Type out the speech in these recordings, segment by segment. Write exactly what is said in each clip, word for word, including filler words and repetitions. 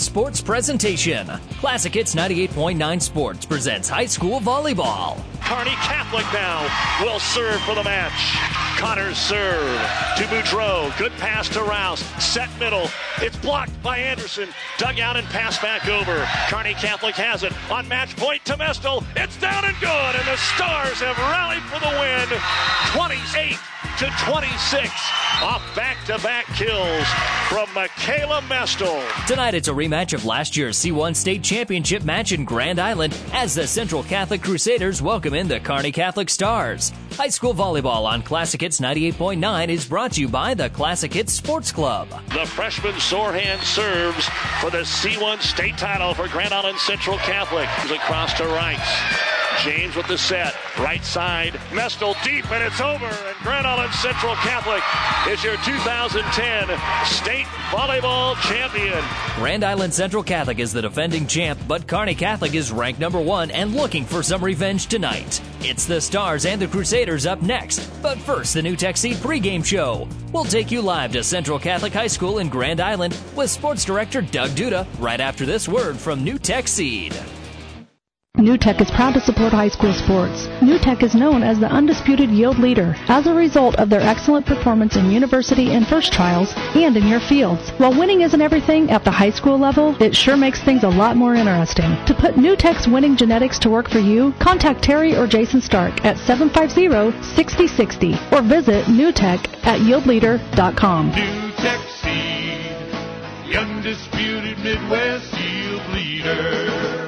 sports presentation. Classic Hits ninety-eight point nine Sports presents high school volleyball. Kearney Catholic now will serve for the match. Connors serve to Boudreau. Good pass to Rouse. Set middle. It's blocked by Anderson. Dug out and passed back over. Kearney Catholic has it on match point to Mestel. It's down and good, and the Stars have rallied for the win. twenty-eight to twenty-six off back-to-back kills from Michaela Mestel. Tonight it's a rematch of last year's C one state championship match in Grand Island as the Central Catholic Crusaders welcome in the Kearney Catholic Stars. High school volleyball on Classic Hits ninety-eight point nine is brought to you by the Classic Hits Sports Club. The freshman Sorhan serves for the C one state title for Grand Island Central Catholic. He's across to Rice. James with the set. Right side. Mestel deep, and it's over. And Grand Island Central Catholic is your two thousand ten state volleyball champion. Grand Island Central Catholic is the defending champ, but Kearney Catholic is ranked number one and looking for some revenge tonight. It's the Stars and the Crusaders up next. But first, the New Tech Seed pregame show. We'll take you live to Central Catholic High School in Grand Island with Sports Director Doug Duda right after this word from New Tech Seed. New Tech is proud to support high school sports. New Tech is known as the undisputed yield leader as a result of their excellent performance in university and first trials and in your fields. While winning isn't everything at the high school level, it sure makes things a lot more interesting. To put New Tech's winning genetics to work for you, contact Terry or Jason Stark at seven five zero, six zero six zero or visit newtech at yield leader dot com. New Tech Seed, the undisputed Midwest yield leader.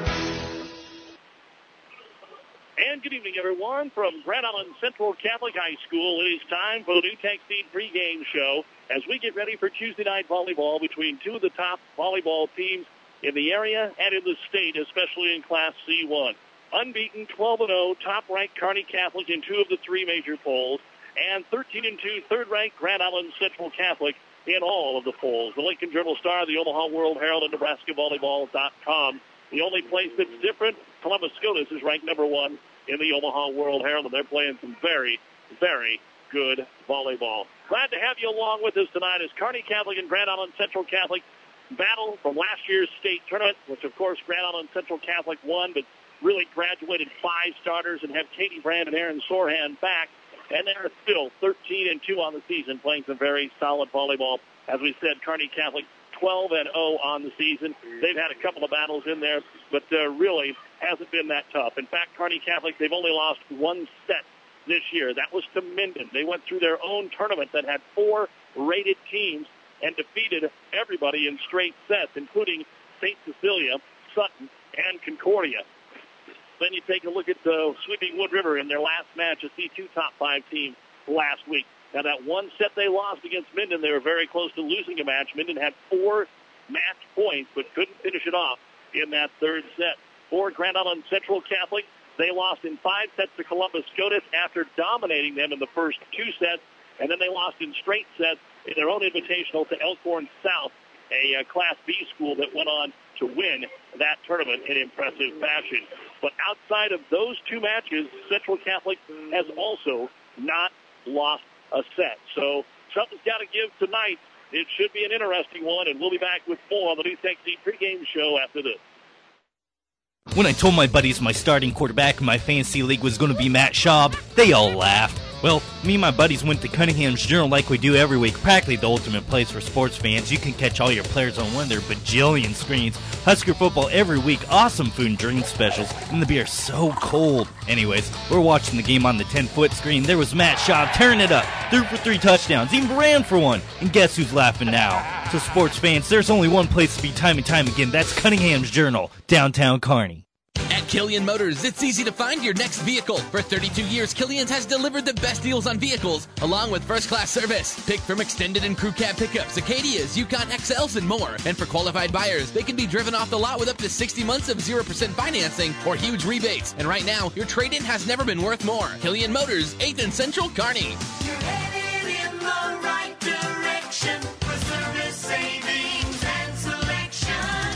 And good evening, everyone, from Grand Island Central Catholic High School. It is time for the New Tech Seed pregame show as we get ready for Tuesday night volleyball between two of the top volleyball teams in the area and in the state, especially in Class C one. Unbeaten, twelve and oh, top-ranked Kearney Catholic in two of the three major polls, and thirteen and two, third-ranked Grand Island Central Catholic in all of the polls. The Lincoln Journal-Star, the Omaha World Herald, and Nebraska Volleyball dot com. The only place that's different, Columbus SCOTUS is ranked number one in the Omaha World Herald, and they're playing some very, very good volleyball. Glad to have you along with us tonight as Kearney Catholic and Grand Island Central Catholic battle from last year's state tournament, which, of course, Grand Island Central Catholic won, but really graduated five starters and have Katie Brand and Aaron Sorhan back, and they're still thirteen and two on the season, playing some very solid volleyball. As we said, Kearney Catholic twelve and oh on the season. They've had a couple of battles in there, but uh, really hasn't been that tough. In fact, Kearney Catholic, they've only lost one set this year. That was to Minden. They went through their own tournament that had four rated teams and defeated everybody in straight sets, including Saint Cecilia, Sutton, and Concordia. Then you take a look at uh, sweeping Wood River in their last match, a C two top five team last week. Now, that one set they lost against Minden, they were very close to losing a match. Minden had four match points, but couldn't finish it off in that third set. For Grand Island Central Catholic, they lost in five sets to Columbus SCOTUS after dominating them in the first two sets, and then they lost in straight sets in their own invitational to Elkhorn South, a uh, Class B school that went on to win that tournament in impressive fashion. But outside of those two matches, Central Catholic has also not lost a set. So something's got to give tonight. It should be an interesting one, and we'll be back with more on the New Tech Seed pregame show after this. When I told my buddies my starting quarterback in my fantasy league was going to be Matt Schaub, they all laughed. Well, me and my buddies went to Cunningham's Journal like we do every week, practically the ultimate place for sports fans. You can catch all your players on one of their bajillion screens. Husker football every week, awesome food and drink specials, and the beer is so cold. Anyways, we're watching the game on the ten-foot screen. There was Matt Schaub tearing it up, threw for three touchdowns, even ran for one. And guess who's laughing now? So sports fans, there's only one place to be time and time again. That's Cunningham's Journal, downtown Kearney. At Killian Motors, it's easy to find your next vehicle. For thirty-two years, Killian's has delivered the best deals on vehicles, along with first-class service. Pick from extended and crew cab pickups, Acadias, Yukon X Ls, and more. And for qualified buyers, they can be driven off the lot with up to sixty months of zero percent financing or huge rebates. And right now, your trade-in has never been worth more. Killian Motors, eighth and Central, Kearney. You're headed in the right direction for service, savings, and selection.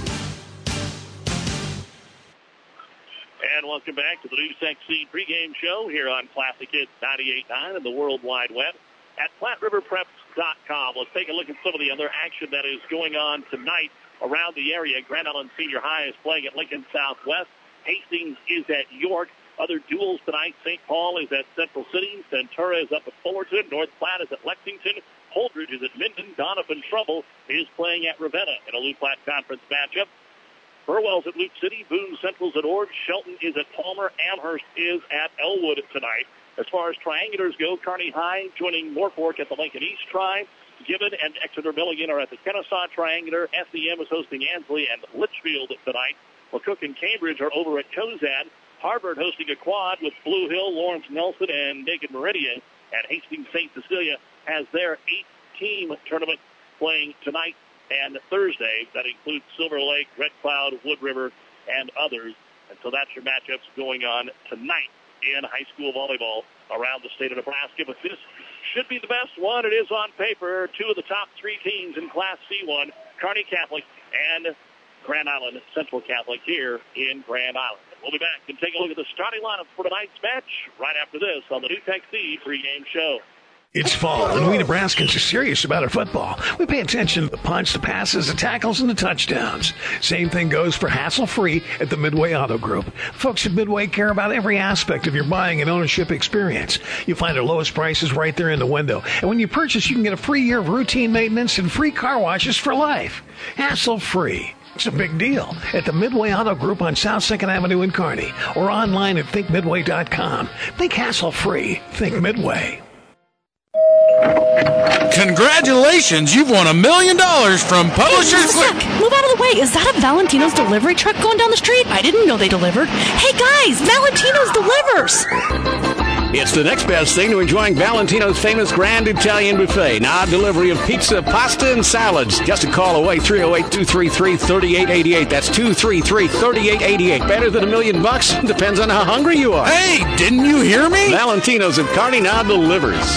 And welcome back to the New Tech Seed pregame show here on Classic Hits ninety-eight point nine and the World Wide Web at Platte River Preps dot com. Let's take a look at some of the other action that is going on tonight around the area. Grand Island Senior High is playing at Lincoln Southwest. Hastings is at York. Other duels tonight, Saint Paul is at Central City. Centura is up at Fullerton. North Platte is at Lexington. Holdridge is at Minden. Donovan Trumbull is playing at Ravenna in a Loup Platte Conference matchup. Burwell's at Loup City. Boone Central's at Ord. Shelton is at Palmer. Amherst is at Elwood tonight. As far as triangulars go, Kearney High joining Norfolk at the Lincoln East Tri. Gibbon and Exeter Milligan are at the Kennesaw Triangular. S E M is hosting Ansley and Litchfield tonight. Well, Cook and Cambridge are over at Cozad. Harvard hosting a quad with Blue Hill, Lawrence Nelson, and Naked Meridian. And Hastings Saint Cecilia has their eight-team tournament playing tonight and Thursday. That includes Silver Lake, Red Cloud, Wood River, and others. And so that's your matchups going on tonight in high school volleyball around the state of Nebraska. But this should be the best one. It is on paper. Two of the top three teams in Class C one, Kearney Catholic and Grand Island Central Catholic here in Grand Island. We'll be back and take a look at the starting lineup for tonight's match right after this on the New Tech Seed pregame show. It's fall, and we Nebraskans are serious about our football. We pay attention to the punch, the passes, the tackles, and the touchdowns. Same thing goes for hassle-free at the Midway Auto Group. Folks at Midway care about every aspect of your buying and ownership experience. You find our lowest prices right there in the window. And when you purchase, you can get a free year of routine maintenance and free car washes for life. Hassle-free. It's a big deal at the Midway Auto Group on South second Avenue in Kearney or online at think midway dot com. Think hassle-free. Think Midway. Congratulations, you've won a million dollars from Publishers Hey, Clear. Move out of the way. Is that a Valentino's delivery truck going down the street? I didn't know they delivered. Hey, guys, Valentino's delivers. It's the next best thing to enjoying Valentino's famous Grand Italian Buffet. Now delivery of pizza, pasta, and salads. Just a call away, three oh eight, two three three, three eight eight eight. That's two three three, three eight eight eight. Better than a million bucks? Depends on how hungry you are. Hey, didn't you hear me? Valentino's of Kearney now delivers.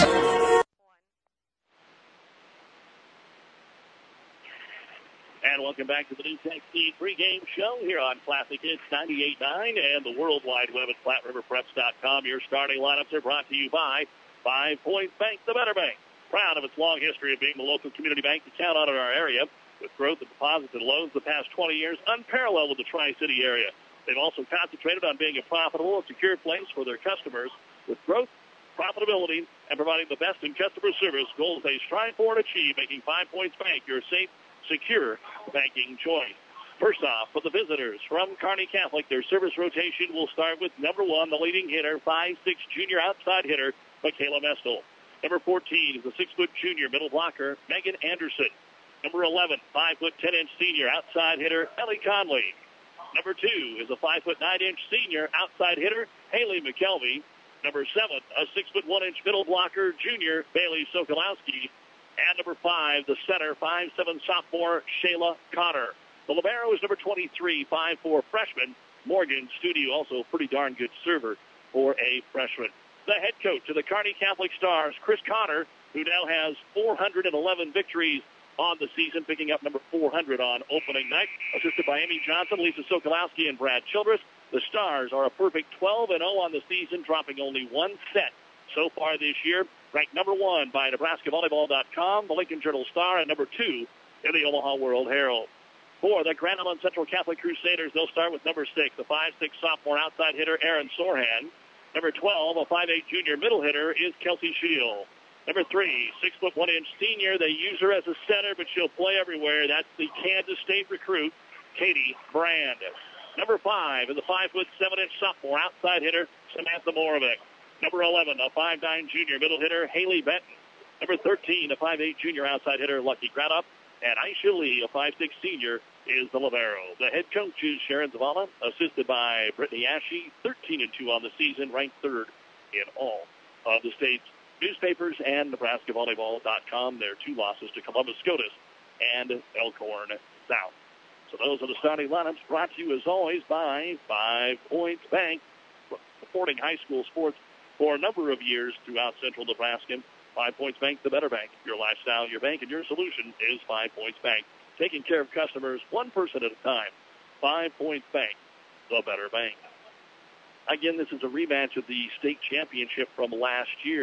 And welcome back to the New Tech Seed pregame show here on Classic Hits ninety-eight point nine and the World Wide Web at Platte River Preps dot com. Your starting lineups are brought to you by Five Points Bank, the Better Bank. Proud of its long history of being the local community bank to count on in our area. With growth of deposits and loans the past twenty years, unparalleled with the Tri-City area. They've also concentrated on being a profitable and secure place for their customers. With growth, profitability, and providing the best in customer service, goals they strive for and achieve, making Five Points Bank your safe, secure banking choice. First off, for the visitors from Kearney Catholic, their service rotation will start with number one, the leading hitter, five six junior outside hitter, Michaela Mestel. Number fourteen is the six foot junior middle blocker, Megan Anderson. Number eleven, five foot ten inch senior outside hitter, Ellie Conley. Number two is a five foot nine inch senior outside hitter, Haley McKelvey. Number seven, a six foot one inch middle blocker, junior, Bailey Sokolowski. And number five, the center, five seven sophomore, Shayla Connor. The libero is number twenty-three, five four freshman, Morgan Studio, also a pretty darn good server for a freshman. The head coach of the Kearney Catholic Stars, Chris Connor, who now has four hundred eleven victories on the season, picking up number four hundred on opening night. Assisted by Amy Johnson, Lisa Sokolowski, and Brad Childress. The Stars are a perfect twelve and oh on the season, dropping only one set so far this year. Ranked number one by Nebraska Volleyball dot com, the Lincoln Journal Star, and number two in the Omaha World Herald. For the Grand Island Central Catholic Crusaders, they'll start with number six, the five six sophomore outside hitter, Aaron Sorhan. Number twelve, a five eight junior middle hitter, is Kelsey Shield. Number three, six foot one inch senior. They use her as a center, but she'll play everywhere. That's the Kansas State recruit, Katie Brand. Number five is a five foot seven inch sophomore outside hitter, Samantha Moravec. Number eleven, a five nine junior middle hitter, Haley Benton. Number thirteen, a five eight junior outside hitter, Lucky Craddock. And Aisha Lee, a five six senior, is the libero. The head coach is Sharon Zavala, assisted by Brittany Ashe, thirteen and two on the season, ranked third in all of the state's newspapers and Nebraska Volleyball dot com. Their two losses to Columbus SCOTUS and Elkhorn South. So those are the starting lineups, brought to you as always by Five Points Bank, supporting high school sports for a number of years throughout central Nebraska. Five Points Bank, the better bank. Your lifestyle, your bank, and your solution is Five Points Bank. Taking care of customers one person at a time. Five Points Bank, the better bank. Again, this is a rematch of the state championship from last year.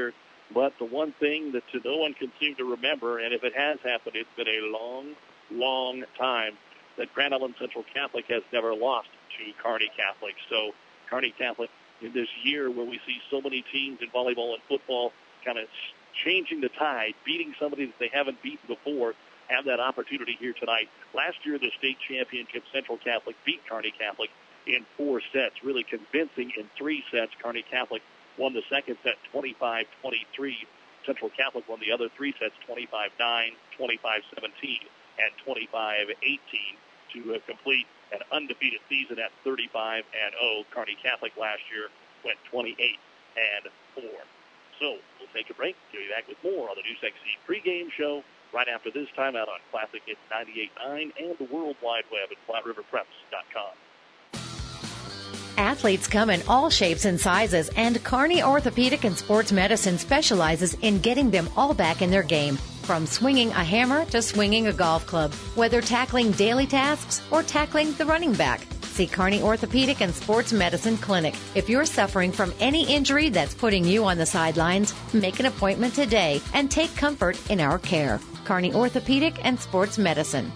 But the one thing that no one can seem to remember, and if it has happened, it's been a long, long time that Grand Island Central Catholic has never lost to Kearney Catholic. So Kearney Catholic, in this year where we see so many teams in volleyball and football kind of changing the tide, beating somebody that they haven't beaten before, have that opportunity here tonight. Last year, the state championship, Central Catholic beat Kearney Catholic in four sets, really convincing in three sets. Kearney Catholic won the second set twenty-five twenty-three. Central Catholic won the other three sets twenty-five nine, twenty-five seventeen, and twenty-five eighteen to uh, complete an undefeated season at thirty-five and oh. Kearney Catholic last year went twenty-eight and four. So we'll take a break. We'll be back with more on the New Tech Seed pregame show right after this time out on Classic Hits ninety-eight point nine and the World Wide Web at flat river preps dot com. Athletes come in all shapes and sizes, and Kearney Orthopedic and Sports Medicine specializes in getting them all back in their game. From swinging a hammer to swinging a golf club, whether tackling daily tasks or tackling the running back. See Kearney Orthopedic and Sports Medicine Clinic. If you're suffering from any injury that's putting you on the sidelines, make an appointment today and take comfort in our care. Kearney Orthopedic and Sports Medicine.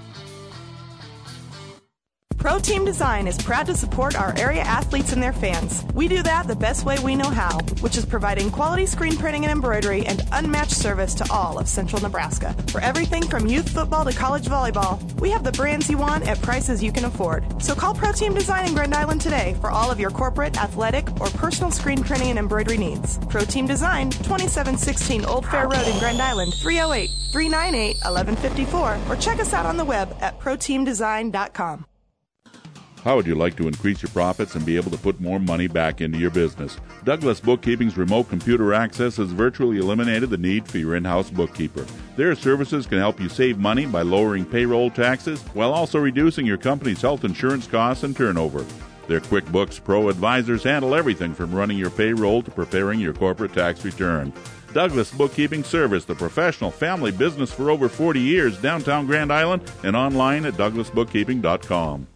Pro Team Design is proud to support our area athletes and their fans. We do that the best way we know how, which is providing quality screen printing and embroidery and unmatched service to all of Central Nebraska. For everything from youth football to college volleyball, we have the brands you want at prices you can afford. So call Pro Team Design in Grand Island today for all of your corporate, athletic, or personal screen printing and embroidery needs. Pro Team Design, twenty-seven sixteen Old Fair Road in Grand Island, three oh eight, three nine eight, eleven fifty-four, or check us out on the web at pro team design dot com. How would you like to increase your profits and be able to put more money back into your business? Douglas Bookkeeping's remote computer access has virtually eliminated the need for your in-house bookkeeper. Their services can help you save money by lowering payroll taxes while also reducing your company's health insurance costs and turnover. Their QuickBooks Pro advisors handle everything from running your payroll to preparing your corporate tax return. Douglas Bookkeeping Service, the professional family business for over forty years, downtown Grand Island, and online at douglas bookkeeping dot com.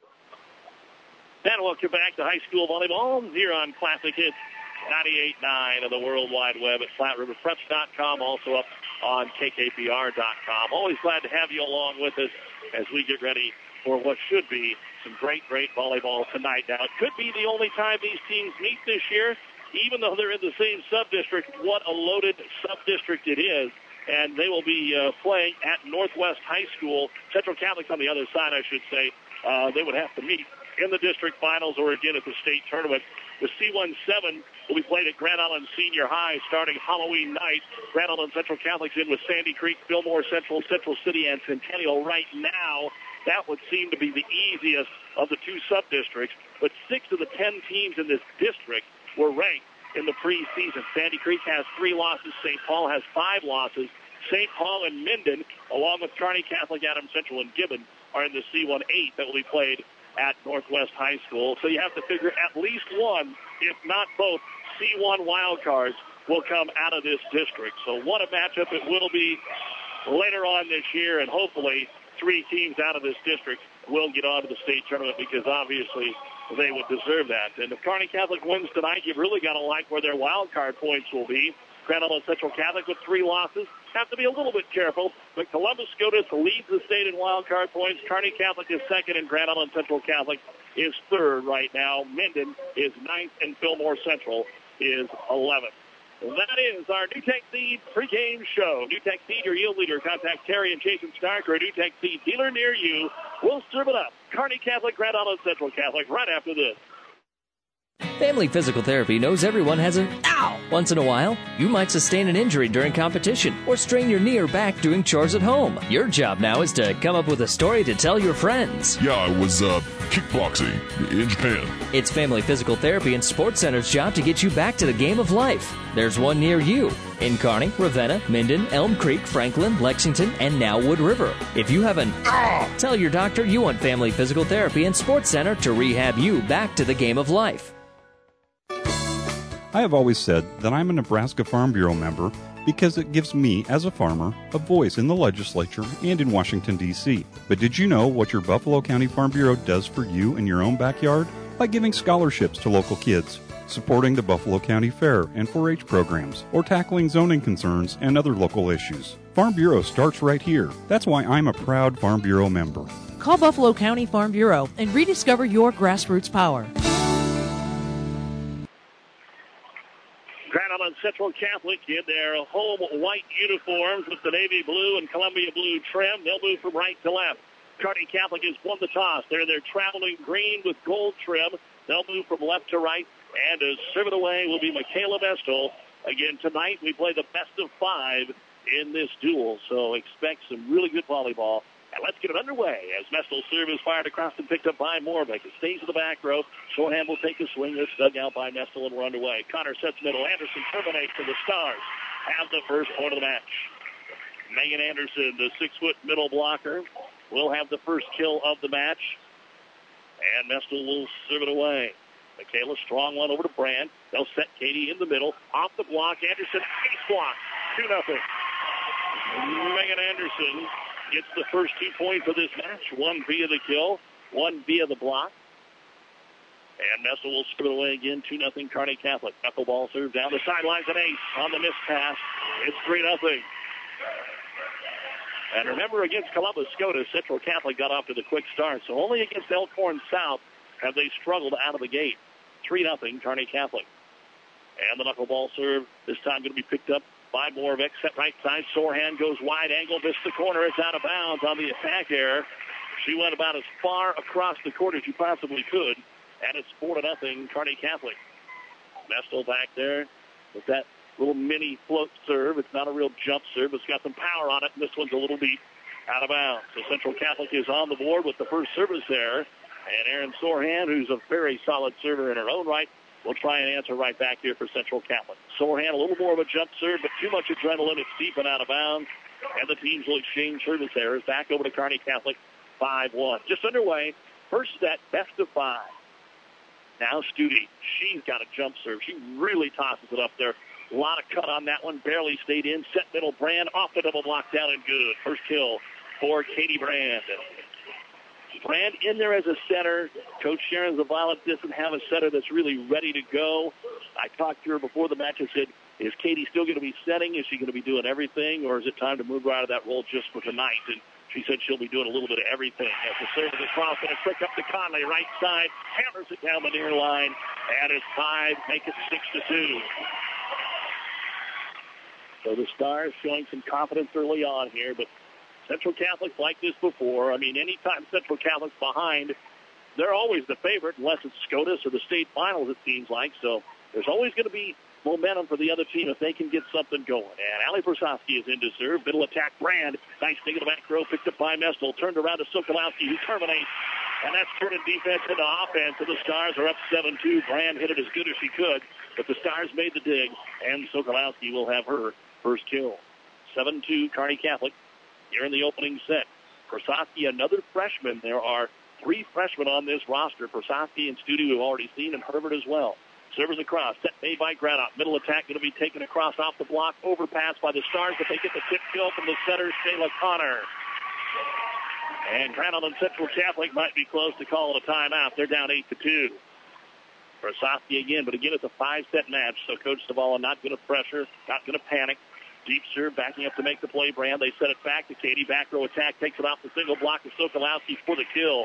And welcome back to high school volleyball here on Classic Hits ninety-eight point nine of the World Wide Web at flat river preps dot com, also up on k k p r dot com. Always glad to have you along with us as we get ready for what should be some great, great volleyball tonight. Now, it could be the only time these teams meet this year, even though they're in the same sub-district. What a loaded sub-district it is. And they will be uh, playing at Northwest High School. Central Catholic on the other side, I should say. Uh, they would have to meet in the district finals or again at the state tournament. The C seventeen will be played at Grand Island Senior High starting Halloween night. Grand Island Central Catholic's in with Sandy Creek, Fillmore Central, Central City, and Centennial. Right now, that would seem to be the easiest of the two sub-districts, but six of the ten teams in this district were ranked in the preseason. Sandy Creek has three losses. Saint Paul has five losses. Saint Paul and Minden, along with Kearney Catholic, Adams Central, and Gibbon, are in the C eighteen that will be played at Northwest High School. So you have to figure at least one, if not both, C one wildcards will come out of this district. So what a matchup it will be later on this year, and hopefully three teams out of this district will get on to the state tournament because obviously they would deserve that. And if Kearney Catholic wins tonight, you've really got to like where their wild card points will be. Grand Island Central Catholic with three losses. Have to be a little bit careful. But Columbus SCOTUS leads the state in wild card points. Kearney Catholic is second, and Grand Island Central Catholic is third right now. Minden is ninth, and Fillmore Central is eleventh. Well, that is our New Tech Seed pregame show. New Tech Seed, your yield leader. Contact Terry and Jason Stark or a New Tech Seed dealer near you. We'll serve it up. Kearney Catholic, Grand Island Central Catholic, right after this. Family Physical Therapy knows everyone has an ow once in a while. You might sustain an injury during competition or strain your knee or back doing chores at home. Your job now is to come up with a story to tell your friends. Yeah, I was uh, kickboxing in Japan. It's Family Physical Therapy and Sports Center's job to get you back to the game of life. There's one near you in Kearney, Ravenna, Minden, Elm Creek, Franklin, Lexington, and now Wood River. If you have an ah, tell your doctor you want Family Physical Therapy and Sports Center to rehab you back to the game of life. I have always said that I'm a Nebraska Farm Bureau member because it gives me, as a farmer, a voice in the legislature and in Washington, D C But did you know what your Buffalo County Farm Bureau does for you in your own backyard? By giving scholarships to local kids. supporting the Buffalo County Fair and four H programs, or tackling zoning concerns and other local issues. Farm Bureau starts right here. That's why I'm a proud Farm Bureau member. Call Buffalo County Farm Bureau and rediscover your grassroots power. Grand Island Central Catholic in their home white uniforms with the navy blue and Columbia blue trim. They'll move from right to left. Kearney Catholic has won the toss. They're in their traveling green with gold trim. They'll move from left to right, and to serve it away will be Michaela Mestel. Again, tonight we play the best of five in this duel, so expect some really good volleyball. And let's get it underway as Mestel's serve is fired across and picked up by Moravec. It stays in the back row. Shorehand will take a swing. It's dug out by Mestel, and we're underway. Connor sets middle. Anderson terminates, and the Stars have the first point of the match. Megan Anderson, the six-foot middle blocker, will have the first kill of the match. And Mestel will serve it away. Michaela, strong one over to Brand. They'll set Katie in the middle. Off the block, Anderson, ace block. two nothing. Megan Anderson gets the first two points of this match. One via the kill, one via the block. And Mestel will serve it away again. two nothing Kearney Catholic. Knuckleball serve down the sidelines. An ace on the missed pass. It's three nothing. And remember, against Columbus Scotus, Central Catholic got off to the quick start. So only against Elkhorn South have they struggled out of the gate. three nothing Kearney Catholic. And the knuckleball serve this time going to be picked up by Moravec. Set right side. Sorehand goes wide angle. Missed the corner. It's out of bounds on the attack error. She went about as far across the court as you possibly could. And it's four to nothing Kearney Catholic. Mestel back there with that little mini float serve. It's not a real jump serve. It's got some power on it, and this one's a little deep out of bounds. So Central Catholic is on the board with the first service there. And Erin Sorehand, who's a very solid server in her own right, will try and answer right back here for Central Catholic. Sorehand, a little more of a jump serve, but too much adrenaline. It's deep and out of bounds. And the teams will exchange service errors. Back over to Kearney Catholic, five one. Just underway. First set, best of five. Now Studi. She's got a jump serve. She really tosses it up there. A lot of cut on that one. Barely stayed in. Set middle. Brand off the double block down and good. First kill for Katie Brand. Brand in there as a setter. Coach Sharon Zavala doesn't have a setter that's really ready to go. I talked to her before the match and said, is Katie still going to be setting? Is she going to be doing everything? Or is it time to move her out of that role just for tonight? And she said she'll be doing a little bit of everything. As the serve is across and a trick up to Conley. Right side. Hammers it down the near line. And it's five. Make it six to two. So the Stars showing some confidence early on here, but Central Catholic's like this before. I mean, anytime Central Catholic's behind, they're always the favorite, unless it's SCOTUS or the state finals, it seems like. So there's always going to be momentum for the other team if they can get something going. And Allie Persofsky is in to serve. Middle attack, Brand. Nice thing in the back row, picked up by Mestel. Turned around to Sokolowski, who terminates. And that's turning defense into offense. So the Stars are up seven two. Brand hit it as good as she could, but the Stars made the dig, and Sokolowski will have her first kill. seven two, Kearney Catholic. Here in the opening set. Persofsky, another freshman. There are three freshmen on this roster. Persofsky and Studi we've already seen, and Herbert as well. Servers across. Set made by Granot. Middle attack going to be taken across off the block. Overpass by the Stars, but they get the tip kill from the setter, Shayla Connor. And Granot and Central Catholic might be close to calling a timeout. They're down eight to two. Persofsky again, but again, it's a five-set match, so Coach Zavala not going to pressure, not going to panic. Deep serve, backing up to make the play, Brand. They set it back to Katie. Back row attack, takes it off the single block to Sokolowski for the kill.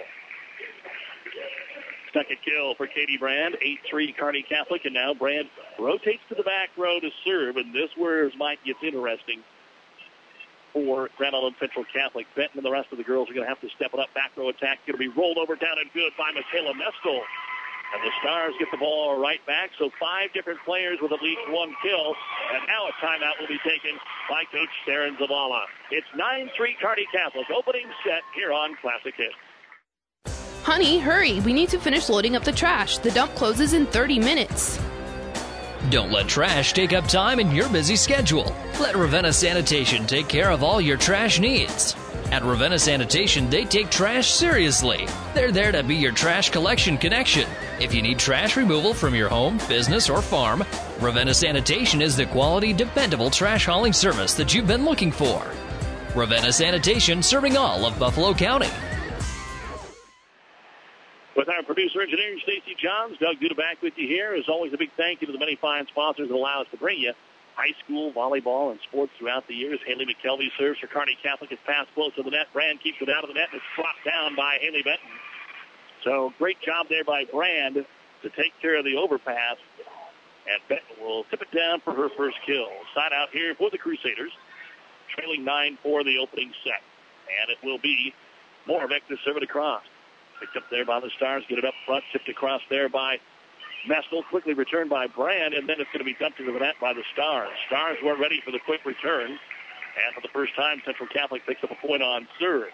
Second kill for Katie Brand. eight three Kearney Catholic, and now Brand rotates to the back row to serve, and this where might get interesting for Grand Island Central Catholic. Benton and the rest of the girls are going to have to step it up. Back row attack going to be rolled over down and good by Michaela Mestel. And the Stars get the ball right back. So five different players with at least one kill. And now a timeout will be taken by Coach Sharon Zavala. It's nine three Kearney Catholic. Opening set here on Classic Hits. Honey, hurry. We need to finish loading up the trash. The dump closes in thirty minutes. Don't let trash take up time in your busy schedule. Let Ravenna Sanitation take care of all your trash needs. At Ravenna Sanitation, they take trash seriously. They're there to be your trash collection connection. If you need trash removal from your home, business, or farm, Ravenna Sanitation is the quality, dependable trash hauling service that you've been looking for. Ravenna Sanitation, serving all of Buffalo County. With our producer engineer, Stacy Johns, Doug Duda back with you here. As always, a big thank you to the many fine sponsors that allow us to bring you high school volleyball and sports throughout the years. Haley McKelvey serves for Kearney Catholic. It's passed close to the net. Brand keeps it out of the net, and it's dropped down by Haley Benton. So great job there by Brand to take care of the overpass. And Benton will tip it down for her first kill. Side out here for the Crusaders, trailing nine four the opening set. And it will be Moravec to serve it across. Picked up there by the Stars, get it up front, tipped across there by Mestel, quickly returned by Brand, and then it's going to be dumped into the net by the Stars. Stars were ready for the quick return, and for the first time, Central Catholic picks up a point on serve.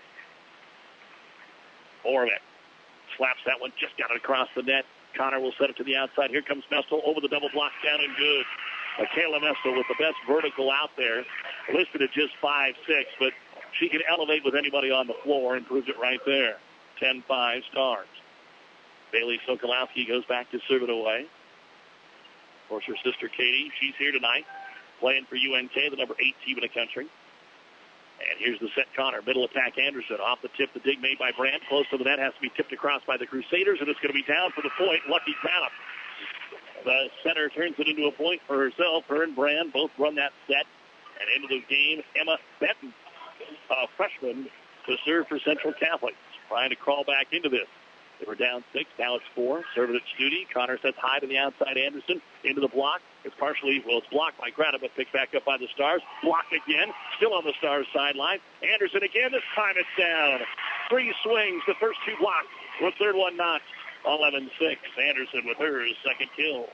Moravec slaps that one, just got it across the net. Connor will set it to the outside. Here comes Mestel over the double block, down and good. Michaela Mestel with the best vertical out there, listed at just five six, but she can elevate with anybody on the floor and proves it right there. ten five Stars. Bailey Sokolowski goes back to serve it away. Of course, her sister Katie, she's here tonight, playing for U N K, the number eight team in the country. And here's the set. Connor, middle attack Anderson. Off the tip, the dig made by Brandt. Close to the net, has to be tipped across by the Crusaders, and it's going to be down for the point. Lucky Cranham. The center turns it into a point for herself. Her and Brand both run that set. And into the game, Emma Benton, a freshman, to serve for Central Catholic. Trying to crawl back into this. They were down six. Now it's four. Serve it at Studi. Connor sets high to the outside. Anderson into the block. It's partially, well, it's blocked by Greta, but picked back up by the Stars. Blocked again. Still on the Stars sideline. Anderson again. This time it's down. Three swings. The first two blocked. The third one not. eleven six. Anderson with her second kill.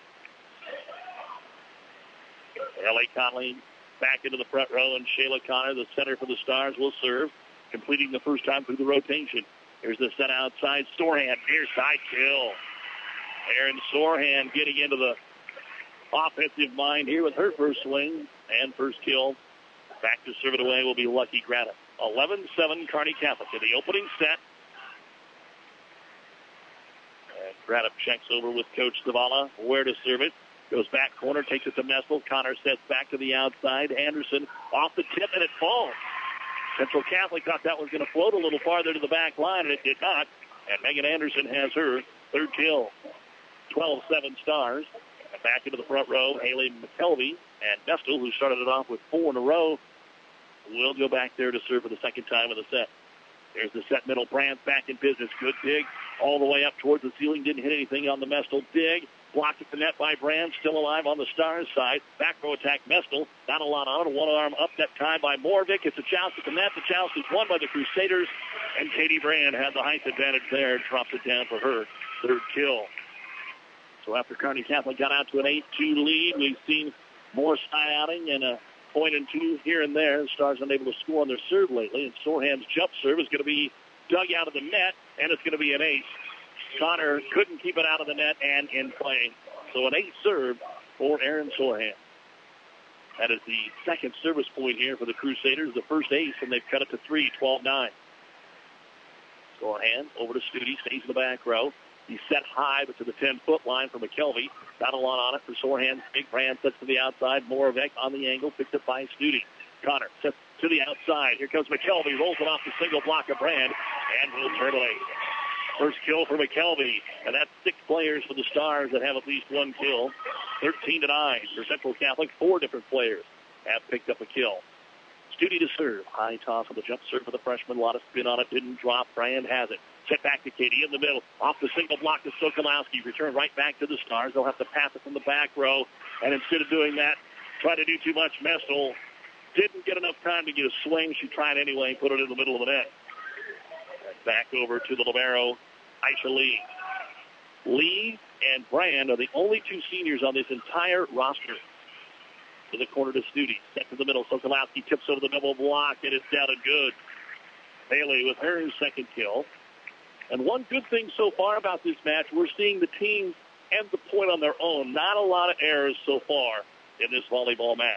Ellie Conley back into the front row, and Shayla Connor, the center for the Stars, will serve, completing the first time through the rotation. Here's the set outside. Storehand, near side kill. Aaron Storehand getting into the offensive mind here with her first swing and first kill. Back to serve it away will be Lucky Grata. eleven seven Kearney Catholic in the opening set. And Grata checks over with Coach Zavala where to serve it. Goes back corner, takes it to Mestel. Connor sets back to the outside. Anderson off the tip, and it falls. Central Catholic thought that was going to float a little farther to the back line, and it did not. And Megan Anderson has her third kill. twelve seven Stars. And back into the front row, Haley McKelvey and Mestel, who started it off with four in a row, will go back there to serve for the second time in the set. There's the set middle. Brandt back in business. Good dig all the way up towards the ceiling. Didn't hit anything on the Mestel dig. Blocked at the net by Brand, still alive on the Stars side. Back row attack, Mestel. Not a lot on it. One arm up that time by Moravec. It's a joust at the net. The joust is won by the Crusaders. And Katie Brand had the height advantage there. Drops it down for her third kill. So after Kearney Catholic got out to an eight two lead, we've seen more side outing and a point and two here and there. The Stars unable to score on their serve lately. And Sorehand's jump serve is going to be dug out of the net, and it's going to be an ace. Connor couldn't keep it out of the net and in play. So an ace serve for Aaron Sorehand. That is the second service point here for the Crusaders, the first ace, and they've cut it to three, twelve nine. Sorehand over to Studi, stays in the back row. He's set high, but to the ten-foot line for McKelvey. Not a lot on it for Sorehand. Big Brand sets to the outside. Moravec on the angle, picked up by Studi. Connor sets to the outside. Here comes McKelvey, rolls it off the single block of Brand, and will terminate. First kill for McKelvey, and that's six players for the Stars that have at least one kill. thirteen to nine for Central Catholic. Four different players have picked up a kill. Studi to serve. High toss on the jump serve for the freshman. A lot of spin on it. Didn't drop. Brand has it. Set back to Katie in the middle. Off the single block to Sokolowski. Return right back to the Stars. They'll have to pass it from the back row. And instead of doing that, try to do too much. Mestel didn't get enough time to get a swing. She tried anyway and put it in the middle of the net. Back over to the libero, Aisha Lee. Lee and Brand are the only two seniors on this entire roster. To the corner to Studi. Set to the middle. Sokolowski tips over the double block, and it's down and good. Bailey with her second kill. And one good thing so far about this match, we're seeing the teams end the point on their own. Not a lot of errors so far in this volleyball match.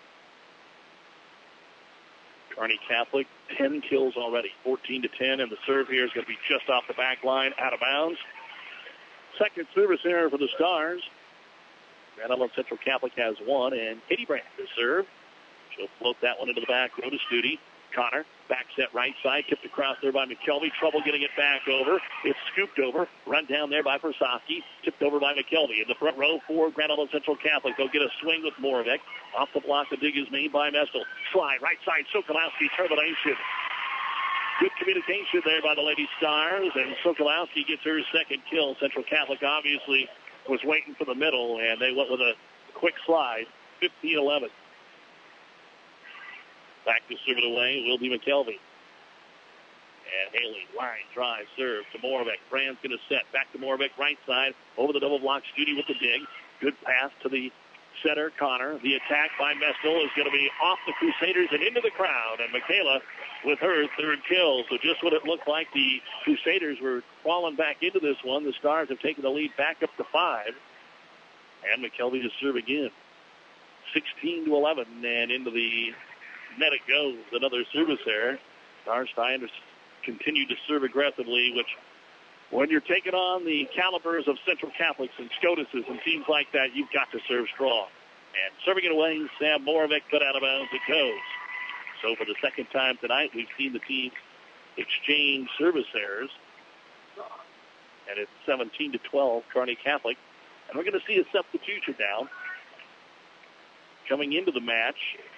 Kearney Catholic, ten kills already, fourteen to ten, and the serve here is going to be just off the back line, out of bounds. Second service error for the Stars. Grand Island Central Catholic has one, and Katie Brand to serve. She'll float that one into the back row to Studi. Connor, back set right side, tipped across there by McKelvey. Trouble getting it back over. It's scooped over. Run down there by Persofsky. Tipped over by McKelvey. In the front row for Grand Island Central Catholic. They'll get a swing with Moravec. Off the block, the dig is made by Mestel. Slide, right side, Sokolowski, termination. Good communication there by the Lady Stars, and Sokolowski gets her second kill. Central Catholic obviously was waiting for the middle, and they went with a quick slide, fifteen eleven. Back to serve it away will be McKelvey. And Haley, line, drive, serve to Moravec. Brand's going to set. Back to Moravec, right side. Over the double block, Studi with the dig. Good pass to the center, Connor. The attack by Mestel is going to be off the Crusaders and into the crowd. And Michaela with her third kill. So just what it looked like, the Crusaders were falling back into this one. The Stars have taken the lead back up to five. And McKelvey to serve again. sixteen to eleven, and into the net it goes. Another service there. Stars trying to continue to serve aggressively, which when you're taking on the calibers of Central Catholics and Scotuses and teams like that, you've got to serve strong. And serving it away, Sam Moravec, but out of bounds it goes. So for the second time tonight, we've seen the teams exchange service errors. And it's seventeen to twelve, Kearney Catholic. And we're going to see a substitution now. Coming into the match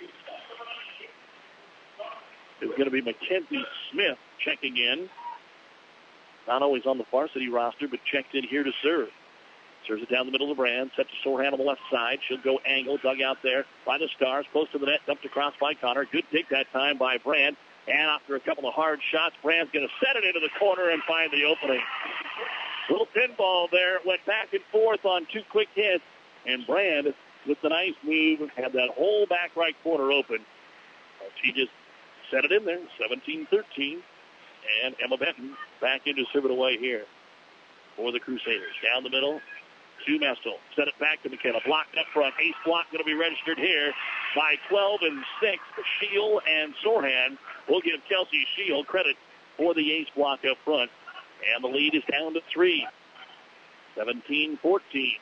is going to be Mackenzie Smith checking in. Not always on the varsity roster, but checked in here to serve. Serves it down the middle of the Brand. Set to Sohan on the left side. She'll go angle. Dug out there by the Stars. Close to the net. Dumped across by Connor. Good dig that time by Brand. And after a couple of hard shots, Brand's going to set it into the corner and find the opening. Little pinball there. It went back and forth on two quick hits. And Brand, with the nice move, had that whole back right corner open. She just set it in there. seventeen thirteen. And Emma Benton back in to serve it away here for the Crusaders. Down the middle to Mestel. Set it back to McKenna. Blocked up front. Ace block going to be registered here by twelve and six. Shield and Sohan. We'll give Kelsey Shield credit for the ace block up front. And the lead is down to three. seventeen fourteen.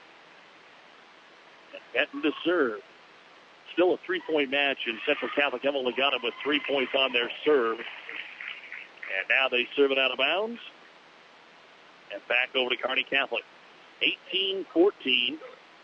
And Benton to serve. Still a three-point match, and Central Catholic have only got them with three points on their serve. And now they serve it out of bounds. And back over to Kearney Catholic. eighteen fourteen.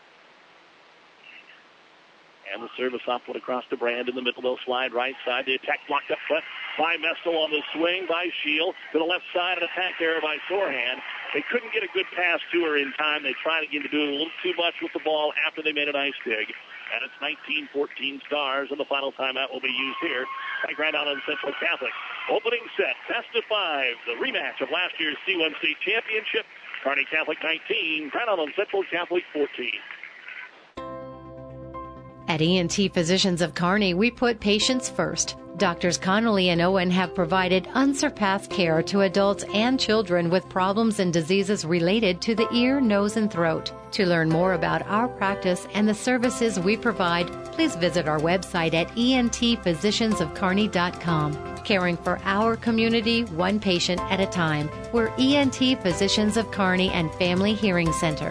And the service off went across to Brand in the middle. They'll slide right side. The attack blocked up front by Mestel on the swing by Shield. To the left side, an attack there by Sohan. They couldn't get a good pass to her in time. They tried again to do a little too much with the ball after they made a nice dig. And it's nineteen fourteen Stars, and the final timeout will be used here by Grand Island Central Catholic. Opening set, best of five, the rematch of last year's C one State Championship. Kearney Catholic nineteen, Grand Island Central Catholic fourteen. At E N T Physicians of Kearney, we put patients first. Doctors Connolly and Owen have provided unsurpassed care to adults and children with problems and diseases related to the ear, nose, and throat. To learn more about our practice and the services we provide, please visit our website at E N T physicians of kearney dot com. Caring for our community, one patient at a time. We're E N T Physicians of Kearney and Family Hearing Center.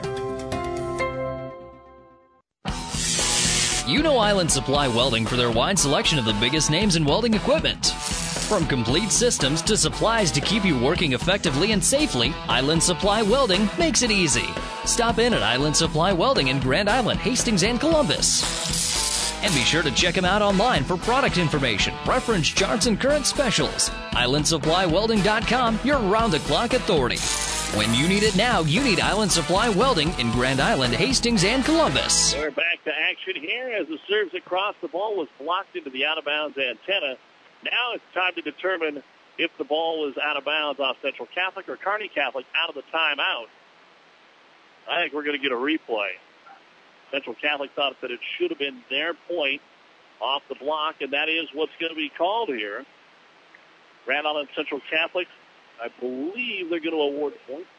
You know Island Supply Welding for their wide selection of the biggest names in welding equipment. From complete systems to supplies to keep you working effectively and safely, Island Supply Welding makes it easy. Stop in at Island Supply Welding in Grand Island, Hastings, and Columbus. And be sure to check them out online for product information, reference charts, and current specials. island supply welding dot com, your round-the-clock authority. When you need it now, you need Island Supply Welding in Grand Island, Hastings, and Columbus. We're back to action here as the serves across. The ball was blocked into the out-of-bounds antenna. Now it's time to determine if the ball was out of bounds off Central Catholic or Kearney Catholic out of the timeout. I think we're going to get a replay. Central Catholic thought that it should have been their point off the block, and that is what's going to be called here. Grand Island Central Catholic, I believe they're going to award points.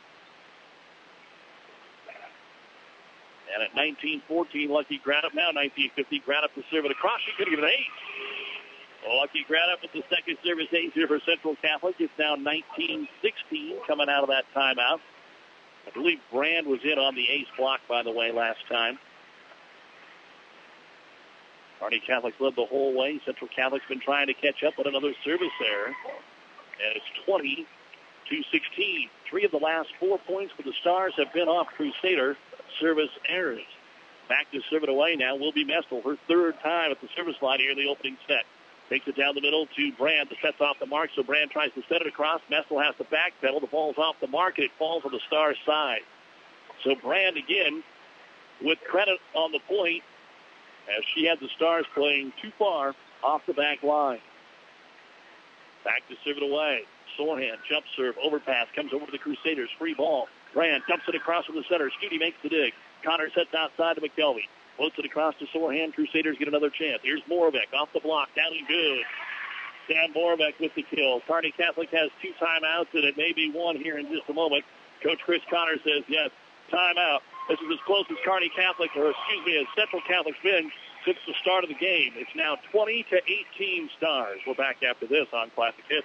And at nineteen fourteen, Lucky Gratup now, nineteen fifty, Gratup to serve it across. She could have given an ace. Lucky Gratup with the second service ace here for Central Catholic. It's now nineteen sixteen coming out of that timeout. I believe Brand was in on the ace block, by the way, last time. Kearney Catholic led the whole way. Central Catholic's been trying to catch up, but another service there. And it's twenty to sixteen. Three of the last four points for the Stars have been off Crusader service errors. Back to serve it away now will be Mestel. Her third time at the service line here in the opening set. Takes it down the middle to Brand. The set's off the mark, so Brand tries to set it across. Mestel has to backpedal. The ball's off the mark, and it falls on the Stars' side. So Brand again with credit on the point as she had the Stars playing too far off the back line. Back to serve it away. Sorhan, jump serve, overpass, comes over to the Crusaders. Free ball. Brand dumps it across from the center. Scooty makes the dig. Connor sets outside to McKelvey. Floats it across to Sorhan. Crusaders get another chance. Here's Moravec off the block. Down and good. Sam Moravec with the kill. Kearney Catholic has two timeouts, and it may be one here in just a moment. Coach Chris Connor says, yes, timeout. This is as close as Kearney Catholic, or excuse me, as Central Catholic's been since the start of the game. It's now twenty to eighteen Stars. We're back after this on Classic Hits.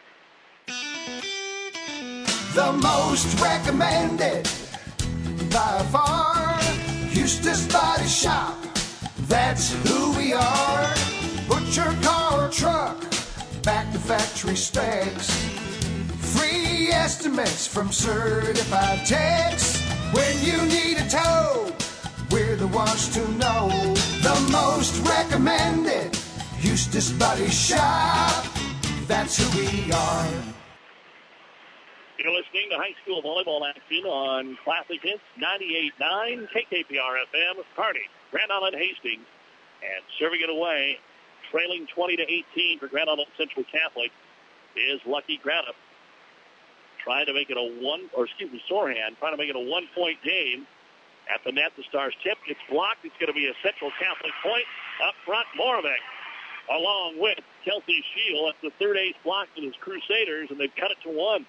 The most recommended by far, Eustace Body Shop. That's who we are. Put your car or truck back to factory specs. Free estimates from certified techs. When you need a tow, we're the ones to know. The most recommended Eustace Body Shop. That's who we are. You're listening to high school volleyball action on Classic Hits ninety-eight point nine K K P R F M. Kearney, Grand Island Hastings, and serving it away, trailing twenty to eighteen for Grand Island Central Catholic is Lucky Graniff. Trying to make it a one, or excuse me, Sorhan, trying to make it a one-point game. At the net, the Stars tip. It's blocked. It's going to be a Central Catholic point. Up front, Moravec, along with Kelsey Shield. That's the third ace block for the Crusaders, and they've cut it to one.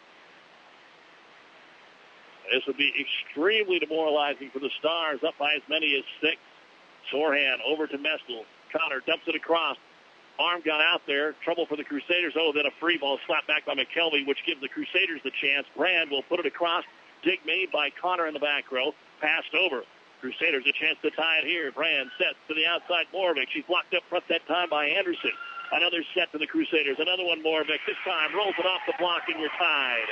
This would be extremely demoralizing for the Stars, up by as many as six. Sorhan over to Mestel. Connor dumps it across. Arm got out there. Trouble for the Crusaders. Oh, then a free ball slapped back by McKelvey, which gives the Crusaders the chance. Brand will put it across. Dig made by Connor in the back row. Passed over. Crusaders a chance to tie it here. Brand sets to the outside Moravec. She's blocked up front that time by Anderson. Another set to the Crusaders. Another one Moravec. This time rolls it off the block and we're tied.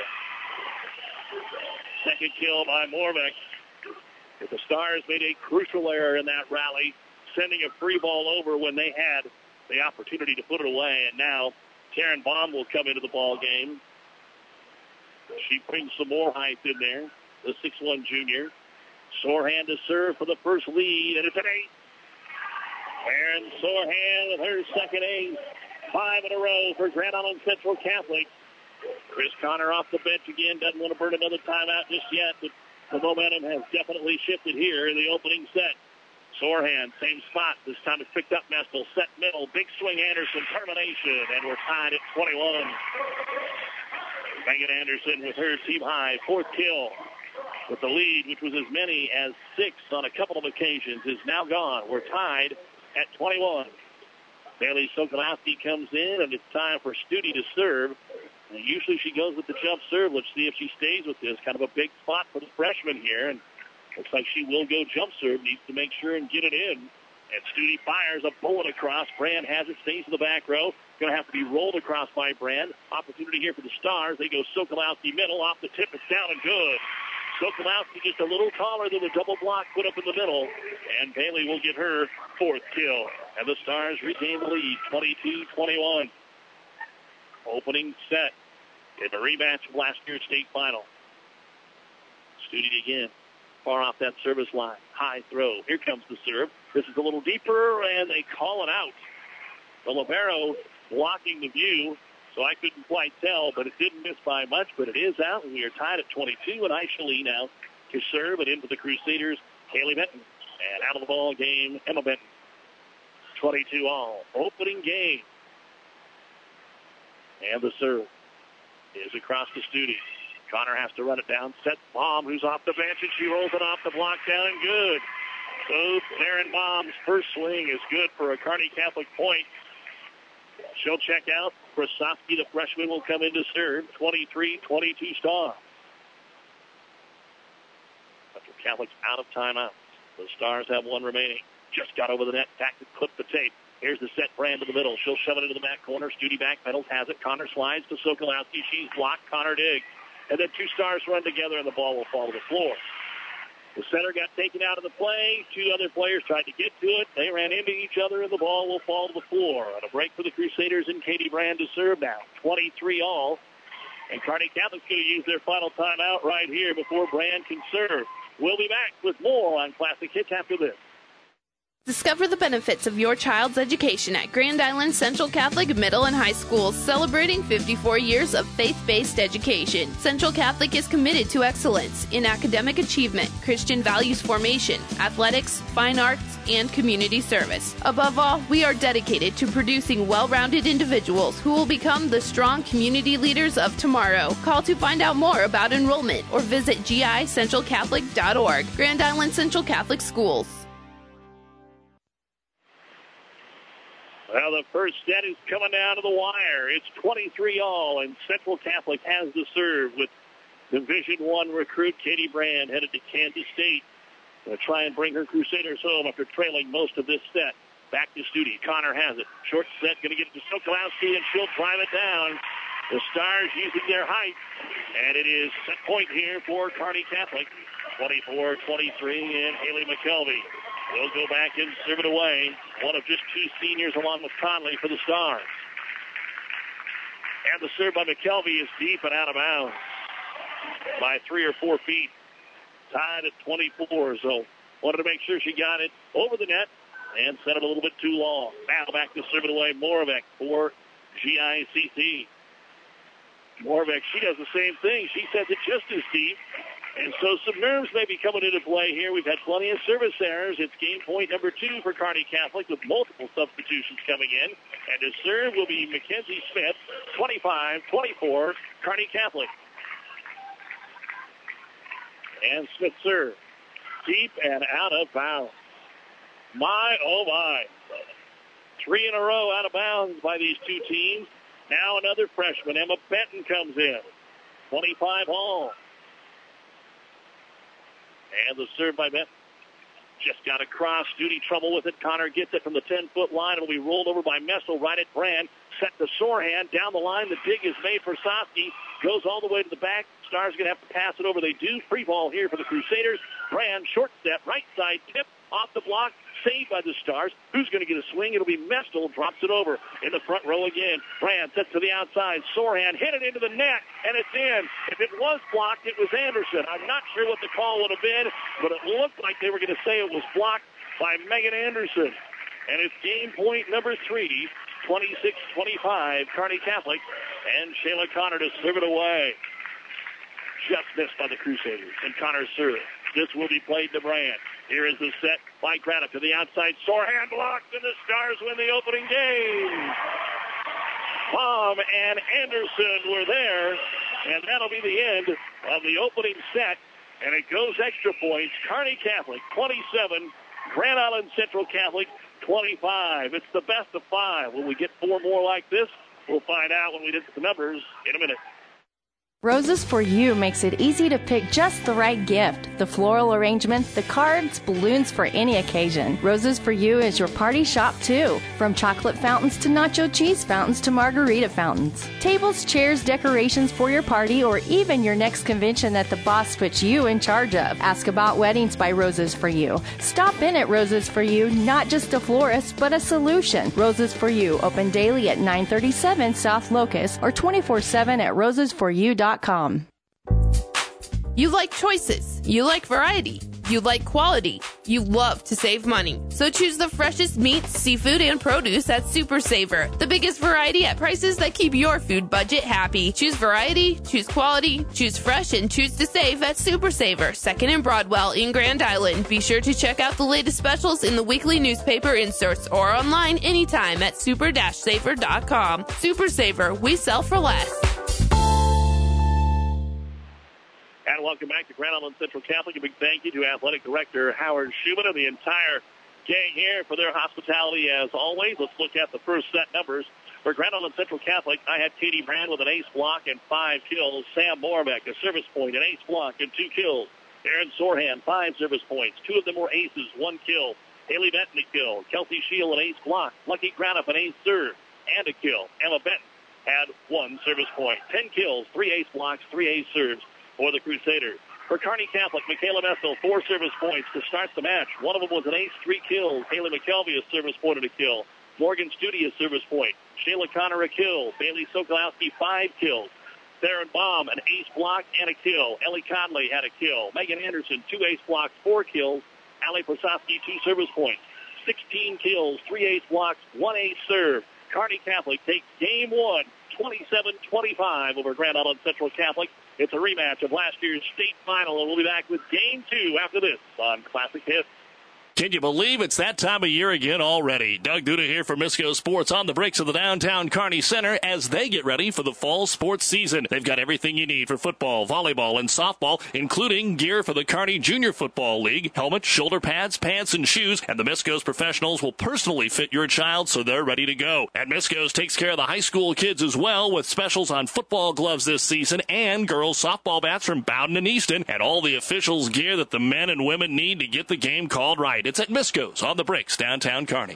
Second kill by Moravec. But the Stars made a crucial error in that rally, sending a free ball over when they had the opportunity to put it away. And now Taryn Baum will come into the ball game. She brings some more height in there, the six one junior. Sorhan to serve for the first lead, and it's an eight. Aaron Sorhan with her second ace. Five in a row for Grand Island Central Catholic. Chris Connor off the bench again. Doesn't want to burn another timeout just yet, but the momentum has definitely shifted here in the opening set. Sorhan, same spot. This time it's picked up Mestel. Set middle. Big swing Anderson. Termination. And we're tied at twenty-one. Megan Anderson with her team high. Fourth kill. With the lead, which was as many as six on a couple of occasions, is now gone. We're tied at twenty-one. Bailey Sokolowski comes in, and it's time for Studi to serve. And usually she goes with the jump serve. Let's see if she stays with this. Kind of a big spot for the freshman here. And looks like she will go jump serve. Needs to make sure and get it in. And Studi fires a bullet across. Brand has it. Stays in the back row. Going to have to be rolled across by Brand. Opportunity here for the Stars. They go Sokolowski middle. Off the tip. It's down and good. Sokolowski just a little taller than the double block put up in the middle. And Bailey will get her fourth kill. And the Stars regain the lead. twenty-two twenty-one. Opening set in the rematch of last year's state final. Studi again. Far off that service line. High throw. Here comes the serve. This is a little deeper, and they call it out. The libero blocking the view, so I couldn't quite tell, but it didn't miss by much, but it is out, and we are tied at twenty-two, and Aisha Lee now to serve, and into the Crusaders, Haley Benton. And out of the ball game, Emma Benton. twenty-two all. Opening game. And the serve is across the Studi. Connor has to run it down. Set Baum, who's off the bench, and she rolls it off the block down and good. So Darren Baum's first swing is good for a Kearney Catholic point. She'll check out. Krasovsky, the freshman, will come in to serve. twenty-three twenty-two Star. Central Catholic's out of timeouts. The Stars have one remaining. Just got over the net. Back to clip the tape. Here's the set. Brand to the middle. She'll shove it into the back corner. Studi back pedals, has it. Connor slides to Sokolowski. She's blocked. Connor digs. And then two stars run together, and the ball will fall to the floor. The center got taken out of the play. Two other players tried to get to it. They ran into each other, and the ball will fall to the floor. On a break for the Crusaders, and Katie Brand to serve now. twenty-three all. And Kearney Catholic's going to use their final timeout right here before Brand can serve. We'll be back with more on Classic Hits after this. Discover the benefits of your child's education at Grand Island Central Catholic Middle and High Schools, celebrating fifty-four years of faith-based education. Central Catholic is committed to excellence in academic achievement, Christian values formation, athletics, fine arts, and community service. Above all, we are dedicated to producing well-rounded individuals who will become the strong community leaders of tomorrow. Call to find out more about enrollment or visit G I central catholic dot org. Grand Island Central Catholic Schools. Well, the first set is coming down to the wire. It's twenty-three all, and Central Catholic has the serve with Division One recruit Katie Brand headed to Kansas State. Going to try and bring her Crusaders home after trailing most of this set. Back to Studi. Connor has it. Short set, going to get it to Sokolowski, and she'll drive it down. The Stars using their height, and it is set point here for Kearney Catholic. twenty-four twenty-three, and Haley McKelvey will go back and serve it away. One of just two seniors along with Conley for the Stars. And the serve by McKelvey is deep and out of bounds by three or four feet. Tied at twenty-four, so wanted to make sure she got it over the net and sent it a little bit too long. Now back to serve it away, Moravec for G I C C. Moravec, she does the same thing. She sends it just as deep. And so some nerves may be coming into play here. We've had plenty of service errors. It's game point number two for Kearney Catholic with multiple substitutions coming in. And to serve will be Mackenzie Smith, twenty-five twenty-four, Kearney Catholic. And Smith serve. Deep and out of bounds. My, oh my. Three in a row out of bounds by these two teams. Now another freshman, Emma Benton, comes in. twenty-five all. And the serve by Benton. Just got across. Studi trouble with it. Connor gets it from the ten-foot line. It will be rolled over by Messel right at Brand. Set to Sorhan. Down the line, the dig is made for Soski. Goes all the way to the back. Stars going to have to pass it over. They do. Free ball here for the Crusaders. Brand, short step, right side, tip, off the block. Saved by the Stars. Who's going to get a swing? It'll be Mestel. Drops it over in the front row again. Brand sets to the outside. Sorhan hit it into the net, and it's in. If it was blocked, it was Anderson. I'm not sure what the call would have been, but it looked like they were going to say it was blocked by Megan Anderson. And it's game point number three, twenty-six twenty-five, Kearney Catholic. And Shayla Connor to serve it away. Just missed by the Crusaders. And Connor serves. This will be played to Brand. Here is the set by Craddock to the outside. Sorhan blocked, and the Stars win the opening game. Palm and Anderson were there, and that'll be the end of the opening set. And it goes extra points. Kearney Catholic, twenty-seven. Grand Island Central Catholic, twenty-five. It's the best of five. Will we get four more like this? We'll find out when we look at the numbers in a minute. Roses for You makes it easy to pick just the right gift. The floral arrangement, the cards, balloons for any occasion. Roses for You is your party shop too. From chocolate fountains to nacho cheese fountains to margarita fountains. Tables, chairs, decorations for your party or even your next convention that the boss puts you in charge of. Ask about weddings by Roses for You. Stop in at Roses for You, not just a florist, but a solution. Roses for You, open daily at nine thirty-seven South Locust or twenty-four seven at roses for you dot com. You like choices. You like variety. You like quality. You love to save money. So choose the freshest meats, seafood, and produce at Super Saver. The biggest variety at prices that keep your food budget happy. Choose variety, choose quality, choose fresh, and choose to save at Super Saver, second and Broadwell in Grand Island. Be sure to check out the latest specials in the weekly newspaper inserts or online anytime at super saver dot com. Super Saver, we sell for less. And welcome back to Grand Island Central Catholic. A big thank you to Athletic Director Howard Schumann and the entire gang here for their hospitality as always. Let's look at the first set numbers. For Grand Island Central Catholic, I had Katie Brand with an ace block and five kills. Sam Moravec, a service point, an ace block and two kills. Aaron Sorhan, five service points. Two of them were aces, one kill. Haley Benton a kill. Kelsey Shield an ace block. Lucky Craddock an ace serve and a kill. Emma Benton had one service point. Ten kills, three ace blocks, three ace serves for the Crusaders. For Kearney Catholic, Michaela Mestel, four service points to start the match. One of them was an ace, three kills. Haley McKelvey a service point and a kill. Morgan Studi a service point. Shayla Connor a kill. Bailey Sokolowski, five kills. Theron Baum, an ace block and a kill. Ellie Conley had a kill. Megan Anderson, two ace blocks, four kills. Allie Prasovsky, two service points. sixteen kills, three ace blocks, one ace serve. Kearney Catholic takes game one, twenty-seven twenty-five over Grand Island Central Catholic. It's a rematch of last year's state final, and we'll be back with game two after this on Classic Hits. Can you believe it's that time of year again already? Doug Duda here for Misco Sports on the bricks of the downtown Kearney Center as they get ready for the fall sports season. They've got everything you need for football, volleyball, and softball, including gear for the Kearney Junior Football League, helmets, shoulder pads, pants, and shoes, and the Misco's professionals will personally fit your child so they're ready to go. And Misco's takes care of the high school kids as well with specials on football gloves this season and girls softball bats from Bowden and Easton and all the officials' gear that the men and women need to get the game called right. It's at Misco's on the bricks, downtown Kearney.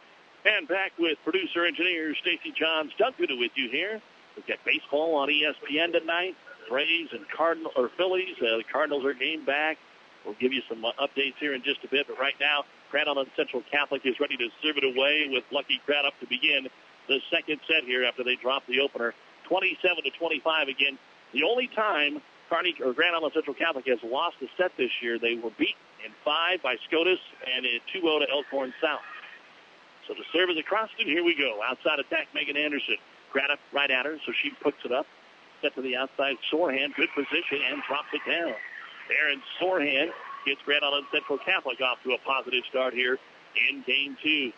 And back with producer-engineer Stacy Johns. Doug Duda with you here. We've got baseball on E S P N tonight. Braves and Cardinal or Phillies. Uh, the Cardinals are game back. We'll give you some uh, updates here in just a bit. But right now, Grand Island Central Catholic is ready to serve it away with Lucky Craddock to begin the second set here after they drop the opener. twenty-seven to twenty-five again. The only time Kearney or Grand Island Central Catholic has lost a set this year, they were beaten in five by SCOTUS and in two oh to Elkhorn South. So the serve is across, and here we go. Outside attack, Megan Anderson. Craddock right at her, so she puts it up. Set to the outside, Sorhan, good position, and drops it down. Aaron Sorhan gets Grand Island Central Catholic off to a positive start here in game two.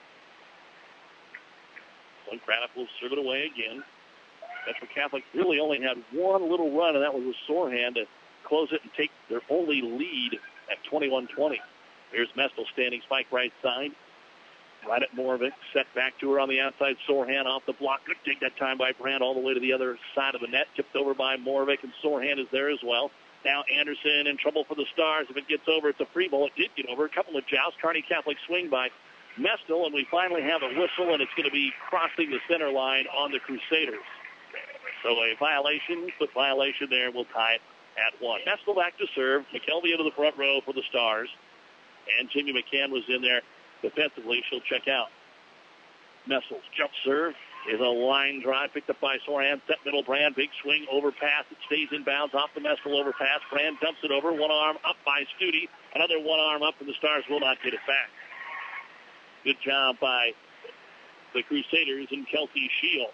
So Craddock will serve it away again. Central Catholic really only had one little run, and that was with Sorhan to close it and take their only lead at twenty-one twenty. Here's Mestel standing spike right side. Right at Moravec. Set back to her on the outside. Sorhan off the block. Good dig that time by Brandt all the way to the other side of the net. Tipped over by Moravec, and Sorhan is there as well. Now Anderson in trouble for the Stars. If it gets over, it's a free ball. It did get over. A couple of jousts. Kearney Catholic swing by Mestel, and we finally have a whistle, and it's going to be crossing the center line on the Crusaders. So a violation, foot violation there. We'll tie it at one. Mestel back to serve. McKelvey into the front row for the Stars. And Jimmy McCann was in there defensively. She'll check out. Mestel's jump serve is a line drive picked up by Sorhan. Set middle, Brand. Big swing, overpass. It stays in bounds off the Mestel overpass. Brand dumps it over. One arm up by Studi. Another one arm up, and the Stars will not get it back. Good job by the Crusaders and Kelsey Shield.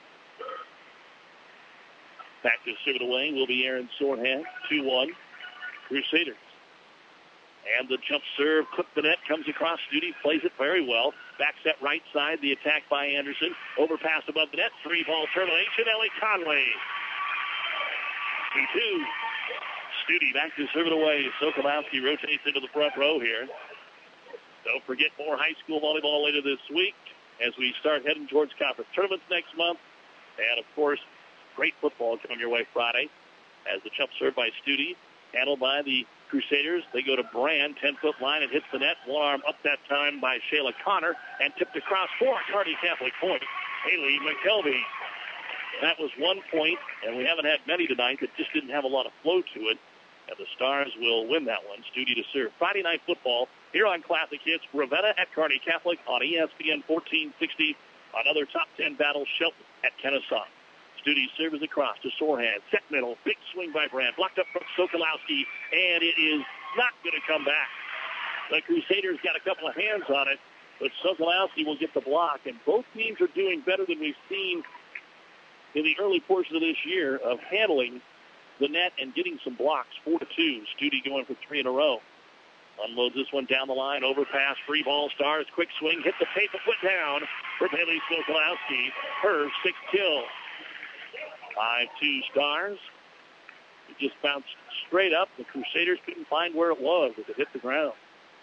Back to serve it away will be Aaron Sorhan. two one. Crusaders. And the jump serve, clipped the net, comes across. Studi plays it very well. Back set right side, the attack by Anderson. Overpass above the net, three ball termination. Ellie Conway. two two. Studi back to serve it away. Sokolowski rotates into the front row here. Don't forget more high school volleyball later this week as we start heading towards conference tournaments next month. And, of course, great football coming your way Friday as the jump serve by Studi, handled by the Crusaders. They go to Brand, ten-foot line, and hits the net. One arm up that time by Shayla Connor, and tipped across for a Kearney Catholic point. Haley McKelvey. That was one point, and we haven't had many tonight that just didn't have a lot of flow to it. And the Stars will win that one. Studi to serve. Friday night football here on Classic Hits. Ravenna at Kearney Catholic on E S P N fourteen sixty. Another top ten battle, Shelton at Kennesaw. Studi serves across to Sorhan. Set middle. Big swing by Brand. Blocked up from Sokolowski, and it is not going to come back. The Crusaders got a couple of hands on it, but Sokolowski will get the block, and both teams are doing better than we've seen in the early portion of this year of handling the net and getting some blocks. four to two. Studi going for three in a row. Unloads this one down the line. Overpass. Free ball. Stars. Quick swing. Hit the tape and put down for Bailey Sokolowski. Her sixth kill. five two Stars. It just bounced straight up. The Crusaders couldn't find where it was as it hit the ground.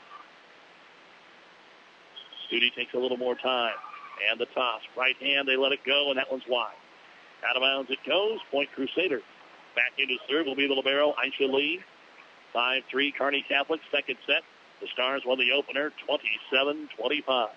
Studi takes a little more time. And the toss. Right hand, they let it go, and that one's wide. Out of bounds it goes. Point Crusaders. Back into serve will be the libero, Aisha Lee. five three Kearney Catholic, second set. The Stars won the opener twenty-seven twenty-five.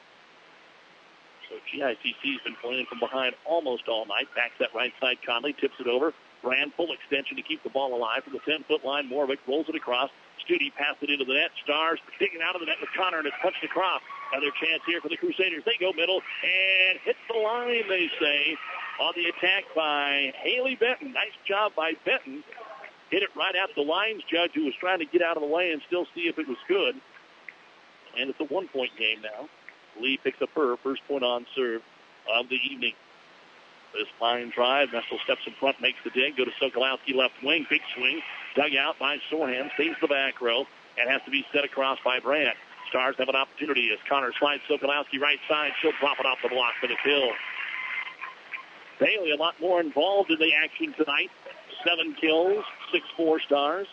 So G I C C's been playing from behind almost all night. Backs that right side. Conley tips it over. Brand full extension to keep the ball alive from the ten-foot line. Morvick rolls it across. Studi passed it into the net. Stars digging out of the net with Connor, and it's punched across. Another chance here for the Crusaders. They go middle and hit the line, they say, on the attack by Haley Benton. Nice job by Benton. Hit it right at the lines judge, who was trying to get out of the way and still see if it was good. And it's a one-point game now. Lee picks up her first point on serve of the evening. This line drive. Mestel steps in front, makes the dig. Go to Sokolowski, left wing. Big swing. Dug out by Sorham. Stays the back row and has to be set across by Brandt. Stars have an opportunity as Connor slides Sokolowski right side. She'll drop it off the block for the kill. Bailey a lot more involved in the action tonight. Seven kills, six four Stars.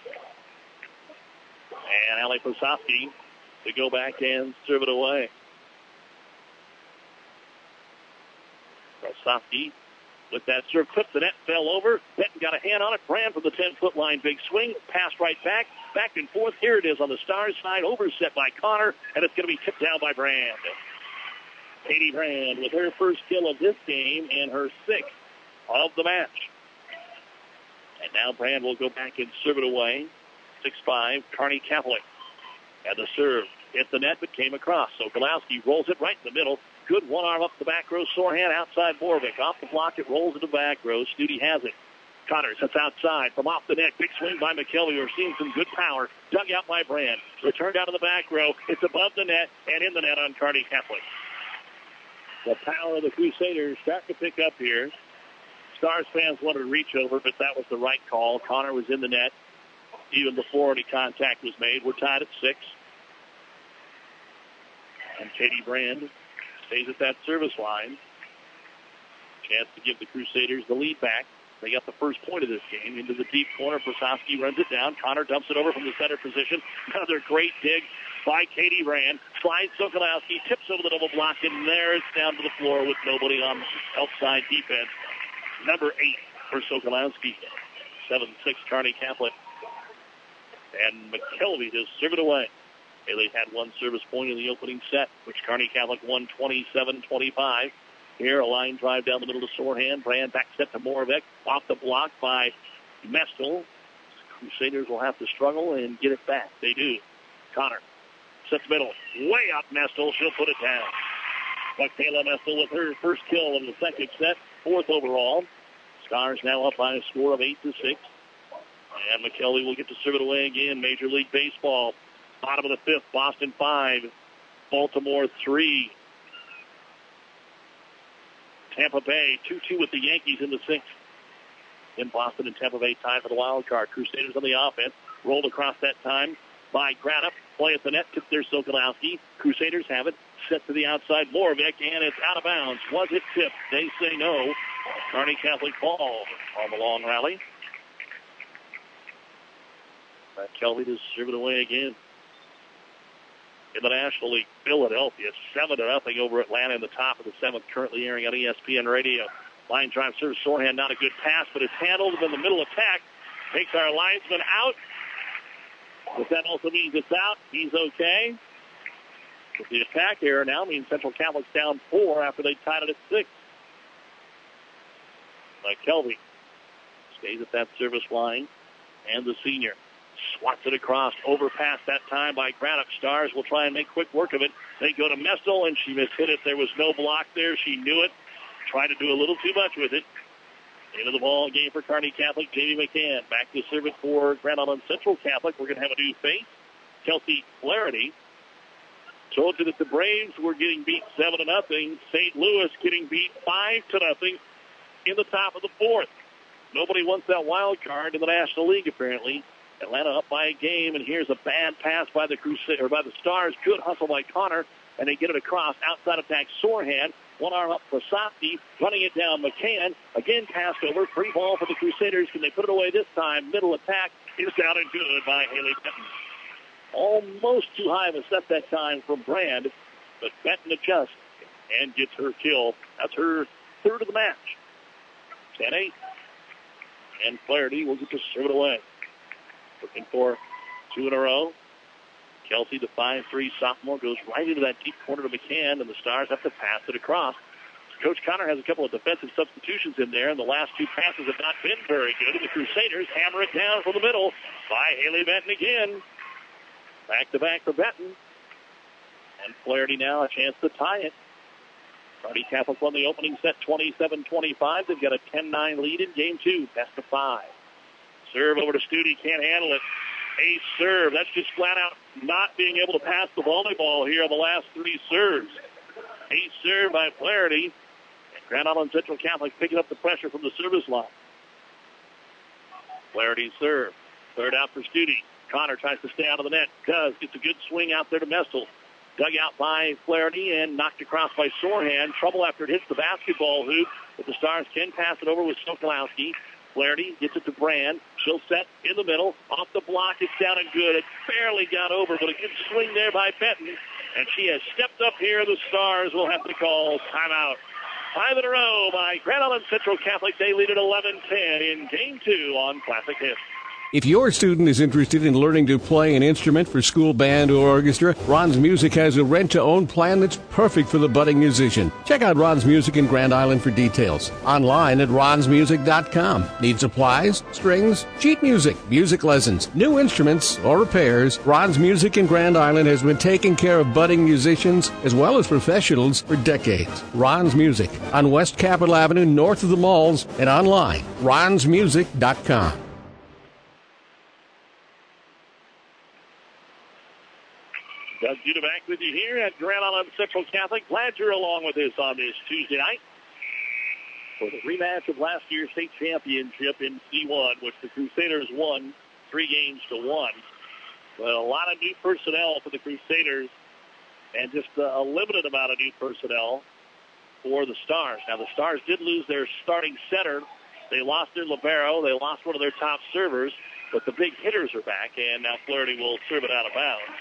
And Allie Posofsky to go back and serve it away. Posofsky with that serve, clipped the net, fell over. Benton got a hand on it. Brand from the ten-foot line, big swing. Pass right back, back and forth. Here it is on the Stars side, overset by Connor, and it's going to be tipped down by Brand. Katie Brand with her first kill of this game and her sixth of the match. And now Brand will go back and serve it away. six five, Kearney Catholic. And the serve hit the net, but came across. So Golowski rolls it right in the middle. Good one arm up the back row. Sorhan outside Morvick. Off the block, it rolls into the back row. Studi has it. Connor sets outside from off the net. Big swing by McKelvey. We're seeing some good power. Dug out by Brand. Returned out of the back row. It's above the net and in the net on Kearney Catholic. The power of the Crusaders starting to pick up here. Stars fans wanted to reach over, but that was the right call. Connor was in the net even before any contact was made. We're tied at six. And Katie Brand stays at that service line. Chance to give the Crusaders the lead back. They got the first point of this game into the deep corner. Posofsky runs it down. Connor dumps it over from the center position. Another great dig by Katie Brand. Slides Sokolowski, tips over the double block, and there it's down to the floor with nobody on outside defense. Number eight for Sokolowski. seven six Kearney Catholic. And McKelvey just serve it away. Haley had one service point in the opening set, which Kearney Catholic won twenty-seven twenty-five. Here, a line drive down the middle to Sorhan. Brand back set to Morvick. Off the block by Mestel. Crusaders will have to struggle and get it back. They do. Connor sets middle. Way up Mestel. She'll put it down. Michaela Mestel with her first kill in the second set. Fourth overall. Stars now up by a score of eight to six. And McKelvey will get to serve it away again. Major League Baseball. Bottom of the fifth. Boston five. Baltimore three. Tampa Bay two two with the Yankees in the sixth. In Boston and Tampa Bay tied for the wild card. Crusaders on the offense. Rolled across that time by Graniff. Play at the net. Tipped there Sokolowski. Crusaders have it. Set to the outside. Morvick. And it's out of bounds. Was it tipped? They say no. Kearney Catholic ball on the long rally. Kelly to serve it away again. In the National League, Philadelphia seven to nothing over Atlanta in the top of the seventh, currently airing on E S P N Radio. Line drive serve. Sorhan, not a good pass, but it's handled in the middle attack. Takes our linesman out. But that also means it's out. He's okay. But the attack error now means Central Catholic's down four after they tied it at six. McKelvey stays at that service line. And the senior swats it across. Overpass that time by Graniff. Stars will try and make quick work of it. They go to Mestel, and she mishit it. There was no block there. She knew it. Tried to do a little too much with it. Into the ball game for Kearney Catholic. Jamie McCann back to serve it for Grand Island Central Catholic. We're going to have a new face. Kelsey Flaherty. Told you that the Braves were getting beat seven to nothing. Saint Louis getting beat five to nothing in the top of the fourth. Nobody wants that wild card in the National League, apparently. Atlanta up by a game, and here's a bad pass by the Crusade, or by the Stars. Good hustle by Connor, and they get it across. Outside attack, Sorhan. One arm up for Softy, running it down. McCann again passed over. Free ball for the Crusaders. Can they put it away this time? Middle attack is down and good by Haley Benton. Almost too high of a set that time from Brand, but Benton adjusts and gets her kill. That's her third of the match. ten eight. And Flaherty will get to serve it away. Looking for two in a row. Kelsey, the five three sophomore, goes right into that deep corner to McCann, and the Stars have to pass it across. Coach Connor has a couple of defensive substitutions in there, and the last two passes have not been very good. And the Crusaders hammer it down from the middle by Haley Benton again. Back-to-back for Benton. And Flaherty now a chance to tie it. Kearney Catholic won the opening set twenty-seven twenty-five. They've got a ten nine lead in game two, best of five. Serve over to Studi, can't handle it. Ace serve. That's just flat out not being able to pass the volleyball here on the last three serves. Ace serve by Flaherty. Grand Island Central Catholic picking up the pressure from the service line. Flaherty serve. Third out for Studi. Connor tries to stay out of the net. Does. Gets a good swing out there to Mestel. Dug out by Flaherty and knocked across by Sorhan. Trouble after it hits the basketball hoop. But the Stars can pass it over with Sokolowski. Flaherty gets it to Brand. She'll set in the middle. Off the block. It's down and good. It barely got over, but a good swing there by Benton. And she has stepped up here. The Stars will have to call timeout. Five in a row by Grand Island Central Catholic. They lead at eleven ten in game two on Classic Hits. If your student is interested in learning to play an instrument for school band or orchestra, Ron's Music has a rent-to-own plan that's perfect for the budding musician. Check out Ron's Music in Grand Island for details. Online at rons music dot com. Need supplies, strings, sheet music, music lessons, new instruments, or repairs? Ron's Music in Grand Island has been taking care of budding musicians as well as professionals for decades. Ron's Music on West Capitol Avenue, north of the malls, and online, rons music dot com. Doug Duda back with you here at Grand Island Central Catholic. Glad you're along with us on this Tuesday night for the rematch of last year's state championship in C one, which the Crusaders won three games to one. But a lot of new personnel for the Crusaders and just a limited amount of new personnel for the Stars. Now, the Stars did lose their starting center. They lost their libero. They lost one of their top servers, but the big hitters are back, and now Flaherty will serve it out of bounds.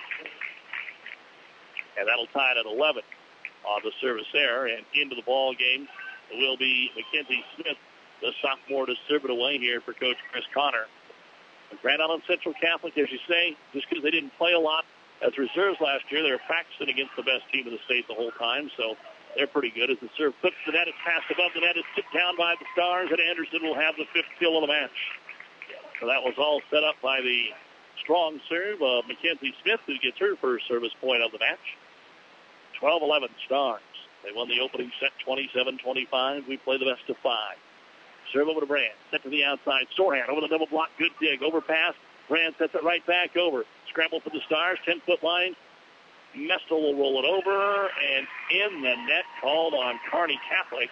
And that'll tie it at eleven on the service there. And into the ball game will be Mackenzie Smith, the sophomore, to serve it away here for Coach Chris Connor. And Grand Island Central Catholic, as you say, just because they didn't play a lot as reserves last year, they were practicing against the best team in the state the whole time, so they're pretty good. As the serve clips the net, it's passed above the net, it's tipped down by the Stars, and Anderson will have the fifth kill of the match. So that was all set up by the strong serve of Mackenzie Smith, who gets her first service point of the match. twelve eleven Stars. They won the opening set twenty-seven twenty-five. We play the best of five. Serve over to Brand. Set to the outside. Sorhan over the double block. Good dig. Overpass. Brand sets it right back over. Scramble for the Stars. ten-foot line. Mestel will roll it over. And in the net, called on Kearney Catholic.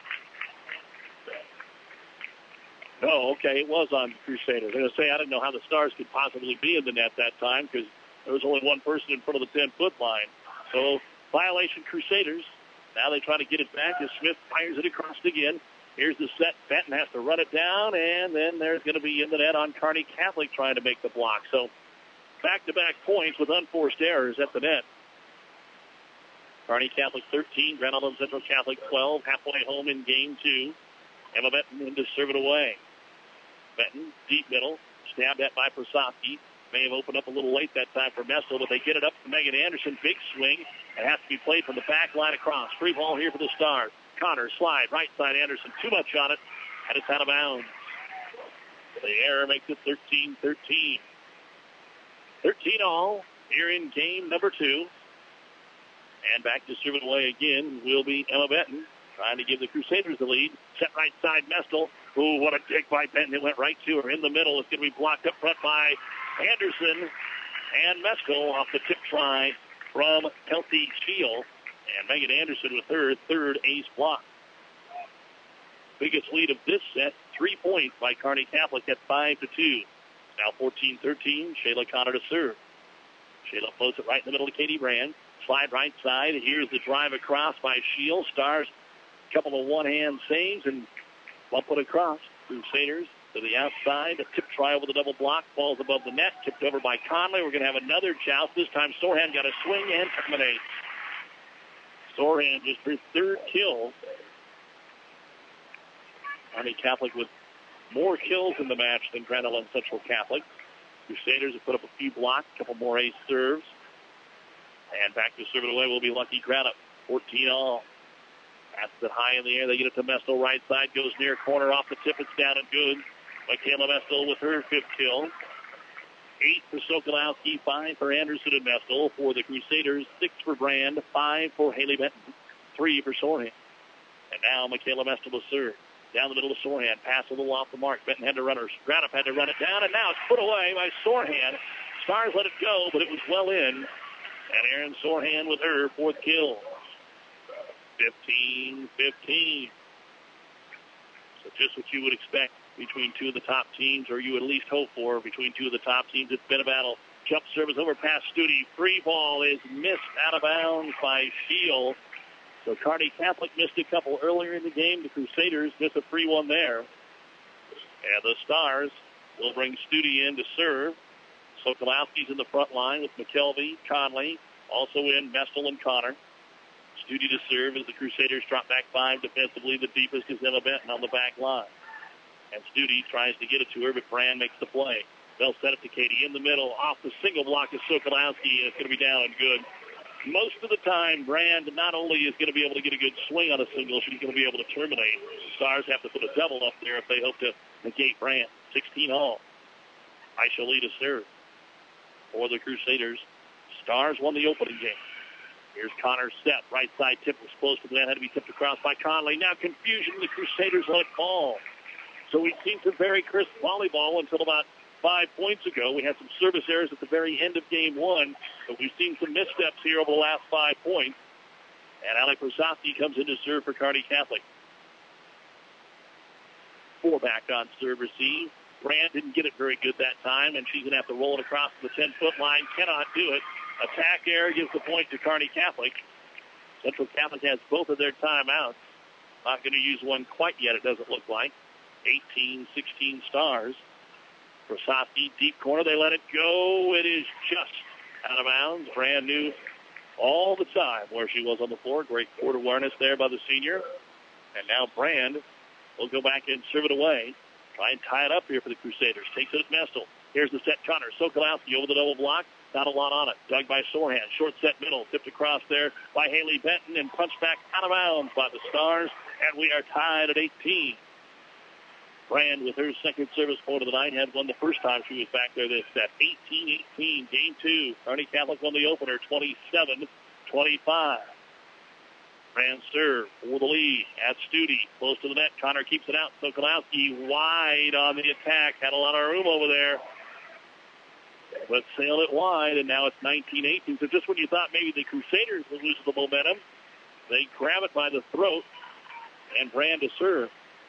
No, okay, it was on Crusaders. I'm going to say I didn't know how the Stars could possibly be in the net that time because there was only one person in front of the ten-foot line. So, violation Crusaders. Now they try to get it back as Smith fires it across again. Here's the set. Benton has to run it down, and then there's going to be in the net on Kearney Catholic trying to make the block. So back-to-back points with unforced errors at the net. Kearney Catholic thirteen, Grand Island Central Catholic twelve, halfway home in game two. Emma Benton in to serve it away. Benton, deep middle, stabbed at by Prasofsky. May have opened up a little late that time for Mestel, but they get it up to Megan Anderson. Big swing. It has to be played from the back line across. Free ball here for the Stars. Connor, slide, right side Anderson. Too much on it, and it's out of bounds. The error makes it thirteen thirteen. thirteen all here in game number two. And back to serve it away again will be Emma Benton, trying to give the Crusaders the lead. Set right side, Mestel. Ooh, what a dig by Benton. It went right to her in the middle. It's going to be blocked up front by Anderson. And Mestel off the tip try from Kelsey Shield. And Megan Anderson with her third ace block. Biggest lead of this set, three points by Kearney Catholic at five to two. Now fourteen thirteen, Shayla Connor to serve. Shayla floats it right in the middle to Katie Brand. Slide right side. Here's the drive across by Shield. Stars, a couple of one-hand saves and bump it across. Crusaders to the outside. A tip try over the double block. Falls above the net. Tipped over by Conley. We're going to have another joust. This time Sorhan got a swing and terminates. Sorhan just her third kill. Kearney Catholic with more kills in the match than Grand Island Central Catholic. Crusaders have put up a few blocks, a couple more ace serves. And back to serve it away will be Lucky Craddock. fourteen all. That's it high in the air. They get it to Mestel. Right side goes near corner off the tip. It's down and good. Michaela Mestel with her fifth kill. Eight for Sokolowski, five for Anderson and Mestel. For the Crusaders, six for Brand, five for Haley Benton, three for Sorehan. And now Michaela Mestel will serve. Down the middle of Sorehan. Pass a little off the mark. Benton had to run her. Graniff had to run it down, and now it's put away by Sorehan. Stars let it go, but it was well in. And Aaron Sorehan with her fourth kill. fifteen fifteen. So just what you would expect between two of the top teams, or you would at least hope for between two of the top teams. It's been a battle. Jump service over past Studi. Free ball is missed out of bounds by Shield. So Kearney Catholic missed a couple earlier in the game. The Crusaders missed a free one there. And the Stars will bring Studi in to serve. Sokolowski's in the front line with McKelvey, Conley, also in Mestel and Connor. Studi to serve as the Crusaders drop back five defensively. The deepest is Emma Benton on the back line. And Studi tries to get it to her, but Brand makes the play. They'll set it to Katie in the middle. Off the single block is Sokolowski, and it's going to be down and good. Most of the time, Brand not only is going to be able to get a good swing on a single, she's going to be able to terminate. The Stars have to put a double up there if they hope to negate Brand. sixteen all. Aisha Lee to serve for the Crusaders. Stars won the opening game. Here's Connor's step. Right side tip was close, but that had to be tipped across by Conley. Now confusion. The Crusaders let it fall. So we've seen some very crisp volleyball until about five points ago. We had some service errors at the very end of game one, but we've seen some missteps here over the last five points. And Alec Rosofsky comes in to serve for Kearney Catholic. Four back on serve receive. Brand didn't get it very good that time, and she's going to have to roll it across the ten-foot line. Cannot do it. Attack error gives the point to Kearney Catholic. Central Catholic has both of their timeouts. Not going to use one quite yet, it doesn't look like. eighteen sixteen Stars. Rosofsky, deep corner. They let it go. It is just out of bounds. Brand knew all the time where she was on the floor. Great court awareness there by the senior. And now Brand will go back and serve it away. Try and tie it up here for the Crusaders. Takes it at Mestel. Here's the set Connor. Sokolowski over the double block. Not a lot on it. Dug by Sorehan. Short set middle. Tipped across there by Haley Benton and punched back out of bounds by the Stars. And we are tied at eighteen. Brand with her second service point of the night had won the first time she was back there this set. eighteen eighteen. Game two. Kearney Catholic won the opener twenty-seven twenty-five. Brand serve for the lead at Studi. Close to the net. Connor keeps it out. Sokolowski wide on the attack. Had a lot of room over there. But sailed it wide, and now it's nineteen eighteen. So just when you thought maybe the Crusaders would lose the momentum, they grab it by the throat, and Brand to serve.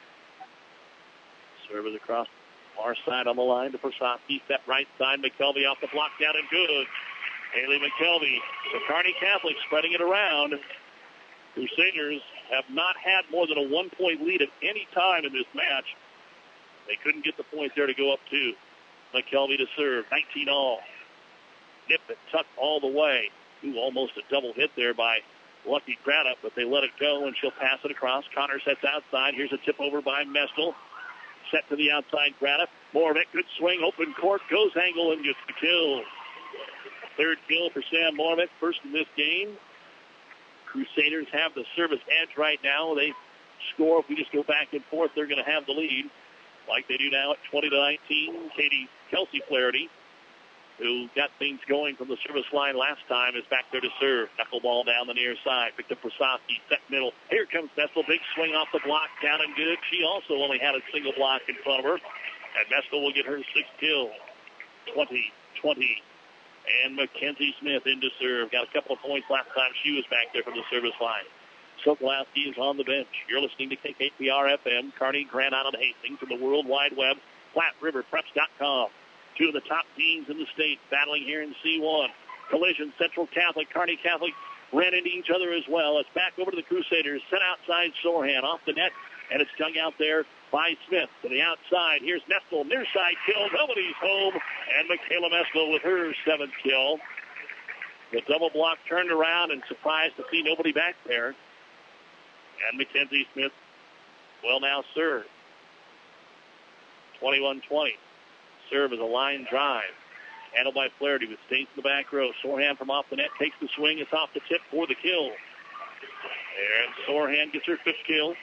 Serve is across far side on the line to Persofsky. Step right side. McKelvey off the block, down and good. Haley McKelvey. So Kearney Catholic spreading it around. Crusaders have not had more than a one-point lead at any time in this match. They couldn't get the point there to go up two. McKelvey to serve. nineteen all. Nip it, tuck all the way. Ooh, almost a double hit there by Lucky Craddock, but they let it go, and she'll pass it across. Connor sets outside. Here's a tip over by Mestel. Set to the outside, Craddock. More of it. Good swing. Open court. Goes angle and gets the kill. Third kill for Sam Mormont. First in this game. Crusaders have the service edge right now. They score. If we just go back and forth, they're going to have the lead, like they do now at twenty to nineteen. Katie Kelsey Flaherty, who got things going from the service line last time, is back there to serve. Knuckleball down the near side. Picked up Persofsky, set middle. Here comes Mestel. Big swing off the block, down and good. She also only had a single block in front of her. And Mestel will get her sixth kill. twenty twenty. And Mackenzie Smith in to serve. Got a couple of points last time she was back there from the service line. Sokolowski is on the bench. You're listening to K K P R F M, Kearney, Grand Island, Hastings, from the World Wide Web, Platte River Preps dot com. Two of the top teams in the state battling here in C one. Collision, Central Catholic, Kearney Catholic ran into each other as well. It's back over to the Crusaders. Set outside Sorehan off the net, and it's dug out there by Smith to the outside. Here's Mestel, near side kill. Nobody's home, and Michaela Mestel with her seventh kill. The double block turned around and surprised to see nobody back there. And Mackenzie Smith will now serve. twenty-one twenty. Serve is a line drive. Handled by Flaherty, who stays in the back row. Sorhan from off the net takes the swing. It's off the tip for the kill. And Sorhan gets her fifth kill.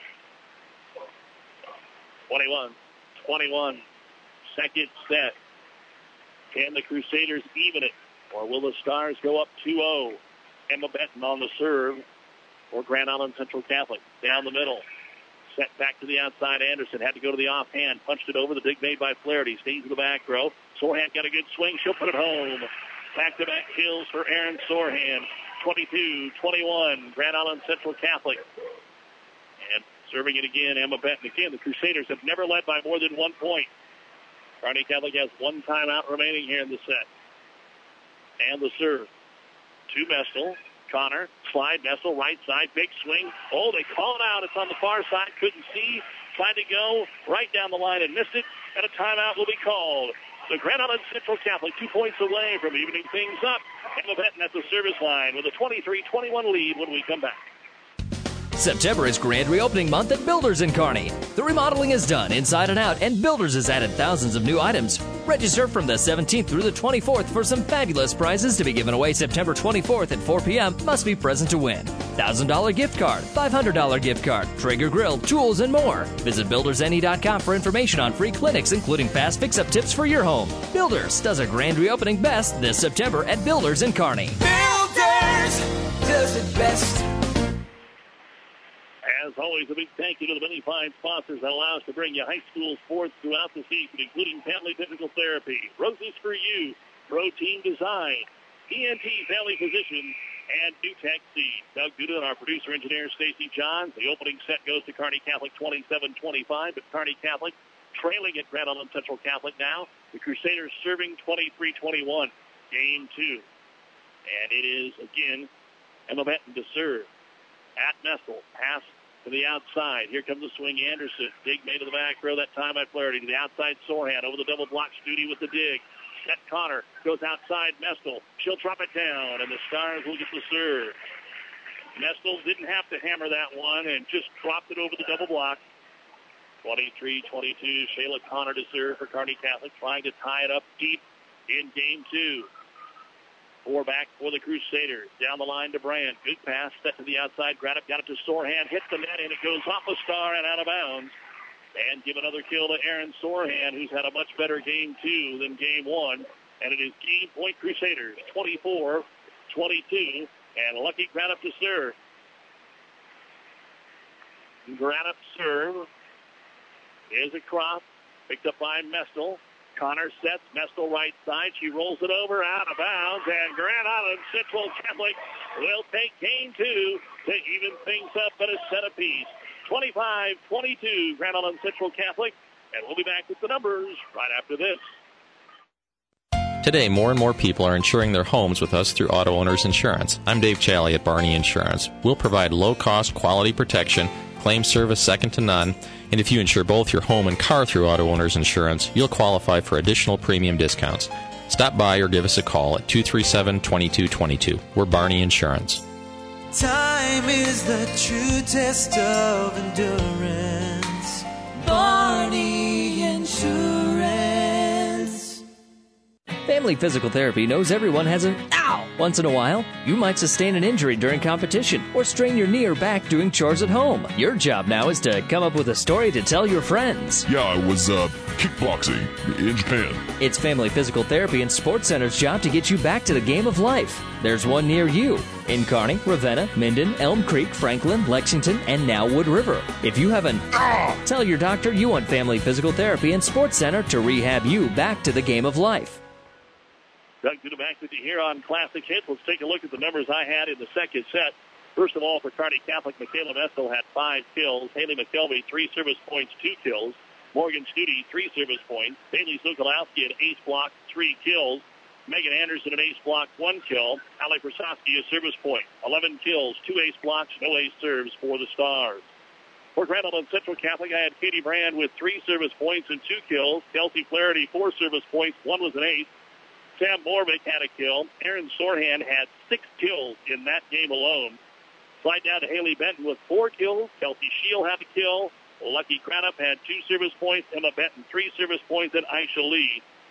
twenty-one twenty-one. Second set. Can the Crusaders even it? Or will the Stars go up two oh? Emma Benton on the serve for Grand Island Central Catholic. Down the middle. Set back to the outside. Anderson had to go to the offhand. Punched it over. The dig made by Flaherty. Stays in the back row. Sorhan got a good swing. She'll put it home. Back-to-back kills for Aaron Sorhan. twenty-two twenty-one. Grand Island Central Catholic. And serving it again, Emma Benton. Again, the Crusaders have never led by more than one point. Kearney Catholic has one timeout remaining here in the set. And the serve to Mestel. Connor, slide, Mestel, right side, big swing. Oh, they call it out. It's on the far side. Couldn't see. Tried to go right down the line and missed it. And a timeout will be called. The Grand Island Central Catholic two points away from evening things up. Emma Benton at the service line with a twenty-three twenty-one lead when we come back. September is grand reopening month at Builders in Kearney. The remodeling is done inside and out, and Builders has added thousands of new items. Register from the seventeenth through the twenty-fourth for some fabulous prizes to be given away September twenty-fourth at four p.m. Must be present to win. one thousand dollars gift card, five hundred dollars gift card, Traeger grill, tools, and more. Visit builders n e dot com for information on free clinics, including fast fix-up tips for your home. Builders does a grand reopening best this September at Builders in Kearney. Builders does it best. As always, a big thank you to the many fine sponsors that allow us to bring you high school sports throughout the season, including Family Physical Therapy, Roses for You, Protein Design, E N T Family Physicians, and New Tech Seed. Doug Duda and our producer-engineer, Stacy Johns. The opening set goes to Kearney Catholic twenty-seven twenty-five, but Kearney Catholic trailing at Grand Island Central Catholic now. The Crusaders serving twenty-three twenty-one, game two. And it is, again, Emma Benton to serve. At Mestel, pass to the outside. Here comes the swing. Anderson. Dig made to the back row. That time by Flaherty. To the outside, Sorhan. Over the double block, Studi with the dig. Set Connor. Goes outside, Mestel. She'll drop it down, and the Stars will get the serve. Mestel didn't have to hammer that one and just dropped it over the double block. twenty-three twenty-two. Shayla Connor to serve for Kearney Catholic, trying to tie it up deep in game two. Four back for the Crusaders. Down the line to Brand. Good pass. Set to the outside. Grant got it to Sorhan. Hits the net, and it goes off a star and out of bounds. And give another kill to Aaron Sorhan, who's had a much better game two than game one. And it is game point Crusaders. twenty-four twenty-two. And Lucky Granup to serve. Granup serve is across. Picked up by Mestel. Connor sets, Mestel right side. She rolls it over, out of bounds, and Grand Island Central Catholic will take game two to even things up at a set apiece. twenty-five twenty-two, Grand Island Central Catholic, and we'll be back with the numbers right after this. Today, more and more people are insuring their homes with us through Auto Owners Insurance. I'm Dave Challey at Barney Insurance. We'll provide low-cost, quality protection, claim service second to none, and if you insure both your home and car through Auto Owners Insurance, you'll qualify for additional premium discounts. Stop by or give us a call at two three seven, two two two two. We're Barney Insurance. Time is the true test of endurance. Barney Insurance. Family Physical Therapy knows everyone has an ow once in a while. You might sustain an injury during competition or strain your knee or back doing chores at home. Your job now is to come up with a story to tell your friends. Yeah, I was uh, kickboxing in Japan. It's Family Physical Therapy and Sports Center's job to get you back to the game of life. There's one near you in Kearney, Ravenna, Minden, Elm Creek, Franklin, Lexington, and now Wood River. If you have an ah, tell your doctor you want Family Physical Therapy and Sports Center to rehab you back to the game of life. Doug Duda back with you here on Classic Hits. Let's take a look at the numbers I had in the second set. First of all, for Kearney Catholic, Michaela Mestel had five kills. Haley McKelvey, three service points, two kills. Morgan Studi, three service points. Bailey Zukalowski, an ace block, three kills. Megan Anderson, an ace block, one kill. Ali Prasovsky, a service point, eleven kills, two ace blocks, no ace serves for the Stars. For Grand Island Central Catholic, I had Katie Brand with three service points and two kills. Kelsey Flaherty, four service points, one was an ace. Sam Morvick had a kill. Aaron Sorhan had six kills in that game alone. Slide down to Haley Benton with four kills. Kelsey Shield had a kill. Lucky Cranup had two service points. Emma Benton, three service points. And Aisha Lee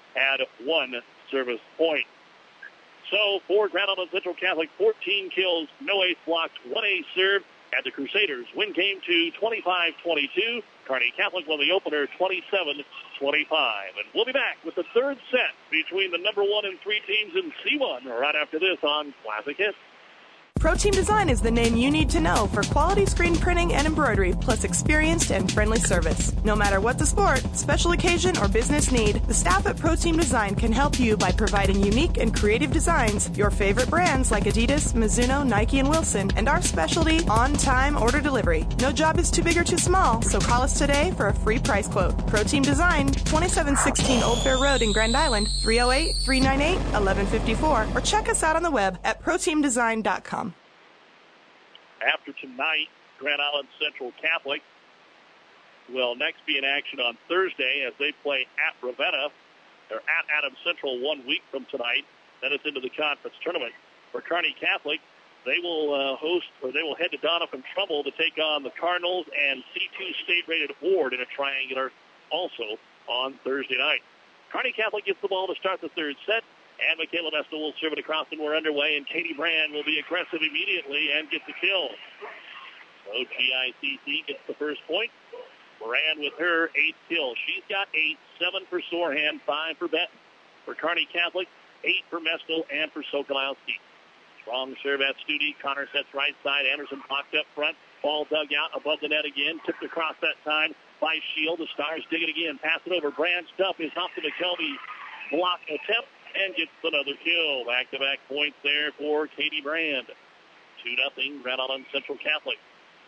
had one service point. So for Grand Island Central Catholic, fourteen kills, no ace blocked, one ace served, and the Crusaders win game two, twenty-five twenty-two. Kearney Catholic won the opener, twenty-seven twenty-five. And we'll be back with the third set between the number one and three teams in C one right after this on Classic Hits. Pro Team Design is the name you need to know for quality screen printing and embroidery, plus experienced and friendly service. No matter what the sport, special occasion, or business need, the staff at Pro Team Design can help you by providing unique and creative designs, your favorite brands like Adidas, Mizuno, Nike, and Wilson, and our specialty, on-time order delivery. No job is too big or too small, so call us today for a free price quote. Pro Team Design, twenty-seven sixteen Old Fair Road in Grand Island, three oh eight, three nine eight, eleven fifty-four, or check us out on the web at pro team design dot com. After tonight, Grand Island Central Catholic will next be in action on Thursday as they play at Ravenna. They're at Adams Central one week from tonight. Then it's into the conference tournament. For Kearney Catholic, they will uh, host, or they will head to Doniphan Trumbull to take on the Cardinals and C two state-rated Ward in a triangular also on Thursday night. Kearney Catholic gets the ball to start the third set. And Michaela Mestel will serve it across, and we're underway. And Katie Brand will be aggressive immediately and get the kill. So G I C C gets the first point. Brand with her eighth kill. She's got eight, seven for Sorehand, five for Benton. For Kearney Catholic, eight for Mestel and for Sokolowski. Strong serve at Studi. Connor sets right side. Anderson blocked up front. Ball dug out above the net again. Tipped across that time by Shield. The Stars dig it again. Pass it over. Brand's stuff is off to McKelvey. Block attempt. And gets another kill. Back-to-back points there for Katie Brand. two nothing, Grand Island Central Catholic.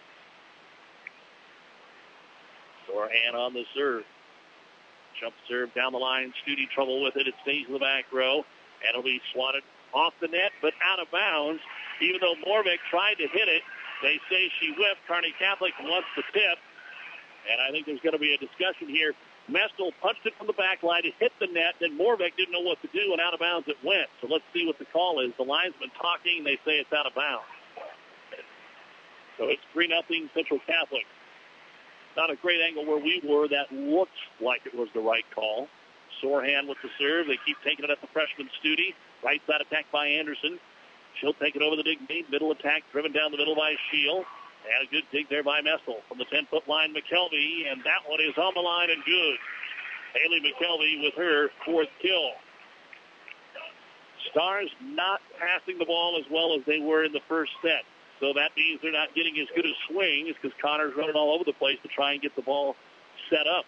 Sorehand on the serve. Jump serve down the line. Studi trouble with it. It stays in the back row. And it'll be swatted off the net, but out of bounds. Even though Morvik tried to hit it, they say she whipped. Kearney Catholic wants the tip. And I think there's going to be a discussion here. Mestel punched it from the back line. It hit the net. Then Morvik didn't know what to do, and out of bounds it went. So let's see what the call is. The linesman talking. They say it's out of bounds. So it's three nothing Central Catholic. Not a great angle where we were. That looks like it was the right call. Sorehand with the serve. They keep taking it at the freshman Studi. Right side attack by Anderson. She'll take it over the dig main. Middle attack driven down the middle by Shield. And a good dig there by Mestel from the ten-foot line, McKelvey, and that one is on the line and good. Haley McKelvey with her fourth kill. Stars not passing the ball as well as they were in the first set. So that means they're not getting as good as swings because Connor's running all over the place to try and get the ball set up.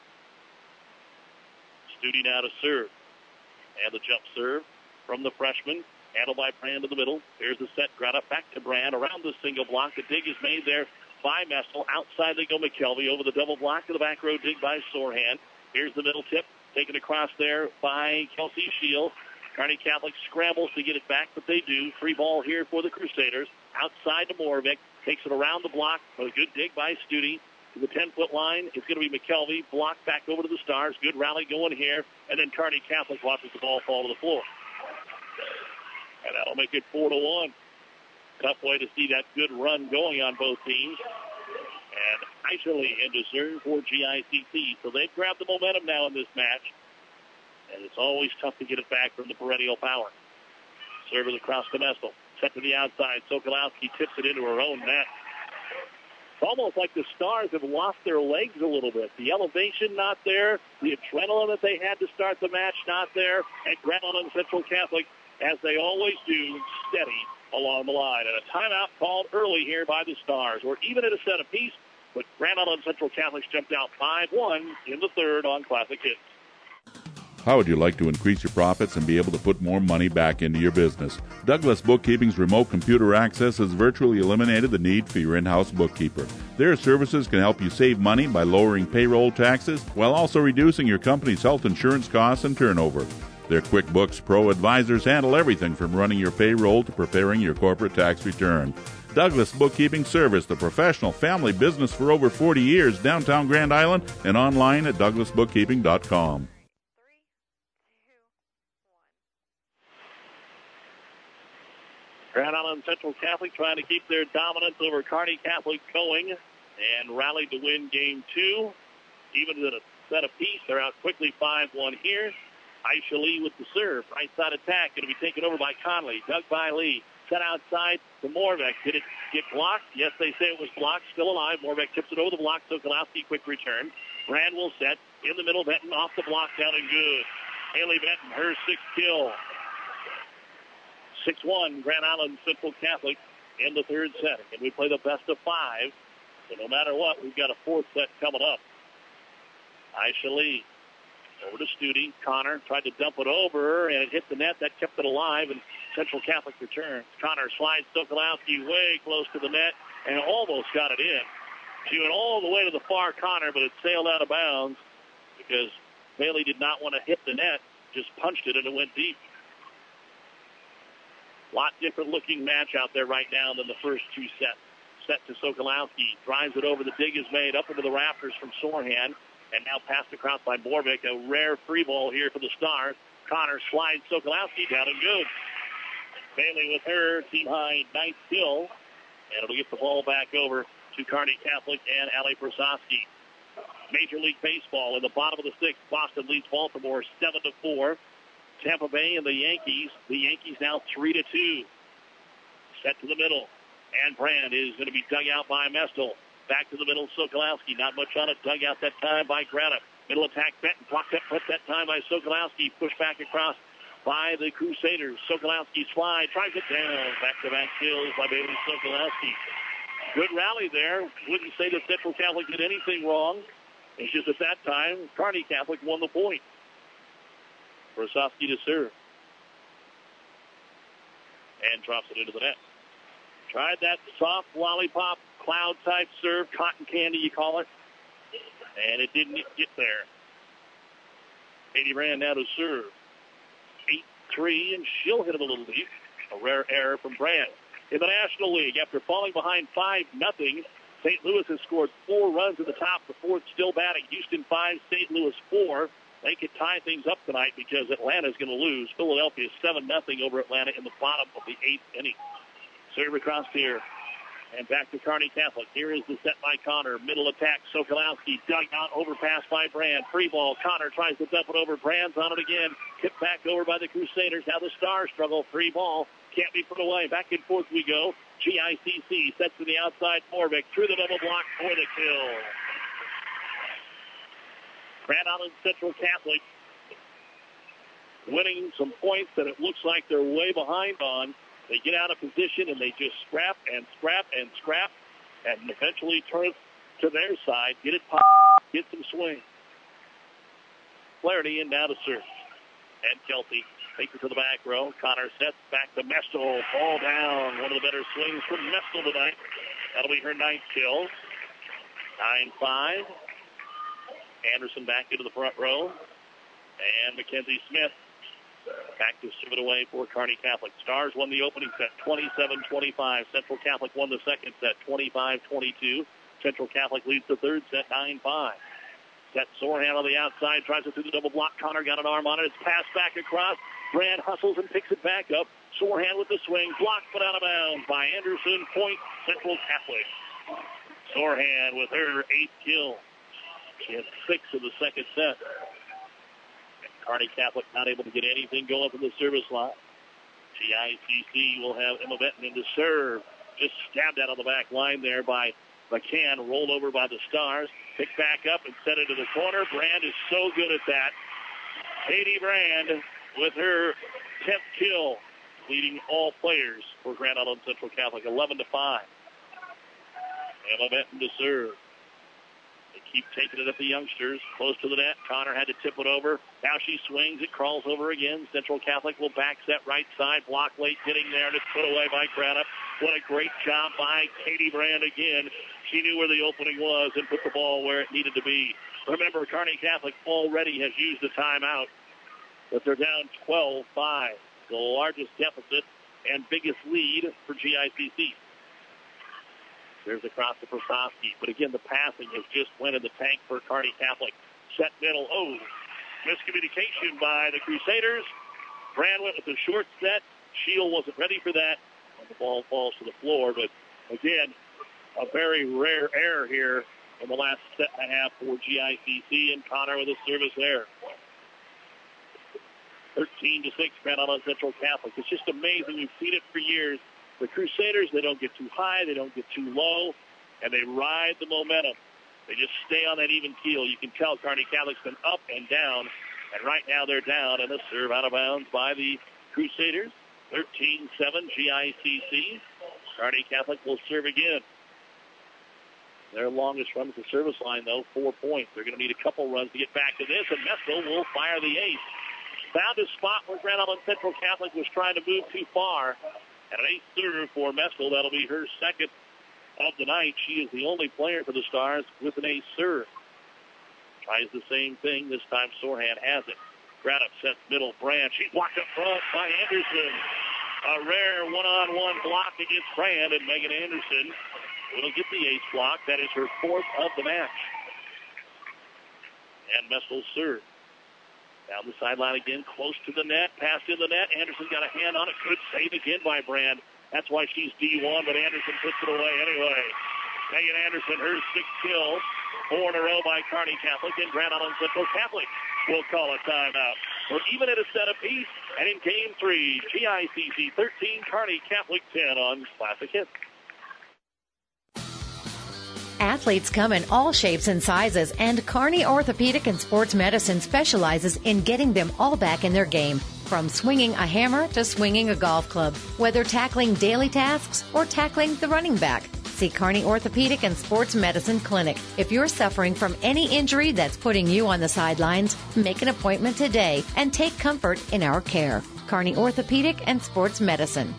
Studi now to serve. And the jump serve from the freshman. Handled by Brand in the middle. Here's the set. Grata back to Brand around the single block. The dig is made there by Mestel. Outside they go McKelvey over the double block to the back row dig by Sorehand. Here's the middle tip. Taken across there by Kelsey Shield. Kearney Catholic scrambles to get it back, but they do. Free ball here for the Crusaders. Outside to Morvik. Takes it around the block. A good dig by Studi. To the ten-foot line, it's going to be McKelvey. Blocked back over to the Stars. Good rally going here. And then Kearney Catholic watches the ball fall to the floor. And that'll make it four to one. Tough way to see that good run going on both teams. And Eicherle into serve for G I C C. So they've grabbed the momentum now in this match. And it's always tough to get it back from the perennial power. Serve across to Mestel. Set to the outside. Sokolowski tips it into her own net. It's almost like the Stars have lost their legs a little bit. The elevation not there. The adrenaline that they had to start the match not there. And Grand Island Central Catholic, as they always do, steady along the line. And a timeout called early here by the Stars. We're even at a set apiece, but Grand Island Central Catholics jumped out five one in the third on Classic Hits. How would you like to increase your profits and be able to put more money back into your business? Douglas Bookkeeping's remote computer access has virtually eliminated the need for your in-house bookkeeper. Their services can help you save money by lowering payroll taxes while also reducing your company's health insurance costs and turnover. Their QuickBooks Pro advisors handle everything from running your payroll to preparing your corporate tax return. Douglas Bookkeeping Service, the professional family business for over forty years, downtown Grand Island, and online at douglas bookkeeping dot com. Grand Island Central Catholic trying to keep their dominance over Kearney Catholic going and rallied to win game two. Even at a set apiece, they're out quickly five one here. Aisha Lee with the serve. Right side attack going to be taken over by Conley. Dug by Lee. Set outside to Morbeck. Did it get blocked? Yes, they say it was blocked. Still alive. Morbeck tips it over the block. Sokolowski, quick return. Brand will set. In the middle, Benton off the block, down and good. Haley Benton, her sixth kill. six one, Grand Island Central Catholic in the third set. And we play the best of five. So no matter what, we've got a fourth set coming up. Aisha Lee over to Studi. Connor tried to dump it over, and it hit the net. That kept it alive, and Central Catholic returns. Connor slides Sokolowski way close to the net and almost got it in. She went all the way to the far corner, but it sailed out of bounds because Bailey did not want to hit the net, just punched it, and it went deep. A lot different looking match out there right now than the first two sets. Set to Sokolowski. Drives it over. The dig is made up into the rafters from Sorhan. And now passed across by Borvik. A rare free ball here for the Stars. Connor slides Sokolowski down and good. Bailey with her team high ninth kill. And it'll get the ball back over to Kearney Catholic and Allie Persofsky. Major League Baseball in the bottom of the sixth. Boston leads Baltimore seven to four. Tampa Bay and the Yankees. The Yankees now three to two. Set to the middle. And Brand is going to be dug out by Mestel. Back to the middle, Sokolowski. Not much on it. Dug out that time by Grana. Middle attack, Benton. Blocked that, put that time by Sokolowski. Pushed back across by the Crusaders. Sokolowski slide. Tries it down. Back-to-back kills by Bailey Sokolowski. Good rally there. Wouldn't say that Central Catholic did anything wrong. It's just at that time, Kearney Catholic won the point. Persofsky to serve. And drops it into the net. Tried that soft lollipop cloud type serve, cotton candy you call it, and it didn't get there. Katie Brand now to serve. eight three, and she'll hit it a little deep. A rare error from Brand. In the National League, after falling behind five nothing, Saint Louis has scored four runs at the top. The fourth still batting. Houston five, Saint Louis four. They could tie things up tonight because Atlanta's going to lose. Philadelphia seven nothing over Atlanta in the bottom of the eighth inning. Serve across here. And back to Kearney Catholic. Here is the set by Connor. Middle attack, Sokolowski. Dug out, overpass by Brand. Free ball. Connor tries to dump it over. Brand's on it again. Tipped back over by the Crusaders. Now the Stars struggle. Free ball. Can't be put away. Back and forth we go. G I C C sets to the outside. Morvik through the double block for the kill. Grand Island Central Catholic winning some points that it looks like they're way behind on. They get out of position, and they just scrap and scrap and scrap and eventually turn it to their side, get it pop, get some swing. Flaherty in now to serve. And Kelsey takes it to the back row. Connor sets back to Mestel. Ball down. One of the better swings from Mestel tonight. That'll be her ninth kill. nine five. Anderson back into the front row. And Mackenzie Smith back to serve it away for Kearney Catholic. Stars won the opening set twenty-seven twenty-five. Central Catholic won the second set twenty-five twenty-two. Central Catholic leads the third set nine five. Set Sorhan on the outside, tries it through the double block. Connor got an arm on it. It's passed back across. Brand hustles and picks it back up. Sorhan with the swing. Blocked but out of bounds by Anderson. Point Central Catholic. Sorhan with her eighth kill. She has six in the second set. Kearney Catholic not able to get anything going from the service line. G I C C will have Emma Benton in to serve. Just stabbed out on the back line there by McCann. Rolled over by the Stars. Picked back up and set into the corner. Brand is so good at that. Katie Brand with her tenth kill, leading all players for Grand Island Central Catholic, eleven to five. Emma Benton to serve. They keep taking it at the youngsters. Close to the net. Connor had to tip it over. Now she swings. It crawls over again. Central Catholic will back set right side. Block late getting there, and it's put away by Craddock. What a great job by Katie Brand again. She knew where the opening was and put the ball where it needed to be. Remember, Kearney Catholic already has used the timeout, but they're down twelve five. The largest deficit and biggest lead for G I C C. There's across to Persofsky. But again, the passing has just went in the tank for Kearney Catholic. Set middle. Oh, miscommunication by the Crusaders. Brand went with the short set. Shield wasn't ready for that. And the ball falls to the floor. But again, a very rare error here in the last set and a half for G I C C. And Connor with a service there. thirteen to six, Grand Island Central Catholic. It's just amazing. We've seen it for years. The Crusaders, they don't get too high, they don't get too low, and they ride the momentum. They just stay on that even keel. You can tell Kearney Catholic's been up and down, and right now they're down, and a serve out of bounds by the Crusaders. thirteen seven, G I C C. Kearney Catholic will serve again. Their longest run at the service line, though, four points. They're going to need a couple runs to get back to this, and Mestel will fire the ace. Found a spot where Grand Island Central Catholic was trying to move too far. And an ace serve for Mestel. That'll be her second of the night. She is the only player for the Stars with an ace serve. Tries the same thing. This time Sorhan has it. Grant sets middle. Brand. She's blocked up front by Anderson. A rare one-on-one block against Brand, and Megan Anderson will get the ace block. That is her fourth of the match. And Mestel's serve. Down the sideline again, close to the net. Pass in the net. Anderson got a hand on it. Good save again by Brand. That's why she's D one, but Anderson puts it away anyway. Megan Anderson, her sixth kill. Four in a row by Kearney Catholic, and Grand Island Central Catholic will call a timeout. We're even at a set apiece, and in game three, G I C C thirteen, Kearney Catholic ten on Classic Hits. Athletes come in all shapes and sizes, and Kearney Orthopedic and Sports Medicine specializes in getting them all back in their game. From swinging a hammer to swinging a golf club, whether tackling daily tasks or tackling the running back. See Kearney Orthopedic and Sports Medicine Clinic. If you're suffering from any injury that's putting you on the sidelines, make an appointment today and take comfort in our care. Kearney Orthopedic and Sports Medicine.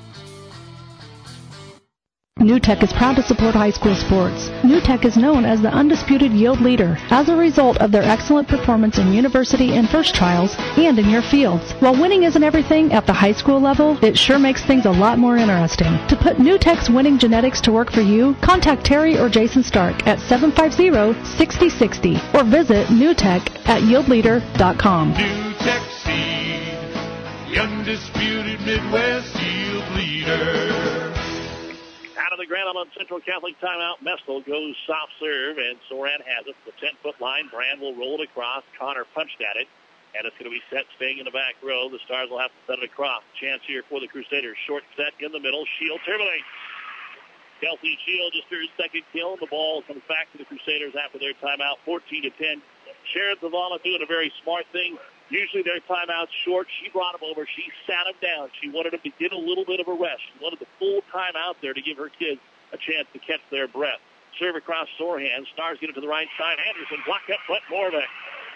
NewTek is proud to support high school sports. NewTek is known as the undisputed yield leader as a result of their excellent performance in university and first trials and in your fields. While winning isn't everything at the high school level, it sure makes things a lot more interesting. To put NewTek's winning genetics to work for you, contact Terry or Jason Stark at seven five zero, six zero six zero or visit NewTek at yield leader dot com. NewTek Seed, the undisputed Midwest yield leader. Out of the Grand Island Central Catholic timeout, Mestel goes soft serve, and Soran has it. The ten-foot line, Brand will roll it across. Connor punched at it, and it's going to be set staying in the back row. The Stars will have to set it across. Chance here for the Crusaders. Short set in the middle. Shield terminates. Kelsey Shield just her second kill. The ball comes back to the Crusaders after their timeout, fourteen to ten. Sharon Zavala doing a very smart thing. Usually their timeout's short. She brought him over. She sat him down. She wanted him to get a little bit of a rest. She wanted the full time out there to give her kids a chance to catch their breath. Serve across Sorhan. Stars get it to the right side. Anderson blocked up front. Morbeck.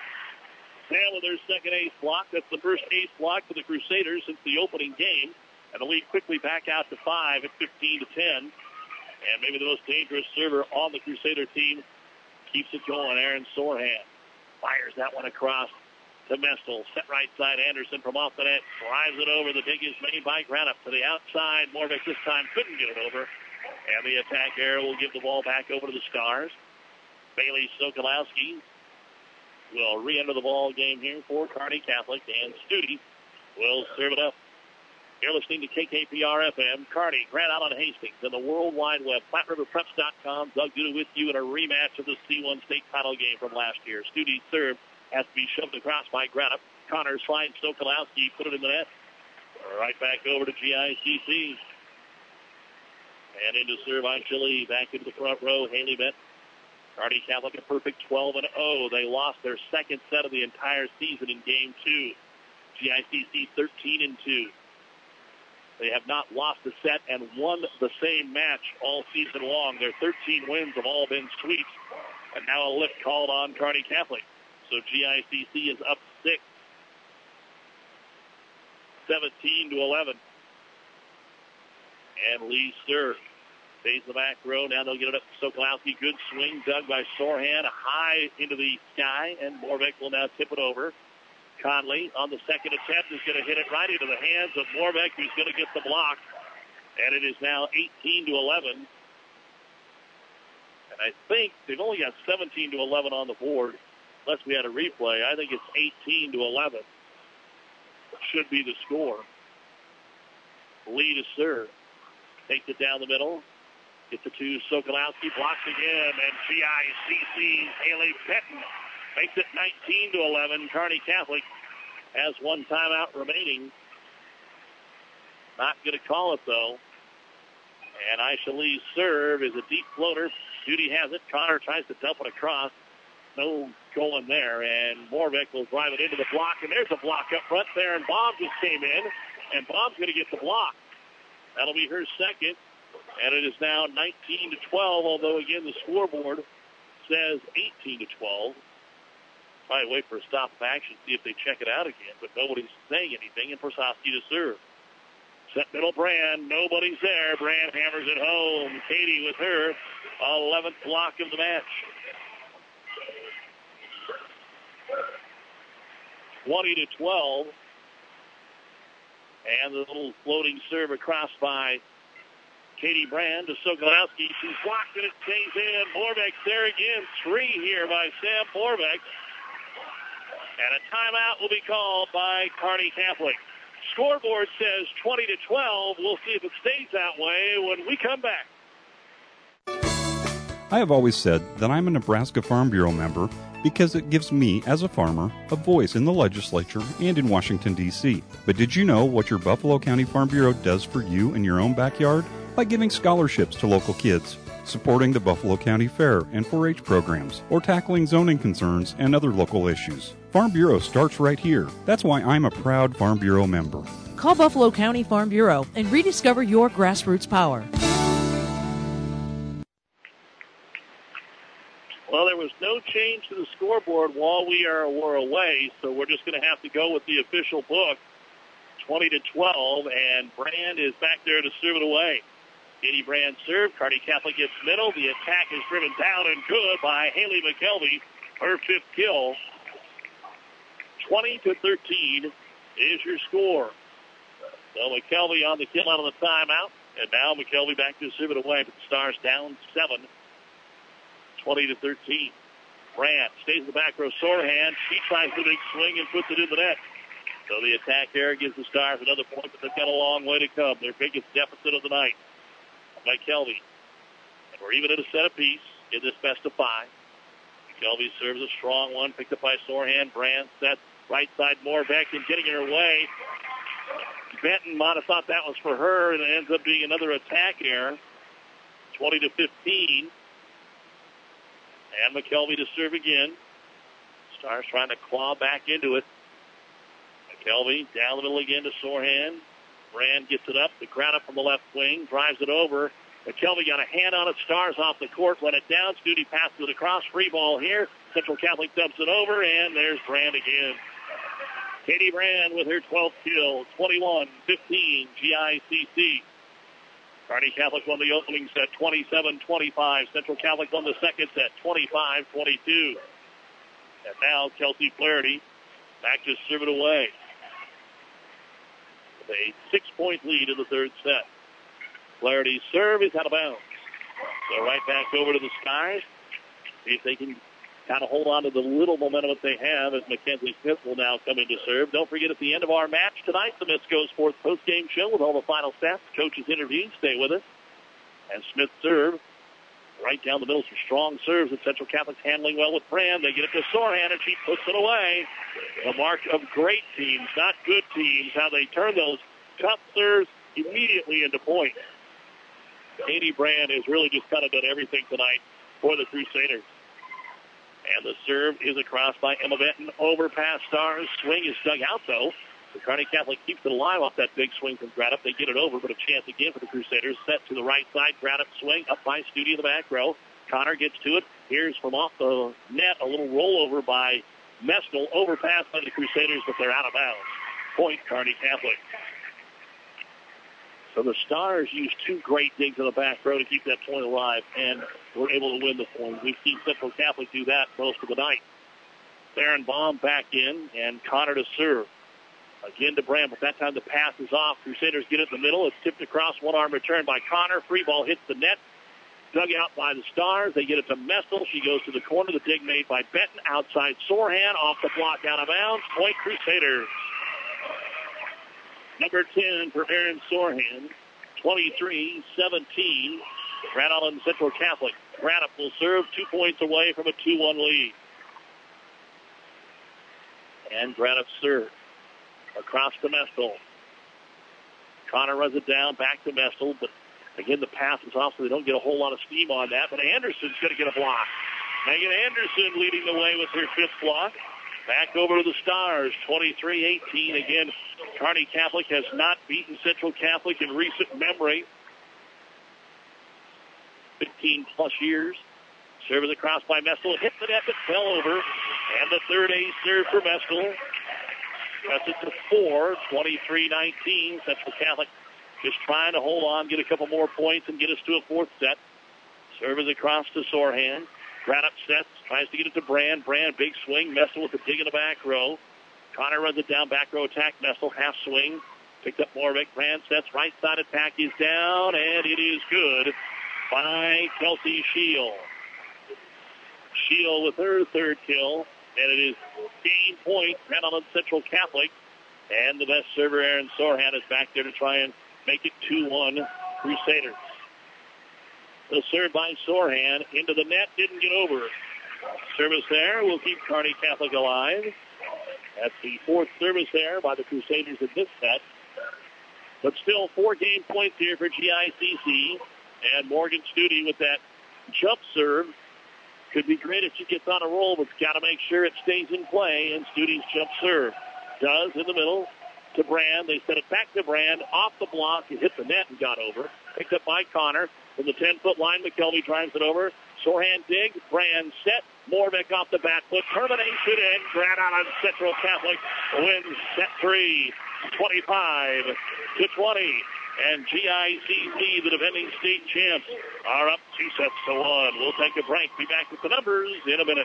Sam with her second ace block. That's the first ace block for the Crusaders since the opening game. And the lead quickly back out to five at fifteen to ten. And maybe the most dangerous server on the Crusader team keeps it going. Aaron Sorhan fires that one across to Mestel. Set right side. Anderson from off the net. Drives it over. The dig is made by Grant to the outside. Morbeck this time couldn't get it over. And the attack error will give the ball back over to the Stars. Bailey Sokolowski will re-enter the ball game here for Kearney Catholic. And Studi will serve it up. You're listening to K K P R F M, Kearney, Grand Island, Hastings, and the World Wide Web. Platte River Preps dot com. Doug Duda with you in a rematch of the C one state title game from last year. Studi's serve has to be shoved across by Grant. Connor slides Sokolowski, put it in the net. Right back over to G I C C. And into serve on Chile. Back into the front row. Haley Bent. Kearney Catholic a perfect twelve and oh. They lost their second set of the entire season in game two. G I C C thirteen and two. They have not lost a set and won the same match all season long. Their thirteen wins have all been sweeps. And now a lift called on Kearney Catholic. So G I C C is up six. seventeen to eleven. And Lee Sturr stays in the back row. Now they'll get it up to Sokolowski. Good swing dug by Sorhan. High into the sky. And Morbeck will now tip it over. Conley on the second attempt is going to hit it right into the hands of Morbeck, who's going to get the block. And it is now eighteen to eleven. And I think they've only got seventeen to eleven on the board. Unless we had a replay, I think it's eighteen to eleven. Should be the score. Lead is serve. Takes it down the middle. Gets it to Sokolowski. Blocks again. And G I C C's Haley Petton makes it nineteen to eleven. Kearney Catholic has one timeout remaining. Not going to call it, though. And Aisha Lee's serve is a deep floater. Judy has it. Connor tries to dump it across. No going there. And Morbeck will drive it into the block. And there's a block up front there. And Bob just came in. And Bob's going to get the block. That'll be her second. And it is now nineteen to twelve, although, again, the scoreboard says eighteen to twelve. Probably wait for a stop of action, see if they check it out again. But nobody's saying anything. And Persofsky to serve. Set middle Brand. Nobody's there. Brand hammers it home. Katie with her eleventh block of the match. twenty to twelve. And the little floating serve across by Katie Brand to Sokolowski. She's blocked and it stays in. Morbeck's there again. Three here by Sam Morbeck. And a timeout will be called by Kearney Catholic. Scoreboard says twenty to twelve. We'll see if it stays that way when we come back. I have always said that I'm a Nebraska Farm Bureau member because it gives me, as a farmer, a voice in the legislature and in Washington, D C But did you know what your Buffalo County Farm Bureau does for you in your own backyard? By giving scholarships to local kids, supporting the Buffalo County Fair and four H programs, or tackling zoning concerns and other local issues. Farm Bureau starts right here. That's why I'm a proud Farm Bureau member. Call Buffalo County Farm Bureau and rediscover your grassroots power. Well, there was no change to the scoreboard while we are were away, so we're just going to have to go with the official book. twenty to twelve, and Brand is back there to serve it away. Katie Brand serve. Kearney Catholic gets middle. The attack is driven down and good by Haley McKelvey. Her fifth kill. twenty to thirteen is your score. So McKelvey on the kill out of the timeout. And now McKelvey back to serve it away. But the Stars down seven. twenty to thirteen. Brand stays in the back row. Sorahan. She tries the big swing and puts it in the net. So the attack there gives the Stars another point, but they've got a long way to come. Their biggest deficit of the night. McKelvey. And we're even at a set apiece in this best of five. McKelvey serves a strong one, picked up by Sorahan. Brand sets right side Morbeck and getting in her way. Benton might have thought that was for her, and it ends up being another attack error. twenty to fifteen. And McKelvey to serve again. Stars trying to claw back into it. McKelvey down the middle again to Sorahan. Brand gets it up. The crowd up from the left wing. Drives it over. McKelvey got a hand on it. Stars off the court. Let it down. Studi passes it across. Free ball here. Central Catholic dumps it over. And there's Brand again. Katie Brand with her twelfth kill. twenty-one fifteen G I C C. Kearney Catholic won the opening set twenty-seven twenty-five. Central Catholic won the second set twenty-five twenty-two. And now Kelsey Flaherty back to serve it away. With a six-point lead in the third set. Flaherty's serve is out of bounds. So right back over to the Stars. See if they can kind of hold on to the little momentum that they have as Mackenzie Smith will now come in to serve. Don't forget at the end of our match tonight, the Misco Sports post-game show with all the final stats, coaches interviewed. Stay with us. And Smith serve right down the middle. Some strong serves and Central Catholic's handling well with Brand. They get it to Sorahan and she puts it away. The mark of great teams, not good teams, how they turn those tough serves immediately into points. Katie Brand has really just kind of done everything tonight for the Crusaders. And the serve is across by Emma Benton. Over past Stars. Swing is dug out, though. The Kearney Catholic keeps it alive off that big swing from Craddock. They get it over, but a chance again for the Crusaders. Set to the right side. Craddock swing up by Studi in the back row. Connor gets to it. Here's from off the net a little rollover by Mestel. Overpass by the Crusaders, but they're out of bounds. Point, Kearney Catholic. So the Stars used two great digs in the back row to keep that point alive, and were able to win the point. We've seen Central Catholic do that most of the night. Theron Baum back in, and Connor to serve. Again to Brand, but that time the pass is off. Crusaders get it in the middle. It's tipped across, one-arm return by Connor. Free ball hits the net. Dug out by the Stars. They get it to Mestel. She goes to the corner. The dig made by Benton. Outside Sorahan. Off the block, out of bounds. Point Crusaders. Number ten for Aaron Sorahan. twenty-three seventeen. Grand Island Central Catholic. Craddock will serve two points away from a two one lead. And Craddock serve. across to Mestel. Connor runs it down, back to Mestel, but again, the pass is off, so they don't get a whole lot of steam on that, but Anderson's going to get a block. Megan Anderson leading the way with her fifth block. Back over to the Stars, twenty-three eighteen. Again, Kearney Catholic has not beaten Central Catholic in recent memory. fifteen-plus years. Service across by Mestel. Hit the net, but fell over. And the third ace serve for Mestel. That's it to four, twenty-three nineteen. Central Catholic just trying to hold on, get a couple more points, and get us to a fourth set. Service across to Sorhan. Craddock sets, tries to get it to Brand. Brand, big swing. Mestel with the dig in the back row. Connor runs it down, back row attack. Mestel, half swing. Picked up Morvick. Brand sets, right side attack is down, and it is good by Kelsey Shield. Shield with her third kill, and it is game point, Grand Island Central Catholic. And the best server, Aaron Sorhan, is back there to try and make it two one Crusaders. The serve by Sorhan into the net, didn't get over. Service there will keep Kearney Catholic alive. That's the fourth service there by the Crusaders in this set. But still four game points here for G I C C. And Morgan Studi with that jump serve. Could be great if she gets on a roll, but got to make sure it stays in play. And Studi's jump serve does in the middle to Brand. They set it back to Brand. Off the block. It hit the net and got over. Picked up by Connor. From the ten-foot line, McKelvey drives it over. Sorhan dig. Brand set. Morvick off the bat foot. Termination, and Grand Island Central Catholic wins set three, twenty-five to twenty. And G I C C, the defending state champs, are up two sets to one. We'll take a break. Be back with the numbers in a minute.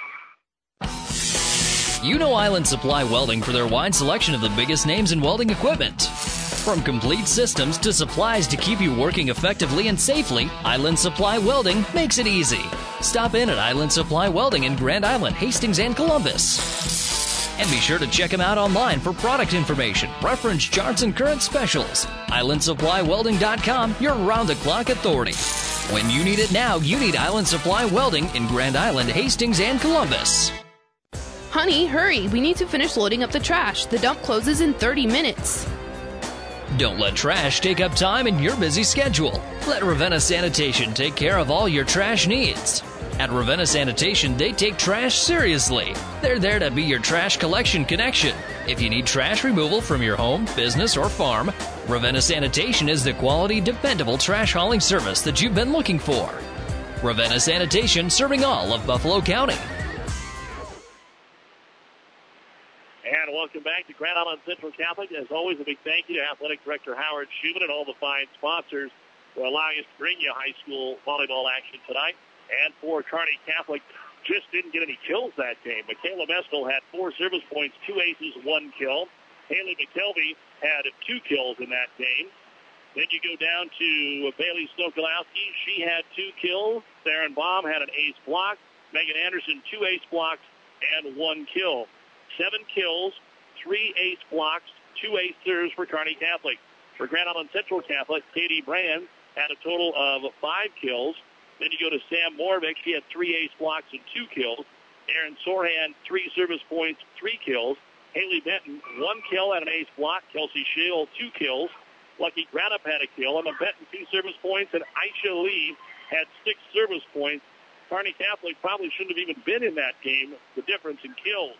You know Island Supply Welding for their wide selection of the biggest names in welding equipment. From complete systems to supplies to keep you working effectively and safely, Island Supply Welding makes it easy. Stop in at Island Supply Welding in Grand Island, Hastings, and Columbus. And be sure to check them out online for product information, reference charts, and current specials. island supply welding dot com, your round-the-clock authority. When you need it now, you need Island Supply Welding in Grand Island, Hastings, and Columbus. Honey, hurry. We need to finish loading up the trash. The dump closes in thirty minutes. Don't let trash take up time in your busy schedule. Let Ravenna Sanitation take care of all your trash needs. At Ravenna Sanitation, they take trash seriously. They're there to be your trash collection connection. If you need trash removal from your home, business, or farm, Ravenna Sanitation is the quality, dependable trash hauling service that you've been looking for. Ravenna Sanitation, serving all of Buffalo County. And welcome back to Grand Island Central Catholic. As always, a big thank you to Athletic Director Howard Schumann and all the fine sponsors for allowing us to bring you high school volleyball action tonight. And for Kearney Catholic, just didn't get any kills that game. Michaela Mestel had four service points, two aces, one kill. Haley McKelvey had two kills in that game. Then you go down to Bailey Stokalowski. She had two kills. Theron Baum had an ace block. Megan Anderson, two ace blocks and one kill. Seven kills, three ace blocks, two ace serves for Kearney Catholic. For Grand Island Central Catholic, Katie Brand had a total of five kills. Then you go to Sam Morvick. She had three ace blocks and two kills. Aaron Sorhan, three service points, three kills. Haley Benton, one kill and an ace block. Kelsey Shield, two kills. Lucky Gratup had a kill. Emma Benton, two service points. And Aisha Lee had six service points. Kearney Catholic probably shouldn't have even been in that game, the difference in kills.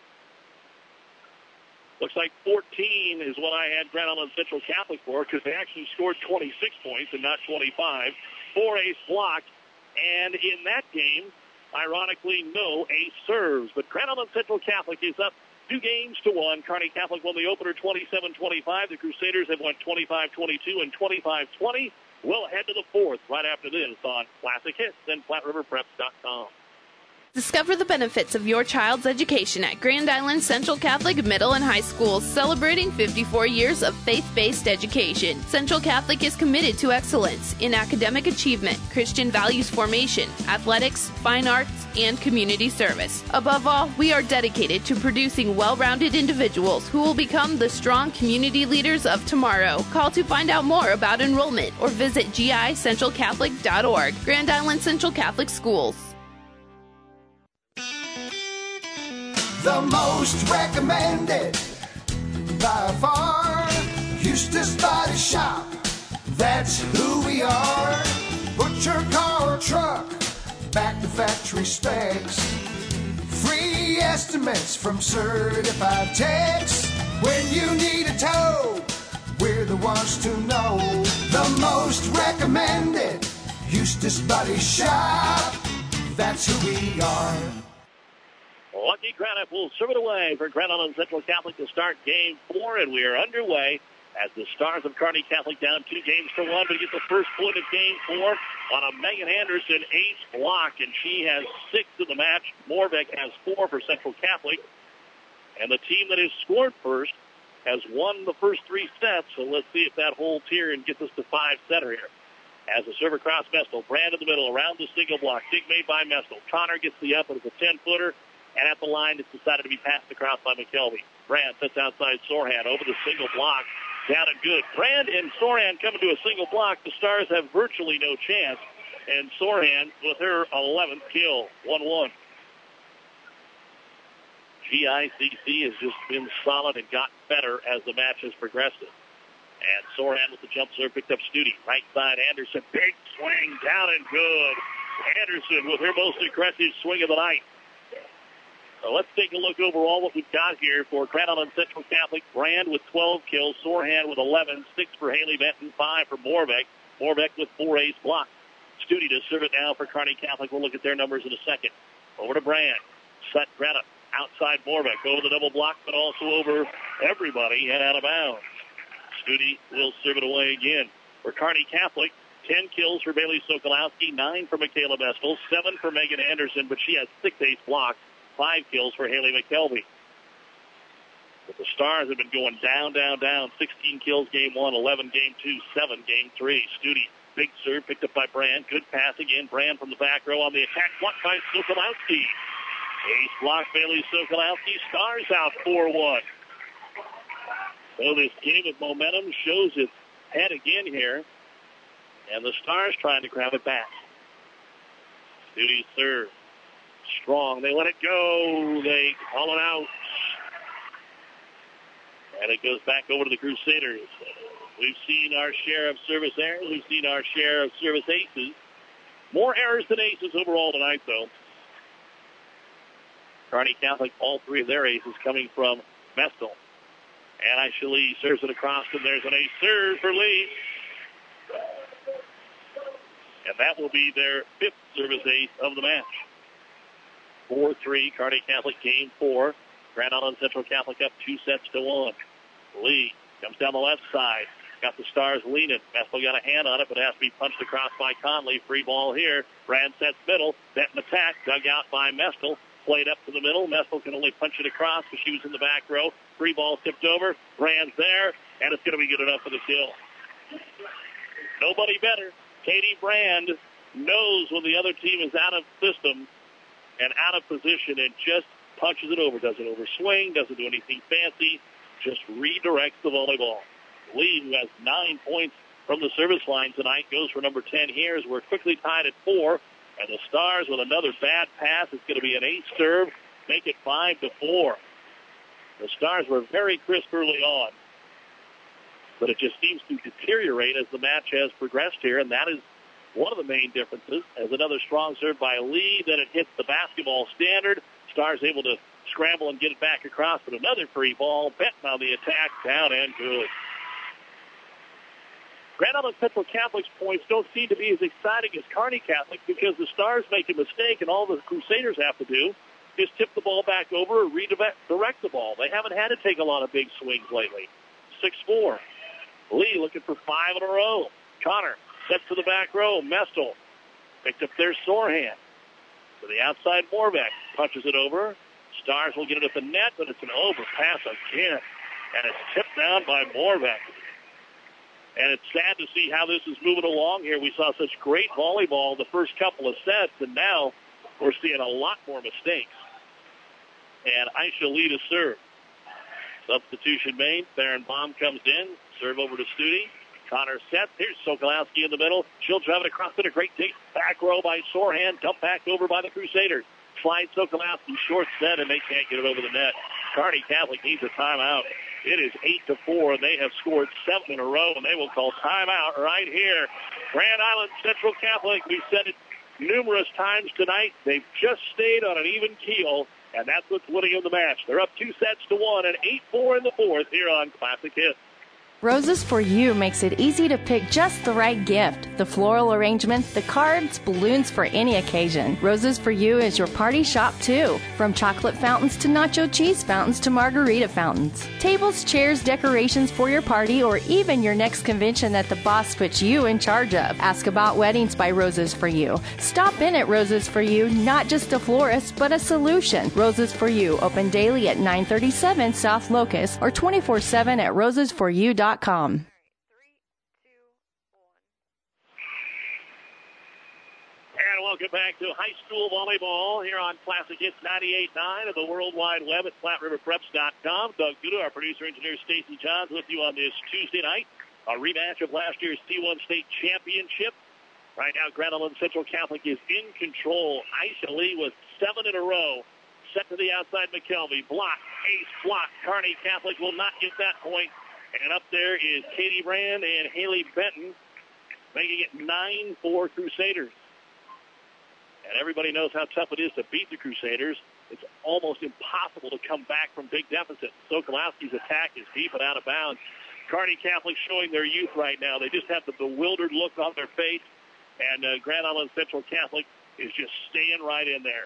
Looks like fourteen is what I had Grand Island Central Catholic for, because they actually scored twenty-six points and not twenty-five. Four ace blocks. And in that game, ironically, no ace serves. But Grand Island Central Catholic is up two games to one. Kearney Catholic won the opener twenty-seven twenty-five. The Crusaders have won twenty-five twenty-two and twenty-five twenty. We'll head to the fourth right after this on Classic Hits and Flat River Preps dot com. Discover the benefits of your child's education at Grand Island Central Catholic Middle and High Schools, celebrating fifty-four years of faith-based education. Central Catholic is committed to excellence in academic achievement, Christian values formation, athletics, fine arts, and community service. Above all, we are dedicated to producing well-rounded individuals who will become the strong community leaders of tomorrow. Call to find out more about enrollment or visit G I central catholic dot org. Grand Island Central Catholic Schools. The most recommended by far. Eustace Body Shop, that's who we are. Put your car or truck back to factory specs. Free estimates from certified techs. When you need a tow, we're the ones to know. The most recommended Eustace Body Shop, that's who we are. Lucky Craddock will serve it away for Grand Island Central Catholic to start game four, and we are underway as the Stars of Kearney Catholic down two games to one, but get the first point of game four on a Megan Anderson ace block, and she has six in the match. Moorbeck has four for Central Catholic, and the team that has scored first has won the first three sets, so let's see if that holds here and gets us to five setter here. As the serve across Mestel, Brand in the middle, around the single block, dig made by Mestel. Connor gets the up, and it's a ten-footer. And at the line, it's decided to be passed across by McKelvey. Brand sets outside Sorhan over the single block. Down and good. Brand and Sorhan coming to a single block. The Stars have virtually no chance. And Sorhan with her eleventh kill. one one. G I C C has just been solid and gotten better as the match has progressed. And Sorhan with the jump serve picked up Studi. Right side, Anderson. Big swing. Down and good. Anderson with her most aggressive swing of the night. So let's take a look overall what we've got here for Grand Island Central Catholic. Brand with twelve kills, Sorhan with eleven, six for Haley Benton, five for Moorbeck. Moorbeck with four ace blocks. Studi to serve it now for Kearney Catholic. We'll look at their numbers in a second. Over to Brand. Set Greta. Outside Moorbeck. Over the double block, but also over everybody and out of bounds. Studi will serve it away again. For Kearney Catholic, ten kills for Bailey Sokolowski, nine for Michaela Mestel, seven for Megan Anderson, but she has six ace blocks. Five kills for Haley McKelvey. But the Stars have been going down, down, down. sixteen kills game one, eleven game two, seven game three. Studi, big serve picked up by Brand. Good pass again. Brand from the back row on the attack. Blocked by Sokolowski. Ace block Bailey Sokolowski. Stars out four one. So this game of momentum shows its head again here. And the Stars trying to grab it back. Studi serve. Strong. They let it go. They call it out. And it goes back over to the Crusaders. We've seen our share of service errors. We've seen our share of service aces. More errors than aces overall tonight, though. Kearney Catholic, all three of their aces coming from Mestel. And Aisha Lee serves it across, and there's an ace serve for Lee. And that will be their fifth service ace of the match. four three, Kearney Catholic game four. Grand Island Central Catholic up two sets to one. Lee comes down the left side. Got the Stars leaning. Mestel got a hand on it, but it has to be punched across by Conley. Free ball here. Brand sets middle. Benton attack. Dug out by Mestel. Played up to the middle. Mestel can only punch it across because she was in the back row. Free ball tipped over. Brand's there, and it's going to be good enough for the kill. Nobody better. Katie Brand knows when the other team is out of system and out of position and just punches it over. Doesn't overswing, doesn't do anything fancy, just redirects the volleyball. Lee, who has nine points from the service line tonight, goes for number ten here as we're quickly tied at four. And the Stars with another bad pass. It's going to be an ace serve. Make it five to four. The Stars were very crisp early on, but it just seems to deteriorate as the match has progressed here, and that is one of the main differences. As another strong serve by Lee, then it hits the basketball standard. Stars able to scramble and get it back across, but another free ball. Benton on the attack, down and good. Grand Island Central Catholic's points don't seem to be as exciting as Kearney Catholic because the Stars make a mistake and all the Crusaders have to do is tip the ball back over or redirect the ball. They haven't had to take a lot of big swings lately. six four. Lee looking for five in a row. Connor sets to the back row. Mestel picked up their Sorhan. To the outside, Moorbeck punches it over. Stars will get it at the net, but it's an overpass again. And it's tipped down by Moorbeck. And it's sad to see how this is moving along here. We saw such great volleyball the first couple of sets, and now we're seeing a lot more mistakes. And Aisha Lee to serve. Substitution made. Theron Baum comes in. Serve over to Studi. Connor sets. Here's Sokolowski in the middle. She'll drive it across it. A great take. Back row by Sorhan. Dump back over by the Crusaders. Slide Sokolowski. Short set, and they can't get it over the net. Kearney Catholic needs a timeout. It is eight to four, and they have scored seven in a row, and they will call timeout right here. Grand Island Central Catholic, we said it numerous times tonight, they've just stayed on an even keel, and that's what's winning them the match. They're up two sets to one, and eight four in the fourth here on Classic Hits. Roses for You makes it easy to pick just the right gift. The floral arrangement, the cards, balloons for any occasion. Roses for You is your party shop too. From chocolate fountains to nacho cheese fountains to margarita fountains. Tables, chairs, decorations for your party or even your next convention that the boss puts you in charge of. Ask about weddings by Roses for You. Stop in at Roses for You, not just a florist, but a solution. Roses for You, open daily at nine thirty-seven South Locust or twenty-four seven at roses for you dot com. And welcome back to high school volleyball here on Classic Hits ninety-eight point nine of the World Wide Web at flat river preps dot com. Doug Duda, our producer-engineer Stacy Johns with you on this Tuesday night. A rematch of last year's C one State Championship. Right now, Grand Island Central Catholic is in control. Aisha Lee with seven in a row. Set to the outside, McKelvey. Block, ace, block. Kearney Catholic will not get that point. And up there is Katie Brand and Haley Benton, making it nine four Crusaders. And everybody knows how tough it is to beat the Crusaders. It's almost impossible to come back from big deficit. Sokolowski's attack is deep and out of bounds. Kearney Catholic showing their youth right now. They just have the bewildered look on their face. And uh, Grand Island Central Catholic is just staying right in there.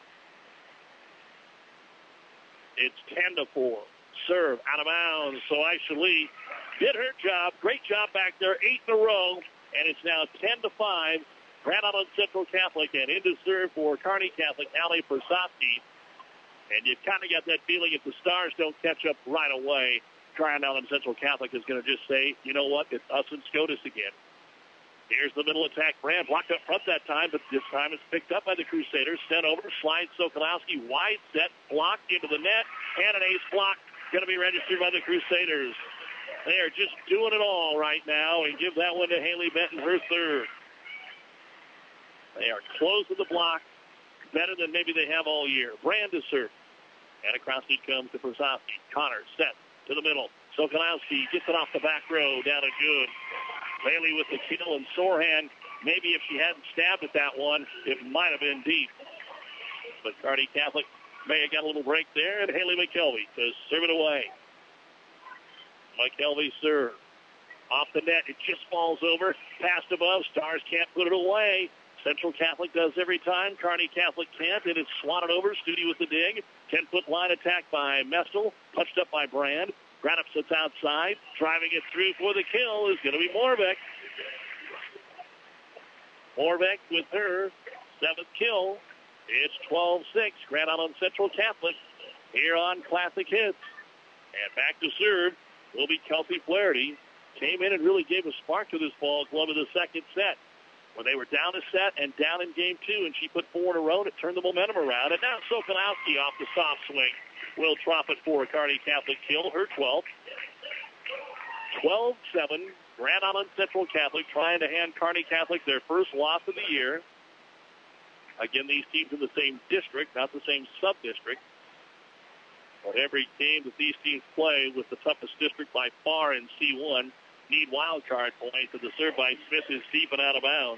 It's ten to four. Serve out of bounds. So Aisha Lee did her job. Great job back there. Eight in a row. And it's now ten to five. Grand Island Central Catholic, and into serve for Kearney Catholic, Allie Persofsky. And you've kind of got that feeling if the Stars don't catch up right away, Grand Island Central Catholic is going to just say, you know what, it's us and SCOTUS again. Here's the middle attack. Brand blocked up front that time, but this time it's picked up by the Crusaders. Sent over, slides Sokolowski, wide set, blocked into the net, and an ace block going to be registered by the Crusaders. They are just doing it all right now, and give that one to Haley Benton, her third. They are closing the block better than maybe they have all year. Brand is served. And across it comes to Persofsky. Connor set to the middle. Sokolowski gets it off the back row, down and good. Bailey with the kill, and Sorhan, maybe if she hadn't stabbed at that one, it might have been deep. But Kearney Catholic may have got a little break there, and Haley McKelvey to serve it away. McKelvey serve. Off the net, it just falls over. Passed above, Stars can't put it away. Central Catholic does every time. Kearney Catholic can't, and it's swatted over. Studi with the dig. ten-foot line attack by Mestel. Punched up by Brand. Granup sits outside. Driving it through for the kill is going to be Moravec. Moravec with her seventh kill. It's twelve six. Grand Island Central Catholic here on Classic Hits. And back to serve will be Kelsey Flaherty. Came in and really gave a spark to this ball club in the second set, when they were down a set and down in game two, and she put four in a row to turn the momentum around. And now Sokolowski off the soft swing will drop it for a Kearney Catholic kill, her twelfth. twelve seven, Grand Island Central Catholic trying to hand Kearney Catholic their first loss of the year. Again, these teams in the same district, not the same sub-district. But every game that these teams play with the toughest district by far in C one need wild card points, and the serve by Smith is deep and out of bounds.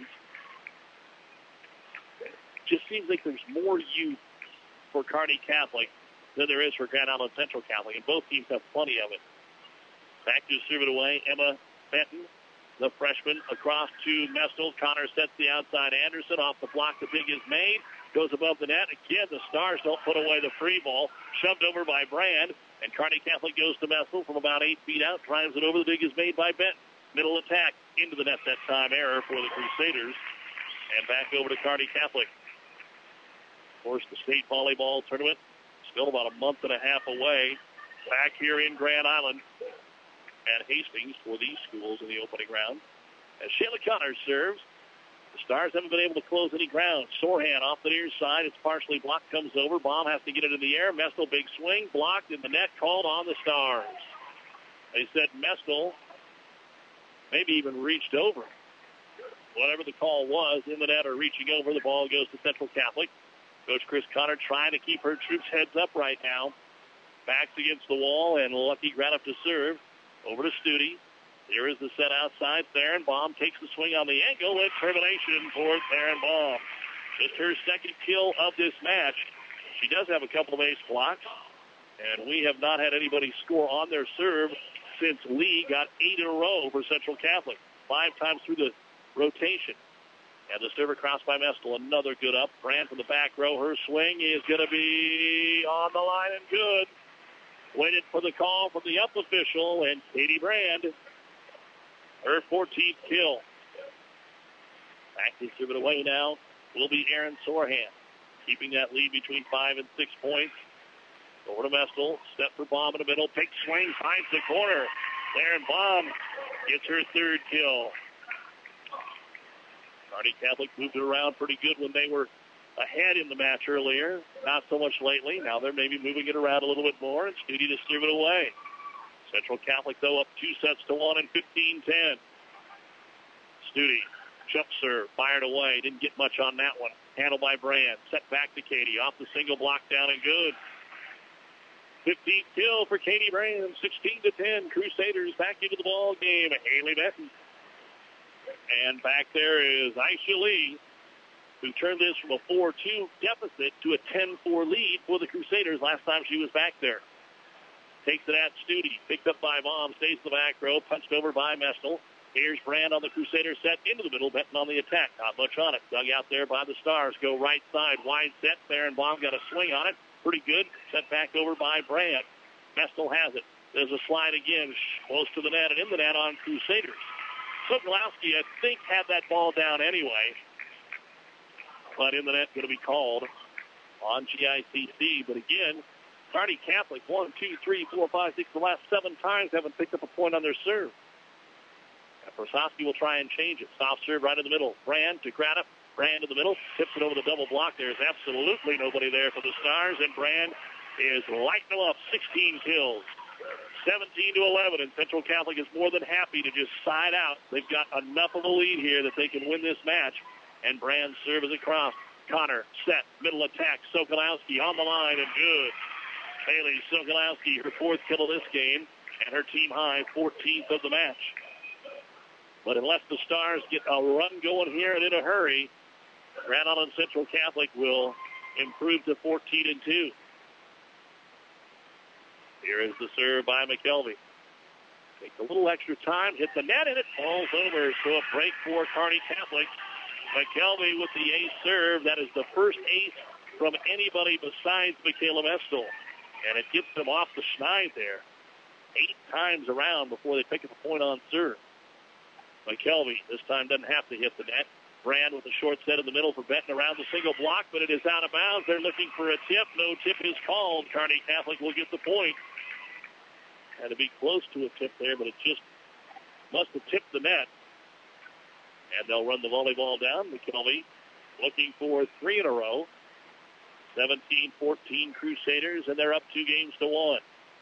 Just seems like there's more youth for Kearney Catholic than there is for Grand Island Central Catholic, and both teams have plenty of it. Back to serve it away, Emma Benton, the freshman, across to Mestel. Connor sets the outside. Anderson off the block. The big is made. Goes above the net. Again, the Stars don't put away the free ball. Shoved over by Brand. And Kearney Catholic goes to Mestel from about eight feet out. Drives it over. The dig is made by Benton. Middle attack into the net that time. Error for the Crusaders. And back over to Kearney Catholic. Of course, the state volleyball tournament still about a month and a half away. Back here in Grand Island at Hastings for these schools in the opening round. As Shayla Connor serves, the Stars haven't been able to close any ground. Sorhan off the near side. It's partially blocked. Comes over. Baum has to get it in the air. Mestel, big swing. Blocked in the net. Called on the Stars. They said Mestel maybe even reached over. Whatever the call was, in the net or reaching over, the ball goes to Central Catholic. Coach Chris Connor trying to keep her troops' heads up right now. Backs against the wall, and Lucky Graniff to serve. Over to Studi. Here is the set outside. Theron Baum takes the swing on the ankle, and termination for Theron Baum. Just her second kill of this match. She does have a couple of ace blocks, and we have not had anybody score on their serve since Lee got eight in a row for Central Catholic, five times through the rotation. And the serve across by Mestel, another good up. Brand from the back row. Her swing is going to be on the line and good. Waited for the call from the up official, and Katie Brand, her fourteenth kill. Back to serve it away now will be Aaron Sorhan, keeping that lead between five and six points. Over to Mestel. Step for Baum in the middle. Big swing. Finds the corner. Theron Baum gets her third kill. Kearney Catholic moved it around pretty good when they were ahead in the match earlier. Not so much lately. Now they're maybe moving it around a little bit more. And Studi to serve it away. Central Catholic, though, up two sets to one and fifteen ten. Studi. Jump serve. Fired away. Didn't get much on that one. Handled by Brand. Set back to Katie. Off the single block down and good. fifteenth kill for Katie Brand, sixteen to ten. Crusaders back into the ball game. Haley Benton. And back there is Aisha Lee, who turned this from a four two deficit to a ten four lead for the Crusaders last time she was back there. Takes it at Studi. Picked up by Baum. Stays in the back row. Punched over by Mestel. Here's Brand on the Crusader set into the middle. Benton on the attack. Not much on it. Dug out there by the Stars. Go right side. Wide set there, and Baum got a swing on it. Pretty good. Set back over by Brand. Mestel has it. There's a slide again. Close to the net and in the net on Crusaders. Sokolowski, I think, had that ball down anyway. But in the net going to be called on G I C C. But again, Kearney Catholic, one, two, three, four, five, six, the last seven times haven't picked up a point on their serve. And Persofsky will try and change it. Soft serve right in the middle. Brand to Graniff. Brand in the middle. Tips it over the double block. There's absolutely nobody there for the Stars. And Brand is lighting them up. sixteen kills. seventeen to eleven. And Central Catholic is more than happy to just side out. They've got enough of a lead here that they can win this match. And Brand serve is across. Connor set. Middle attack. Sokolowski on the line and good. Haley Sokolowski, her fourth kill of this game. And her team high, fourteenth of the match. But unless the Stars get a run going here and in a hurry, Grand Island Central Catholic will improve to fourteen and two. Here is the serve by McKelvey. Takes a little extra time, hits the net, and it falls over. So a break for Kearney Catholic. McKelvey with the ace serve. That is the first ace from anybody besides Michaela Mestel. And it gets them off the schneid there. Eight times around before they pick up a point on serve. McKelvey this time doesn't have to hit the net. Brand with a short set in the middle for Benton around the single block, but it is out of bounds. They're looking for a tip. No tip is called. Kearney Catholic will get the point. Had to be close to a tip there, but it just must have tipped the net. And they'll run the volleyball down. McKelvey looking for three in a row. seventeen fourteen Crusaders, and they're up two games to one.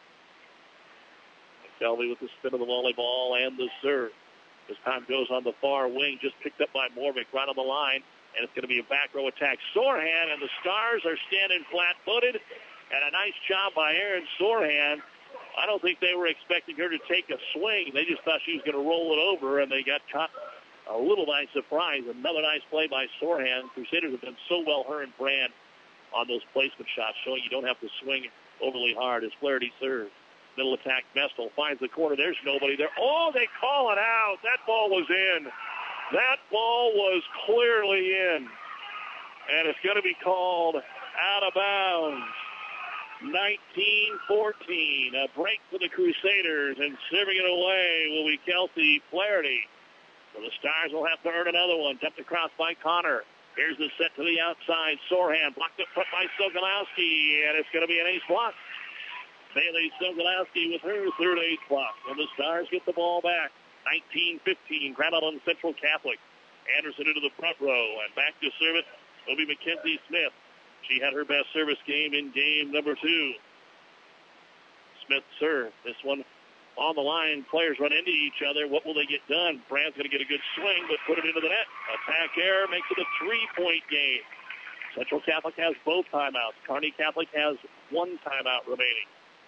McKelvey with the spin of the volleyball and the serve. This time goes on the far wing, just picked up by Morvick right on the line, and it's going to be a back row attack. Sorhan and the Stars are standing flat-footed, and a nice job by Erin Sorhan. I don't think they were expecting her to take a swing. They just thought she was going to roll it over, and they got caught a little by surprise. Another nice play by Sorhan. Crusaders have done so well, her and Brand, on those placement shots, showing you don't have to swing overly hard as Flaherty serves. Middle attack, Mestel finds the corner. There's nobody there. Oh, they call it out. That ball was in. That ball was clearly in. And it's going to be called out of bounds. nineteen fourteen. A break for the Crusaders, and serving it away will be Kelsey Flaherty. So the Stars will have to earn another one. Tipped across by Connor. Here's the set to the outside. Sorhan blocked up front by Sokolowski, and it's going to be an ace block. Bailey Sokolowski with her third ace block. And the Stars get the ball back. nineteen fifteen, Grand Island Central Catholic. Anderson into the front row, and back to serve it will be Mackenzie Smith. She had her best service game in game number two. Smith serve. This one on the line. Players run into each other. What will they get done? Brand's going to get a good swing, but put it into the net. Attack error makes it a three-point game. Central Catholic has both timeouts. Kearney Catholic has one timeout remaining.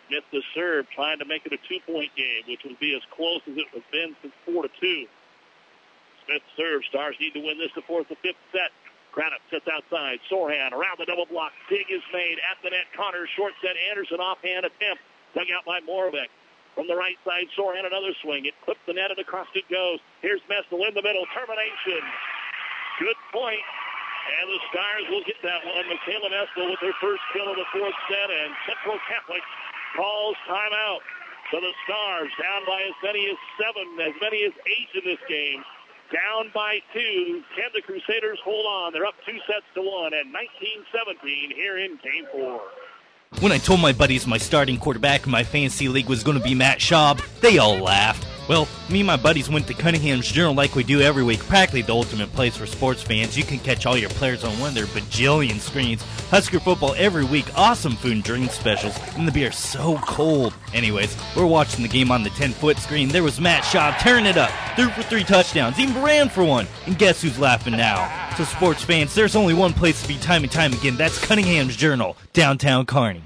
Smith to serve, trying to make it a two-point game, which would be as close as it has been since four to two. Smith serves. Stars need to win this to force the fifth set. Craddock sits outside. Sorhan around the double block. Dig is made at the net. Connor short set. Anderson offhand attempt. Dug out by Moravec. From the right side, Sorhan another swing. It clips the net and across it goes. Here's Mestel in the middle. Termination. Good point. And the Stars will get that one. Michaela Mestel with her first kill of the fourth set. And Central Catholic calls timeout. So the Stars down by as many as seven, as many as eight in this game. Down by two. Can the Crusaders hold on? They're up two sets to one at nineteen seventeen here in game four. When I told my buddies my starting quarterback in my fantasy league was going to be Matt Schaub, they all laughed. Well, me and my buddies went to Cunningham's Journal like we do every week, practically the ultimate place for sports fans. You can catch all your players on one of their bajillion screens. Husker football every week, awesome food and drink specials, and the beer is so cold. Anyways, we're watching the game on the ten-foot screen. There was Matt Schaub tearing it up, threw for three touchdowns, even ran for one. And guess who's laughing now? So sports fans, there's only one place to be time and time again. That's Cunningham's Journal, downtown Kearney.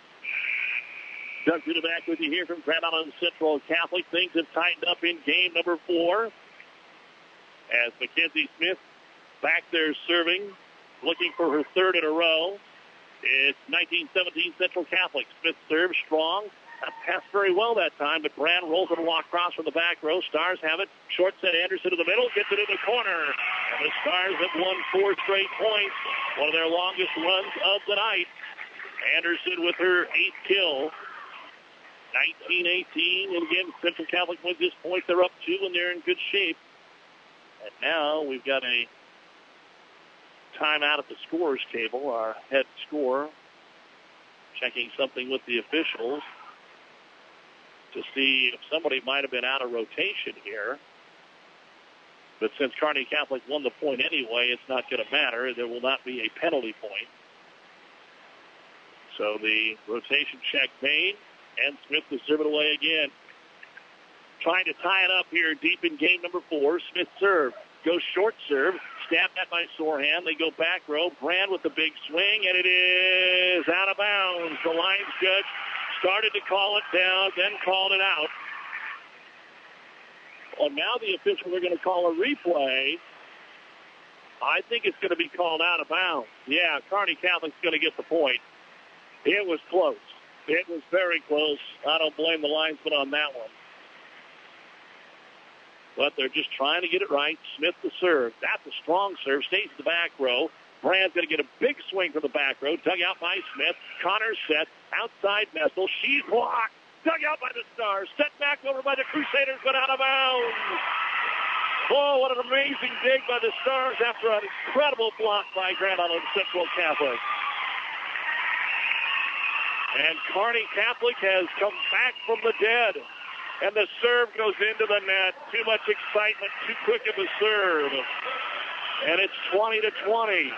Doug Duda back with you here from Grand Island Central Catholic. Things have tightened up in game number four. As Mackenzie Smith back there serving, looking for her third in a row. It's nineteen seventeen Central Catholic. Smith serves strong. Not passed very well that time, but Brand rolls it a walk across from the back row. Stars have it. Short set Anderson in the middle, gets it in the corner. And the Stars have won four straight points. One of their longest runs of the night. Anderson with her eighth kill. nineteen eighteen, and again, Central Catholic wins this point. They're up two, and they're in good shape. And now we've got a timeout at the scorer's table. Our head scorer checking something with the officials to see if somebody might have been out of rotation here. But since Kearney Catholic won the point anyway, it's not going to matter. There will not be a penalty point. So the rotation check made. And Smith will serve it away again. Trying to tie it up here deep in game number four. Smith serve. Goes short serve. Stabbed at by Sorhan. They go back row. Brand with the big swing, and it is out of bounds. The lines judge started to call it down, then called it out. Well, now the officials are going to call a replay. I think it's going to be called out of bounds. Yeah, Kearney Catholic's going to get the point. It was close. It was very close. I don't blame the linesman on that one. But they're just trying to get it right. Smith to serve. That's a strong serve. Stays in the back row. Brand's going to get a big swing from the back row. Dug out by Smith. Connor set. Outside Mestel. She's blocked. Dug out by the Stars. Set back over by the Crusaders, but out of bounds. Oh, what an amazing dig by the Stars after an incredible block by Grand Island Central Catholic. And Kearney Catholic has come back from the dead. And the serve goes into the net. Too much excitement, too quick of a serve. And it's twenty to twenty.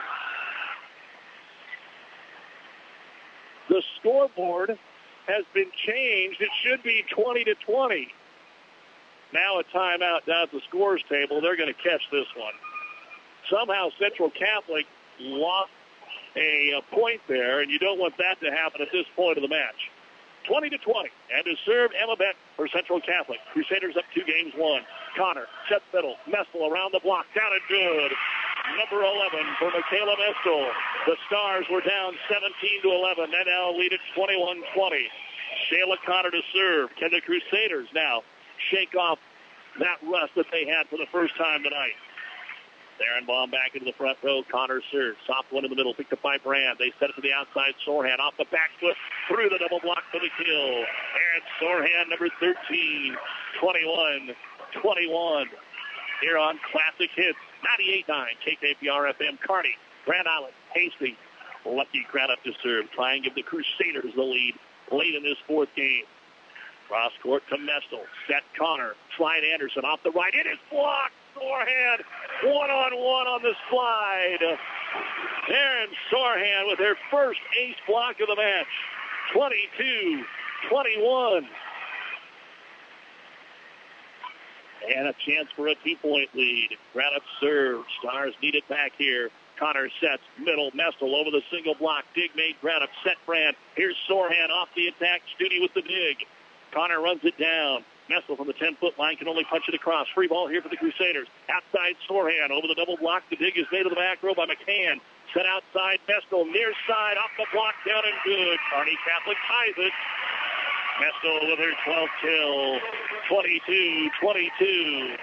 The scoreboard has been changed. It should be twenty to twenty. Now a timeout down at the scores table. They're going to catch this one. Somehow Central Catholic lost a, a point there, and you don't want that to happen at this point of the match. twenty to twenty, and to serve Emma Beck for Central Catholic. Crusaders up two games, one. Connor, set middle, Mestel around the block, down and good. Number eleven for Michaela Mestel. The Stars were down seventeen to eleven. They now lead at twenty-one twenty. Shayla Connor to serve. Can the Crusaders now shake off that rust that they had for the first time tonight? Barenbaum back into the front row. Connor serves. Soft one in the middle. Picked up by Brand. They set it to the outside. Sorhan off the back foot. Through the double block for the kill. And Sorhan, number thirteen. twenty-one twenty-one. Here on Classic Hits. ninety-eight point nine K K P R F M. Kearney. Grand Island. Hastings. Lucky Craddock to serve. Try and give the Crusaders the lead late in this fourth game. Cross court to Mestel. Set Connor. Slide Anderson off the right. It is blocked. Sorhan one-on-one on the slide. Erin Sorhan with her first ace block of the match. twenty-two twenty-one. And a chance for a two-point lead. Craddock serve. Stars need it back here. Connor sets, middle, Mestel over the single block. Dig made, Grant upset Brand. Here's Sorhan off the attack. Studi with the dig. Connor runs it down. Mestel from the ten-foot line can only punch it across. Free ball here for the Crusaders. Outside Sorhan over the double block. The dig is made to the back row by McCann. Set outside Mestel. Near side off the block. Down and good. Kearney Catholic ties it. Mestel with her twelfth kill. twenty-two twenty-two.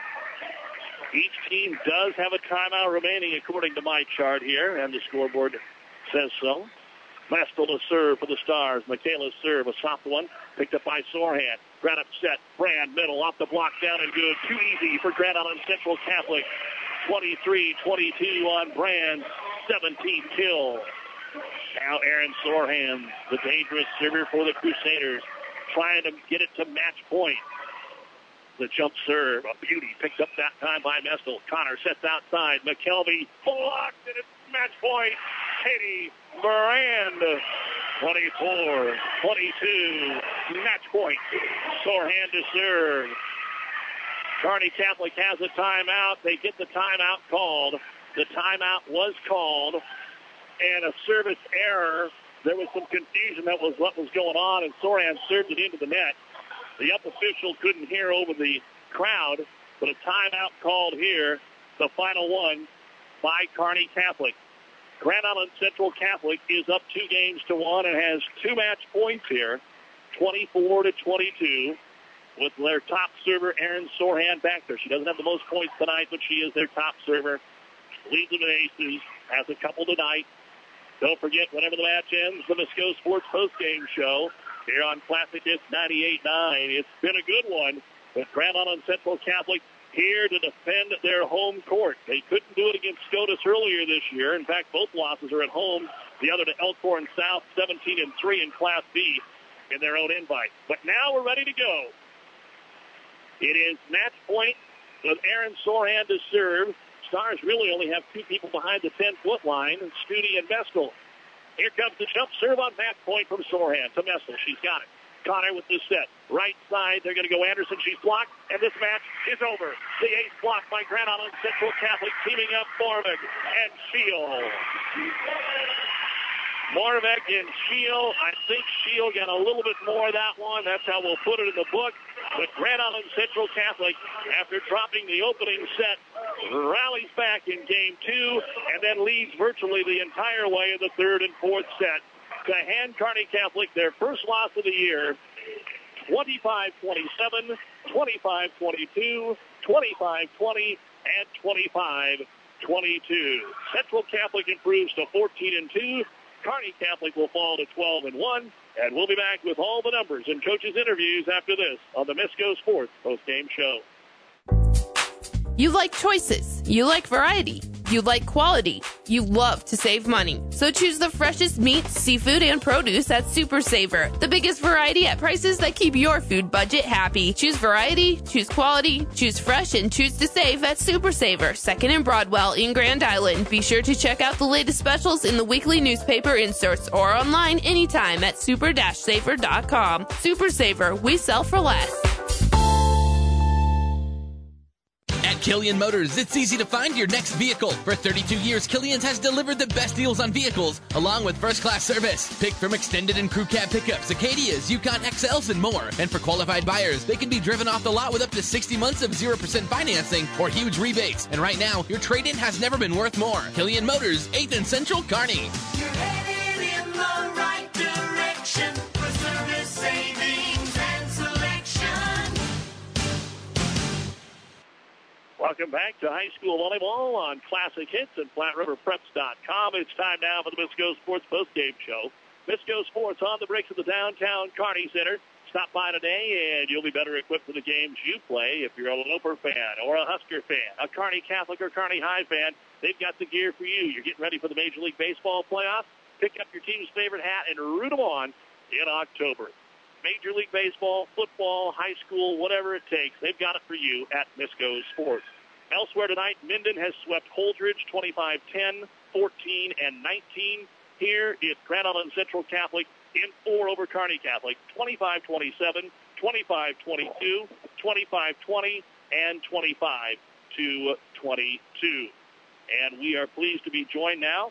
Each team does have a timeout remaining according to my chart here, and the scoreboard says so. Mestel to serve for the Stars. Michaela's serve, a soft one, picked up by Sorhan. Grant upset. Brand middle off the block, down and good. Too easy for Grand Island Central Catholic. twenty-three twenty-two on Brand. seventeenth kill. Now Aaron Sorhan, the dangerous server for the Crusaders, trying to get it to match point. The jump serve, a beauty, picked up that time by Mestel. Connor sets outside. McKelvey blocked, and it's match point. Katie Brand, twenty-four twenty-two, match point. Sorhan to serve. Kearney Catholic has a timeout. They get the timeout called. The timeout was called, and a service error. There was some confusion that was what was going on, and Sorhan served it into the net. The up official couldn't hear over the crowd, but a timeout called here, the final one by Kearney Catholic. Grand Island Central Catholic is up two games to one and has two match points here, twenty-four to twenty-two, with their top server, Erin Sorhan, back there. She doesn't have the most points tonight, but she is their top server. Leads them in aces, has a couple tonight. Don't forget, whenever the match ends, the Misco Sports postgame show here on Classic Hits ninety-eight nine. It's been a good one with Grand Island Central Catholic here to defend their home court. They couldn't do it against SCOTUS earlier this year. In fact, both losses are at home. The other to Elkhorn South, seventeen and three in Class B in their own invite. But now we're ready to go. It is match point with Aaron Sorhan to serve. Stars really only have two people behind the ten-foot line, Studi and Mestel. Here comes the jump serve on match point from Sorhan to Mestel. She's got it. Connor with the set. Right side, they're going to go Anderson. She's blocked, and this match is over. The ace blocked by Grand Island Central Catholic, teaming up Morvig and Shield. Morvig and Shield. I think Shield got a little bit more of that one. That's how we'll put it in the book. But Grand Island Central Catholic, after dropping the opening set, rallies back in game two and then leads virtually the entire way in the third and fourth set to hand Kearney Catholic their first loss of the year, twenty-five twenty-seven, twenty-five twenty-two, twenty-five twenty, and twenty-five twenty-two. Central Catholic improves to fourteen and two. Kearney Catholic will fall to twelve and one. And we'll be back with all the numbers and coaches' interviews after this on the Misco Sports postgame show. You like choices. You like variety. You like quality. You love to save money. So choose the freshest meat, seafood, and produce at Super Saver. The biggest variety at prices that keep your food budget happy. Choose variety, choose quality, choose fresh, and choose to save at Super Saver, second and Broadwell in Grand Island. Be sure to check out the latest specials in the weekly newspaper inserts or online anytime at super saver dot com. Super Saver, we sell for less. At Killian Motors, it's easy to find your next vehicle. For thirty-two years, Killian's has delivered the best deals on vehicles, along with first-class service. Pick from extended and crew cab pickups, Acadias, Yukon X Ls, and more. And for qualified buyers, they can be driven off the lot with up to sixty months of zero percent financing or huge rebates. And right now, your trade-in has never been worth more. Killian Motors, eighth and Central, Kearney. You're headed in the right direction for service, savings, and selection. Welcome back to high school volleyball on Classic Hits and Flat River Preps dot com. It's time now for the Misco Sports postgame show. Misco Sports on the bricks of the downtown Kearney Center. Stop by today and you'll be better equipped for the games you play. If you're a Loper fan or a Husker fan, a Kearney Catholic or Kearney High fan, they've got the gear for you. You're getting ready for the Major League Baseball playoffs. Pick up your team's favorite hat and root them on in October. Major League Baseball, football, high school, whatever it takes, they've got it for you at Misco Sports. Elsewhere tonight, Minden has swept Holdridge twenty-five ten, fourteen, and nineteen. Here is Grand Island Central Catholic in four over Kearney Catholic, twenty-five twenty-seven, twenty-five twenty-two, twenty-five twenty, and twenty-five to twenty-two. And we are pleased to be joined now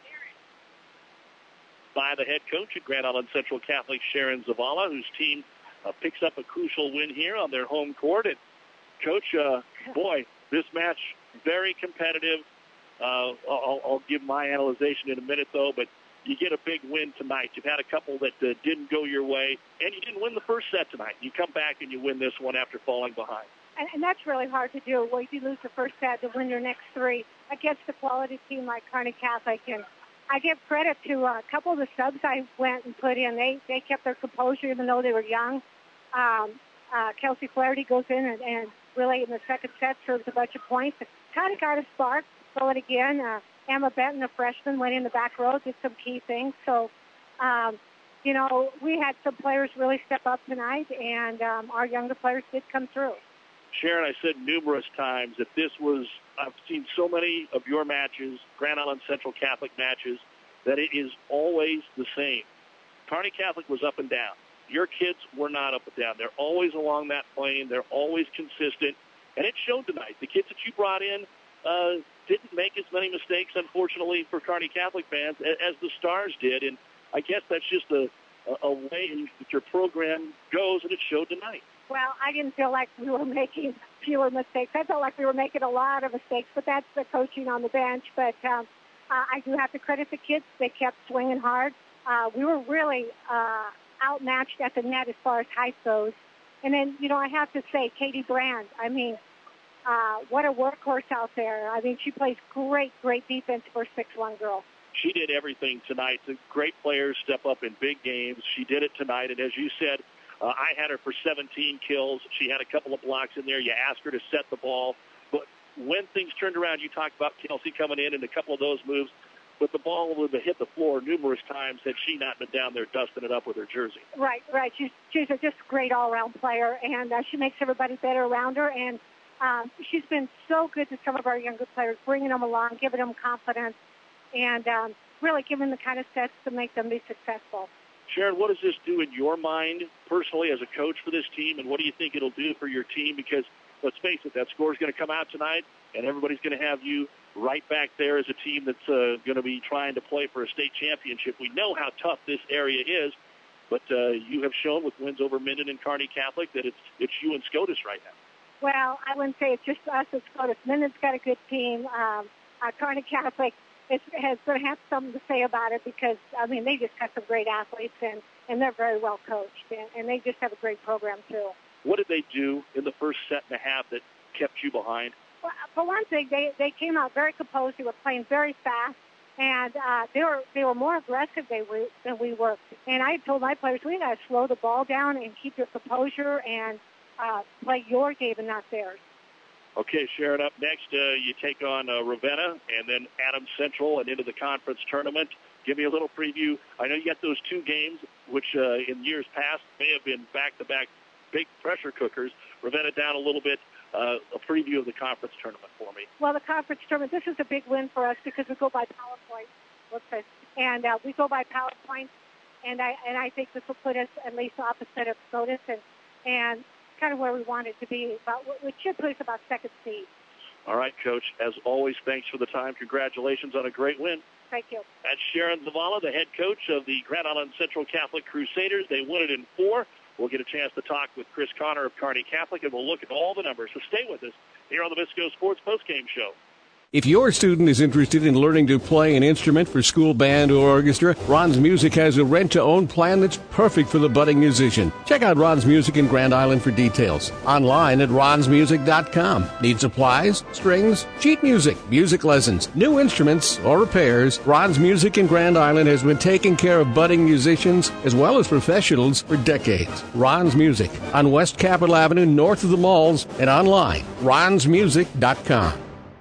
by the head coach at Grand Island Central Catholic, Sharon Zavala, whose team uh, picks up a crucial win here on their home court. And Coach, uh, boy, this match, very competitive. Uh, I'll, I'll give my analyzation in a minute, though, but you get a big win tonight. You've had a couple that uh, didn't go your way, and you didn't win the first set tonight. You come back and you win this one after falling behind. And, and that's really hard to do. Well, if you lose the first set to win your next three against a quality team like Kearney Catholic. And I give credit to a couple of the subs I went and put in. They they kept their composure even though they were young. Um, uh, Kelsey Flaherty goes in and, and really in the second set serves a bunch of points. Kind of got a spark. So it again. Uh, Emma Benton, a freshman, went in the back row, did some key things. So, um, you know, we had some players really step up tonight, and um, our younger players did come through. Sharon, I said numerous times that this was, I've seen so many of your matches, Grand Island Central Catholic matches, that it is always the same. Kearney Catholic was up and down. Your kids were not up and down. They're always along that plane. They're always consistent, and it showed tonight. The kids that you brought in, uh, didn't make as many mistakes, unfortunately, for Kearney Catholic fans as the Stars did. And I guess that's just a, a way that your program goes, and it showed tonight. Well, I didn't feel like we were making fewer mistakes. I felt like we were making a lot of mistakes, but that's the coaching on the bench. But um, uh, I do have to credit the kids. They kept swinging hard. Uh, we were really uh, outmatched at the net as far as height goes. And then, you know, I have to say, Katie Brand, I mean, Uh, what a workhorse out there. I mean, she plays great, great defense for a six one girl. She did everything tonight. The great players step up in big games. She did it tonight. And as you said, uh, I had her for seventeen kills. She had a couple of blocks in there. You asked her to set the ball. But when things turned around, you talked about Kelsey coming in and a couple of those moves. But the ball would have hit the floor numerous times had she not been down there dusting it up with her jersey. Right, right. She's, she's a just great all-around player, and uh, she makes everybody better around her. And Um, she's been so good to some of our younger players, bringing them along, giving them confidence, and um, really giving them the kind of sets to make them be successful. Sharon, what does this do in your mind personally as a coach for this team, and what do you think it'll do for your team? Because let's face it, that score is going to come out tonight, and everybody's going to have you right back there as a team that's uh, going to be trying to play for a state championship. We know how tough this area is, but uh, you have shown with wins over Minden and Kearney Catholic that it's it's you and SCOTUS right now. Well, I wouldn't say it's just us at SCOTUS. Minden's got a good team. Um, uh, Kearney Catholic is, has going to have something to say about it because, I mean, they just got some great athletes, and, and they're very well coached, and, and they just have a great program, too. What did they do in the first set and a half that kept you behind? Well, for one thing, they, they came out very composed. They were playing very fast, and uh, they were they were more aggressive they were, than we were. And I told my players, we got to slow the ball down and keep your composure and Uh, play your game and not theirs. Okay, Sharon, up next, uh, you take on uh, Ravenna and then Adams Central and into the conference tournament. Give me a little preview. I know you got those two games, which uh, in years past may have been back-to-back big pressure cookers. Ravenna down a little bit. Uh, a preview of the conference tournament for me. Well, the conference tournament, this is a big win for us because we go by PowerPoint. Let's say, and uh, we go by PowerPoint, and I and I think this will put us at least opposite of SCOTUS and and. kind of where we want it to be, about which should put us about second seed. All right, Coach. As always, thanks for the time. Congratulations on a great win. Thank you. That's Sharon Zavala, the head coach of the Grand Island Central Catholic Crusaders. They won it in four. We'll get a chance to talk with Chris Connor of Kearney Catholic, and we'll look at all the numbers. So stay with us here on the Visco Sports Postgame Show. If your student is interested in learning to play an instrument for school band or orchestra, Ron's Music has a rent-to-own plan that's perfect for the budding musician. Check out Ron's Music in Grand Island for details. Online at rons music dot com. Need supplies, strings, sheet music, music lessons, new instruments, or repairs? Ron's Music in Grand Island has been taking care of budding musicians as well as professionals for decades. Ron's Music on West Capitol Avenue, north of the malls, and online, rons music dot com.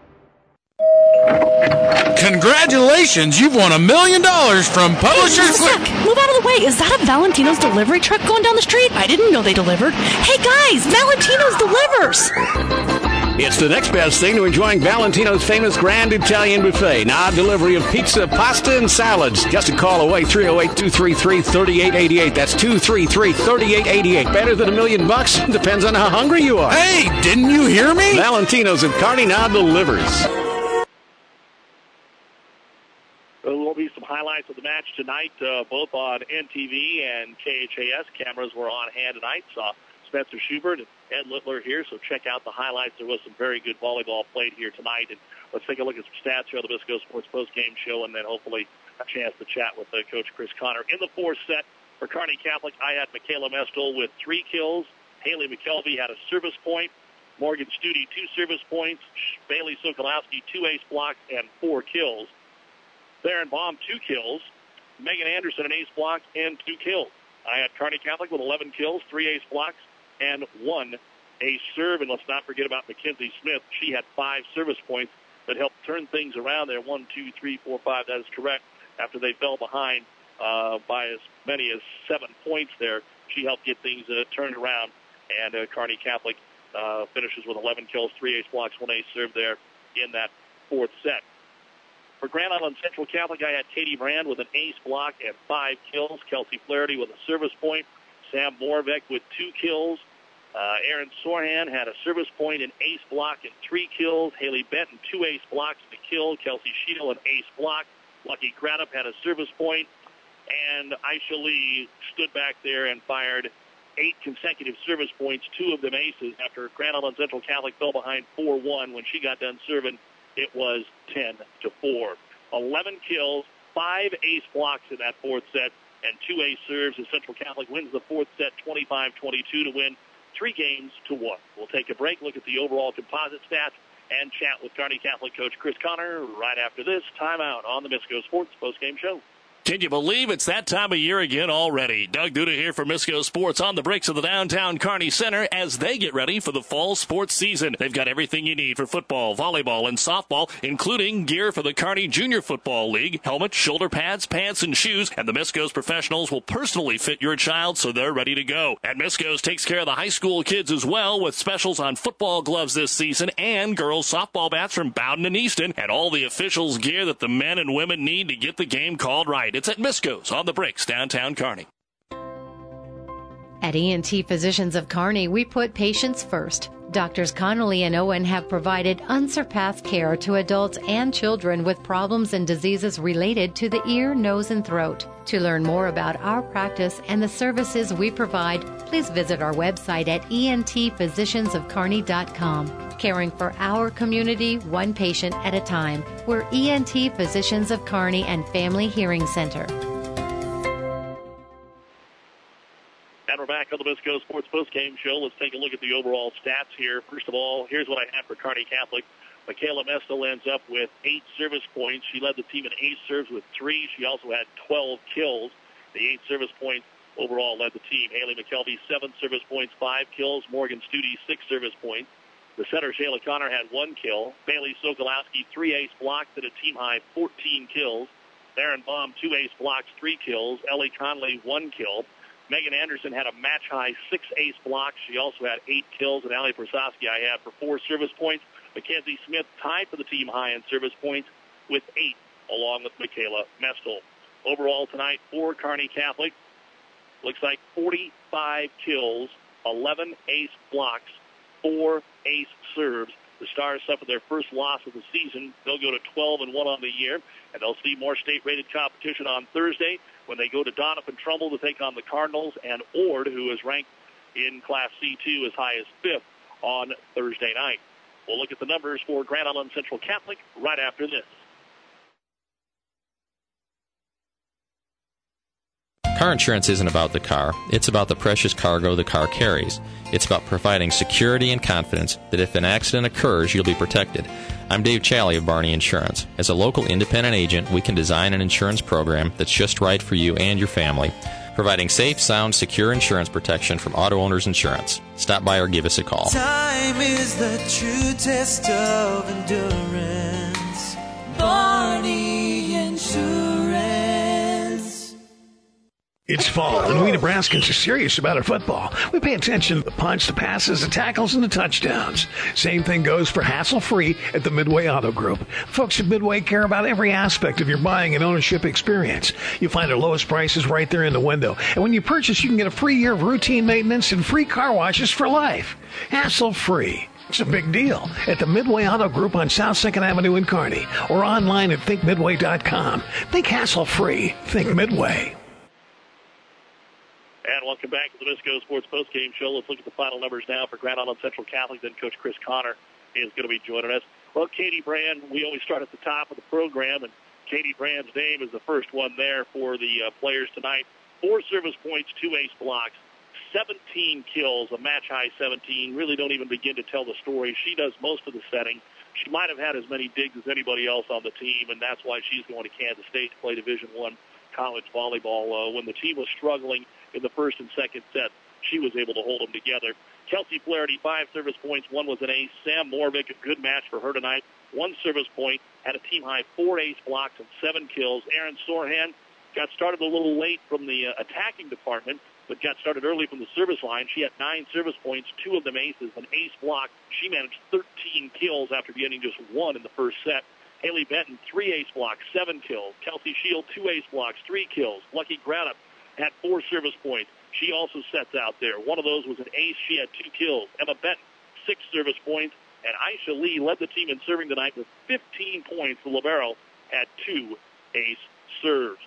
Congratulations, you've won a million dollars from Publishers. Hey, Zach, move out of the way. Is that a Valentino's delivery truck going down the street? I didn't know they delivered. Hey, guys, Valentino's delivers. It's the next best thing to enjoying Valentino's famous Grand Italian Buffet. Now, delivery of pizza, pasta, and salads. Just a call away, three oh eight, two three three, three eight eight eight. That's two three three, three eight eight eight. Better than a million bucks? Depends on how hungry you are. Hey, didn't you hear me? Valentino's of Kearney now delivers. highlights of the match tonight, uh, both on N T V and K H A S. Cameras were on hand tonight. Saw Spencer Schubert and Ed Littler here, so check out the highlights. There was some very good volleyball played here tonight. And let's take a look at some stats here on the Bisco Sports postgame show, and then hopefully a chance to chat with uh, Coach Chris Connor. In the fourth set for Kearney Catholic, I had Michaela Mestel with three kills. Haley McKelvey had a service point. Morgan Studi, two service points. Bailey Sokolowski, two ace blocks and four kills. Theron Baum, two kills. Megan Anderson, an ace block and two kills. I had Kearney Catholic with eleven kills, three ace blocks, and one ace serve. And let's not forget about Mackenzie Smith. She had five service points that helped turn things around there. One, two, three, four, five. That is correct. After they fell behind uh, by as many as seven points there, she helped get things uh, turned around. And uh, Kearney Catholic uh, finishes with eleven kills, three ace blocks, one ace serve there in that fourth set. For Grand Island Central Catholic, I had Katie Brand with an ace block and five kills. Kelsey Flaherty with a service point. Sam Morvek with two kills. Uh, Aaron Sorhan had a service point, an ace block, and three kills. Haley Benton, two ace blocks and a kill. Kelsey Sheetal, an ace block. Lucky Craddock had a service point. And Aisha Lee stood back there and fired eight consecutive service points, two of them aces. After Grand Island Central Catholic fell behind four one, when she got done serving, it was ten to four. eleven kills, five ace blocks in that fourth set, and two ace serves as Central Catholic wins the fourth set twenty-five twenty-two to win three games to one. We'll take a break, look at the overall composite stats, and chat with Kearney Catholic coach Chris Connor right after this timeout on the Misco Sports postgame show. Can you believe it's that time of year again already? Doug Duda here for Misco Sports on the bricks of the downtown Kearney Center as they get ready for the fall sports season. They've got everything you need for football, volleyball, and softball, including gear for the Kearney Junior Football League, helmets, shoulder pads, pants, and shoes, and the Misco's professionals will personally fit your child so they're ready to go. And Misco's takes care of the high school kids as well with specials on football gloves this season and girls softball bats from Bowden and Easton and all the officials' gear that the men and women need to get the game called right. It's at Misco's on the bricks, downtown Kearney. At E N T Physicians of Kearney, we put patients first. Doctors Connolly and Owen have provided unsurpassed care to adults and children with problems and diseases related to the ear, nose, and throat. To learn more about our practice and the services we provide, please visit our website at E N T physicians of kearney dot com. Caring for our community, one patient at a time. We're E N T Physicians of Kearney and Family Hearing Center. And we're back on the Bisco Sports postgame show. Let's take a look at the overall stats here. First of all, here's what I had for Kearney Catholic. Michaela Mestel ends up with eight service points. She led the team in ace serves with three. She also had twelve kills. The eight service points overall led the team. Haley McKelvey, seven service points, five kills. Morgan Studi, six service points. The center, Shayla Connor, had one kill. Bailey Sokolowski, three ace blocks at a team-high fourteen kills. Theron Baum, two ace blocks, three kills. Ellie Conley, one kill. Megan Anderson had a match-high six ace blocks. She also had eight kills. And Allie Prasowski I had for four service points. Mackenzie Smith tied for the team high in service points with eight, along with Michaela Mestel. Overall tonight for Kearney Catholic, looks like forty-five kills, eleven ace blocks, four ace serves. The Stars suffered their first loss of the season. They'll go to twelve and one on the year, and they'll see more state-rated competition on Thursday when they go to Doniphan Trumbull to take on the Cardinals, and Ord, who is ranked in Class C two as high as fifth on Thursday night. We'll look at the numbers for Grand Island Central Catholic right after this. Car insurance isn't about the car. It's about the precious cargo the car carries. It's about providing security and confidence that if an accident occurs, you'll be protected. I'm Dave Challey of Barney Insurance. As a local independent agent, we can design an insurance program that's just right for you and your family, providing safe, sound, secure insurance protection from Auto Owners Insurance. Stop by or give us a call. Time is the true test of endurance. Barney Insurance. It's fall, and we Nebraskans are serious about our football. We pay attention to the punch, the passes, the tackles, and the touchdowns. Same thing goes for hassle-free at the Midway Auto Group. Folks at Midway care about every aspect of your buying and ownership experience. You'll find our lowest prices right there in the window. And when you purchase, you can get a free year of routine maintenance and free car washes for life. Hassle-free. It's a big deal at the Midway Auto Group on South second Avenue in Kearney or online at think midway dot com. Think hassle-free. Think Midway. And welcome back to the Visco Sports Postgame Show. Let's look at the final numbers now for Grand Island Central Catholic. Then Coach Chris Connor is going to be joining us. Well, Katie Brand, we always start at the top of the program, and Katie Brand's name is the first one there for the uh, players tonight. Four service points, two ace blocks, seventeen kills, a match-high seventeen. Really don't even begin to tell the story. She does most of the setting. She might have had as many digs as anybody else on the team, and that's why she's going to Kansas State to play Division One college volleyball. Uh, when the team was struggling in the first and second set, she was able to hold them together. Kelsey Flaherty, five service points. One was an ace. Sam Morvick, a good match for her tonight. One service point, had a team-high four ace blocks and seven kills. Aaron Sorhan got started a little late from the uh, attacking department, but got started early from the service line. She had nine service points, two of them aces, an ace block. She managed thirteen kills after getting just one in the first set. Haley Benton, three ace blocks, seven kills. Kelsey Shield, two ace blocks, three kills. Lucky Grada had four service points. She also sets out there. One of those was an ace. She had two kills. Emma Benton, six service points. And Aisha Lee led the team in serving tonight with fifteen points. The libero had two ace serves.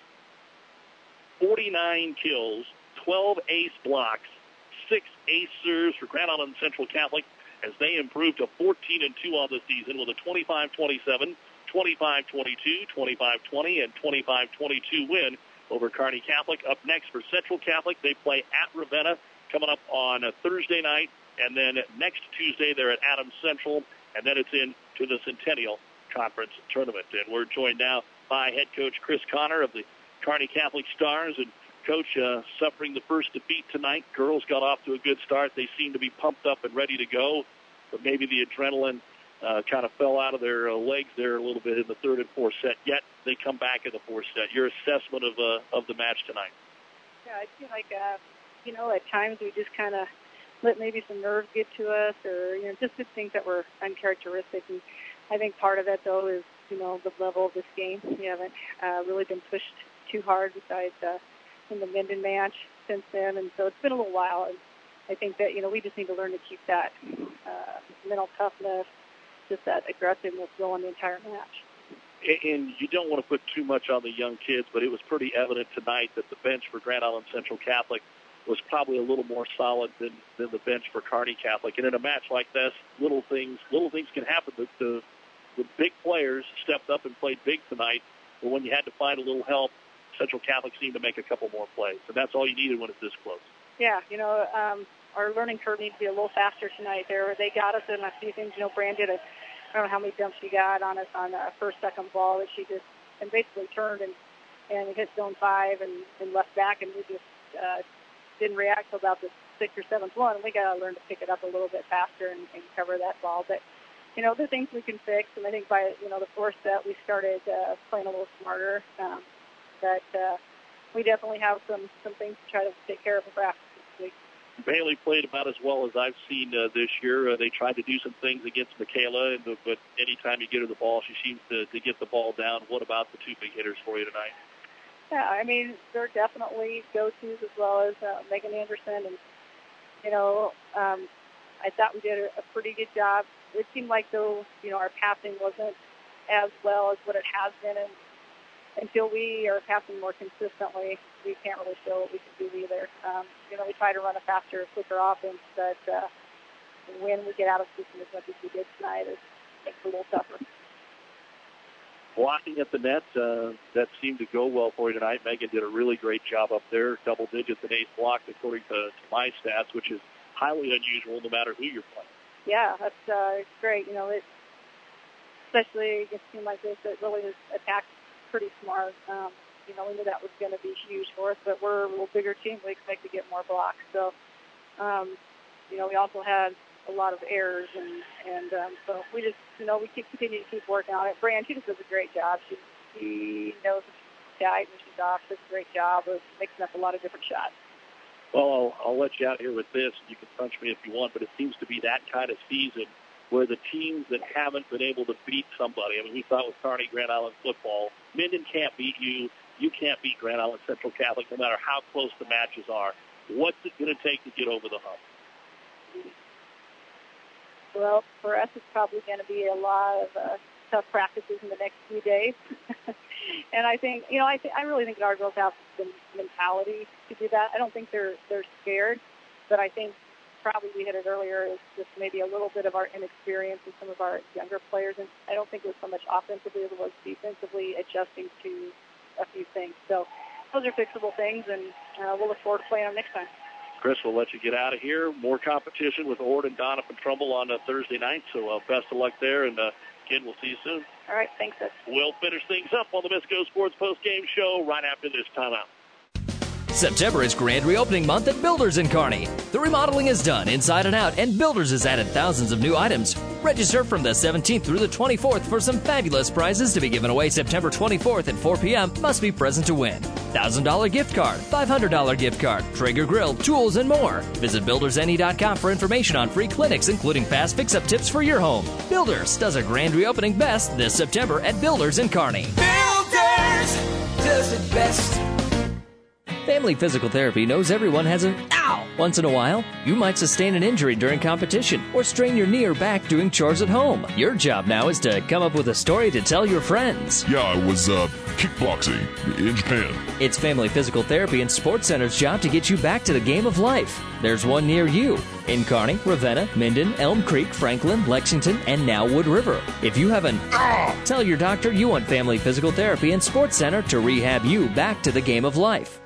forty-nine kills, twelve ace blocks, six ace serves for Grand Island Central Catholic as they improved to fourteen and two on the season with a twenty-five twenty-seven, twenty-five twenty-two, twenty-five twenty, and twenty-five twenty-two win over Kearney Catholic. Up next for Central Catholic, they play at Ravenna coming up on a Thursday night, and then next Tuesday they're at Adams Central, and then it's into the Centennial Conference Tournament. And we're joined now by head coach Chris Connor of the Kearney Catholic Stars. And Coach, uh, suffering the first defeat tonight. Girls got off to a good start. They seem to be pumped up and ready to go, but maybe the adrenaline uh, kind of fell out of their uh, legs there a little bit in the third and fourth set. Yet they come back in the fourth set. Your assessment of uh, of the match tonight? Yeah, I feel like uh, you know, at times we just kind of let maybe some nerves get to us, or you know, just the things that were uncharacteristic. And I think part of that though is you know the level of this game. We haven't uh, really been pushed too hard besides uh, in the Minden match since then, and so it's been a little while. And I think that you know we just need to learn to keep that uh, mental toughness, just that aggressiveness going the entire match. And you don't want to put too much on the young kids, but it was pretty evident tonight that the bench for Grand Island Central Catholic was probably a little more solid than, than the bench for Kearney Catholic. And in a match like this, little things little things can happen. The, the, the big players stepped up and played big tonight, but when you had to find a little help, Central Catholic seemed to make a couple more plays. And that's all you needed when it's this close. Yeah, you know, um, our learning curve needs to be a little faster tonight. There, they got us in a few things. You know, Brand did a, I don't know how many dumps she got on us on the first, second ball that she just, and basically turned and, and hit zone five and, and left back, and we just uh, didn't react till about the sixth or seventh one. We got to learn to pick it up a little bit faster and, and cover that ball. But, you know, the things we can fix, and I think by, you know, the fourth set we started uh, playing a little smarter. Um, that uh, we definitely have some, some things to try to take care of in practice this week. Bailey played about as well as I've seen uh, this year. Uh, they tried to do some things against Michaela, and, but anytime you get her the ball, she seems to, to get the ball down. What about the two big hitters for you tonight? Yeah, I mean, they're definitely go-tos as well as uh, Megan Anderson. And, you know, um, I thought we did a, a pretty good job. It seemed like, though, you know, our passing wasn't as well as what it has been. And until we are passing more consistently, we can't really show what we can do either. Um, you know, we try to run a faster, quicker offense, but uh, when we get out of system as much as we did tonight, it makes it a little tougher. Blocking at the net, uh, that seemed to go well for you tonight. Megan did a really great job up there, double digits and ace blocked according to, to my stats, which is highly unusual no matter who you're playing. Yeah, that's uh, it's great. You know, it, especially against a team like this that really is attacked pretty smart. Um, you know, we knew that was going to be huge for us, but we're a little bigger team. We expect to get more blocks. So, um, you know, we also had a lot of errors, and, and um, so we just, you know, we keep continue to keep working on it. Brand, she just does a great job. She, she knows when she's tight and she's off. Does a great job of mixing up a lot of different shots. Well, I'll, I'll let you out here with this. You can punch me if you want, but it seems to be that kind of season where the teams that haven't been able to beat somebody, I mean, we thought with Kearney Grand Island football, Minden can't beat you. You can't beat Grand Island Central Catholic no matter how close the matches are. What's it going to take to get over the hump? Well, for us, it's probably going to be a lot of uh, tough practices in the next few days. And I think, you know, I, th- I really think that our girls have the mentality to do that. I don't think they're they're scared, but I think probably we hit it earlier is just maybe a little bit of our inexperience in some of our younger players. And I don't think it was so much offensively as it was defensively adjusting to a few things. So those are fixable things, and uh, we'll look forward to playing them next time. Chris, we'll let you get out of here. More competition with Ord and Donovan Trumbull on uh, Thursday night, so uh, best of luck there, and uh, again, we'll see you soon. All right, thanks, Ed. We'll finish things up on the Misco Sports Post-Game Show right after this timeout. September is grand reopening month at Builders in Kearney. The remodeling is done inside and out, and Builders has added thousands of new items. Register from the seventeenth through the twenty-fourth for some fabulous prizes to be given away September twenty-fourth at four p.m. Must be present to win. one thousand dollars gift card, five hundred dollars gift card, Traeger grill, tools, and more. Visit builders n e dot com for information on free clinics, including fast fix-up tips for your home. Builders does a grand reopening best this September at Builders in Kearney. Builders does it best. Family Physical Therapy knows everyone has an ow once in a while. You might sustain an injury during competition or strain your knee or back doing chores at home. Your job now is to come up with a story to tell your friends. Yeah, I was uh, kickboxing in Japan. It's Family Physical Therapy and Sports Center's job to get you back to the game of life. There's one near you in Kearney, Ravenna, Minden, Elm Creek, Franklin, Lexington, and now Wood River. If you have an ah, tell your doctor you want Family Physical Therapy and Sports Center to rehab you back to the game of life.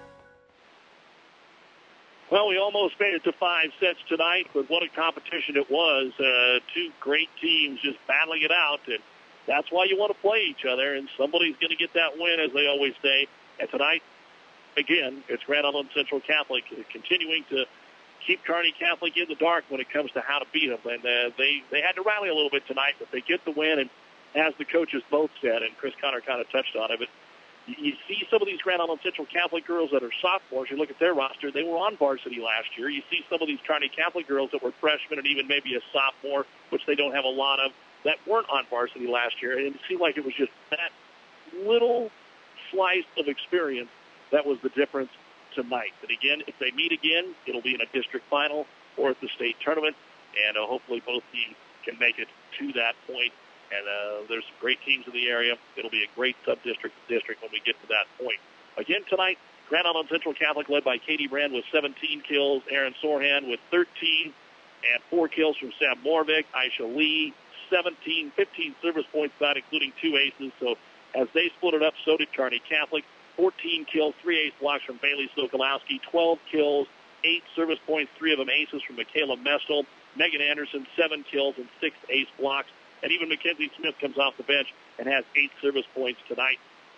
Well, we almost made it to five sets tonight, but what a competition it was. Uh, two great teams just battling it out, and that's why you want to play each other, and somebody's going to get that win, as they always say. And tonight, again, it's Grand Island Central Catholic continuing to keep Kearney Catholic in the dark when it comes to how to beat them. And uh, they, they had to rally a little bit tonight, but they get the win, and as the coaches both said, and Chris Connor kind of touched on it, but you see some of these Grand Island Central Catholic girls that are sophomores. You look at their roster, they were on varsity last year. You see some of these Kearney Catholic girls that were freshmen and even maybe a sophomore, which they don't have a lot of, that weren't on varsity last year. And it seemed like it was just that little slice of experience that was the difference tonight. And again, if they meet again, it'll be in a district final or at the state tournament. And uh, hopefully both teams can make it to that point. And uh, there's some great teams in the area. It'll be a great sub-district district when we get to that point. Again tonight, Grand Island Central Catholic led by Katie Brand with seventeen kills, Aaron Sorhan with thirteen, and four kills from Sam Morvik, Aisha Lee, seventeen, fifteen service points tonight, including two aces. So as they split it up, so did Kearney Catholic. fourteen kills, three ace blocks from Bailey Sokolowski, twelve kills, eight service points, three of them aces from Michaela Mestel. Megan Anderson, seven kills and six ace blocks. And even Mackenzie Smith comes off the bench and has eight service points tonight.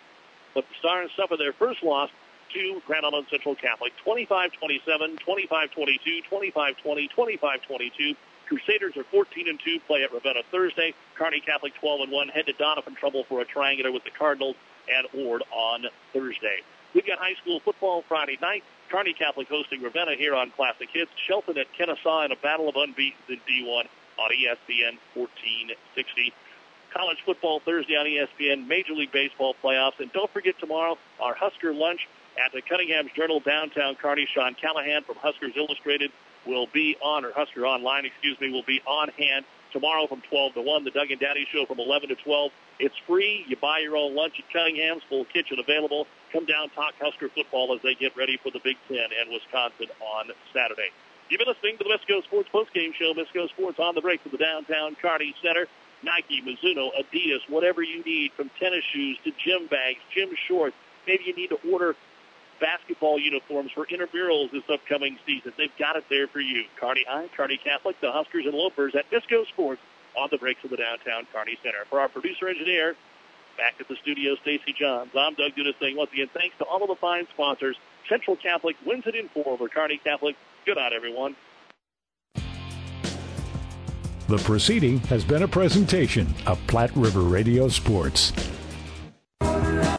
But the Stars suffer their first loss to Grand Island Central Catholic, twenty-five twenty-seven, twenty-five twenty-two, twenty-five twenty, twenty-five twenty-two. Crusaders are fourteen and two, play at Ravenna Thursday. Kearney Catholic twelve and one, head to Donovan Trumbull for a triangular with the Cardinals and Ord on Thursday. We've got high school football Friday night. Kearney Catholic hosting Ravenna here on Classic Hits. Shelton at Kennesaw in a battle of unbeaten in D one. On E S P N fourteen sixty. College football Thursday on E S P N, Major League Baseball playoffs. And don't forget tomorrow, our Husker lunch at the Cunningham's Journal, downtown Kearney. Sean Callahan from Huskers Illustrated will be on, or Husker Online, excuse me, will be on hand tomorrow from twelve to one. The Doug and Daddy Show from eleven to twelve. It's free. You buy your own lunch at Cunningham's, full kitchen available. Come down, talk Husker football as they get ready for the Big Ten and Wisconsin on Saturday. You've been listening to the Misco Sports Postgame Show. Misco Sports on the break from the downtown Kearney Center. Nike, Mizuno, Adidas, whatever you need, from tennis shoes to gym bags, gym shorts. Maybe you need to order basketball uniforms for intramurals this upcoming season. They've got it there for you. Kearney High, Kearney Catholic, the Huskers and Lopers at Misco Sports on the breaks of the downtown Kearney Center. For our producer-engineer, back at the studio, Stacy Johns, I'm Doug Duda saying once again, thanks to all of the fine sponsors. Central Catholic wins it in four over Kearney Catholic. Good night, everyone. The proceeding has been a presentation of Platte River Radio Sports.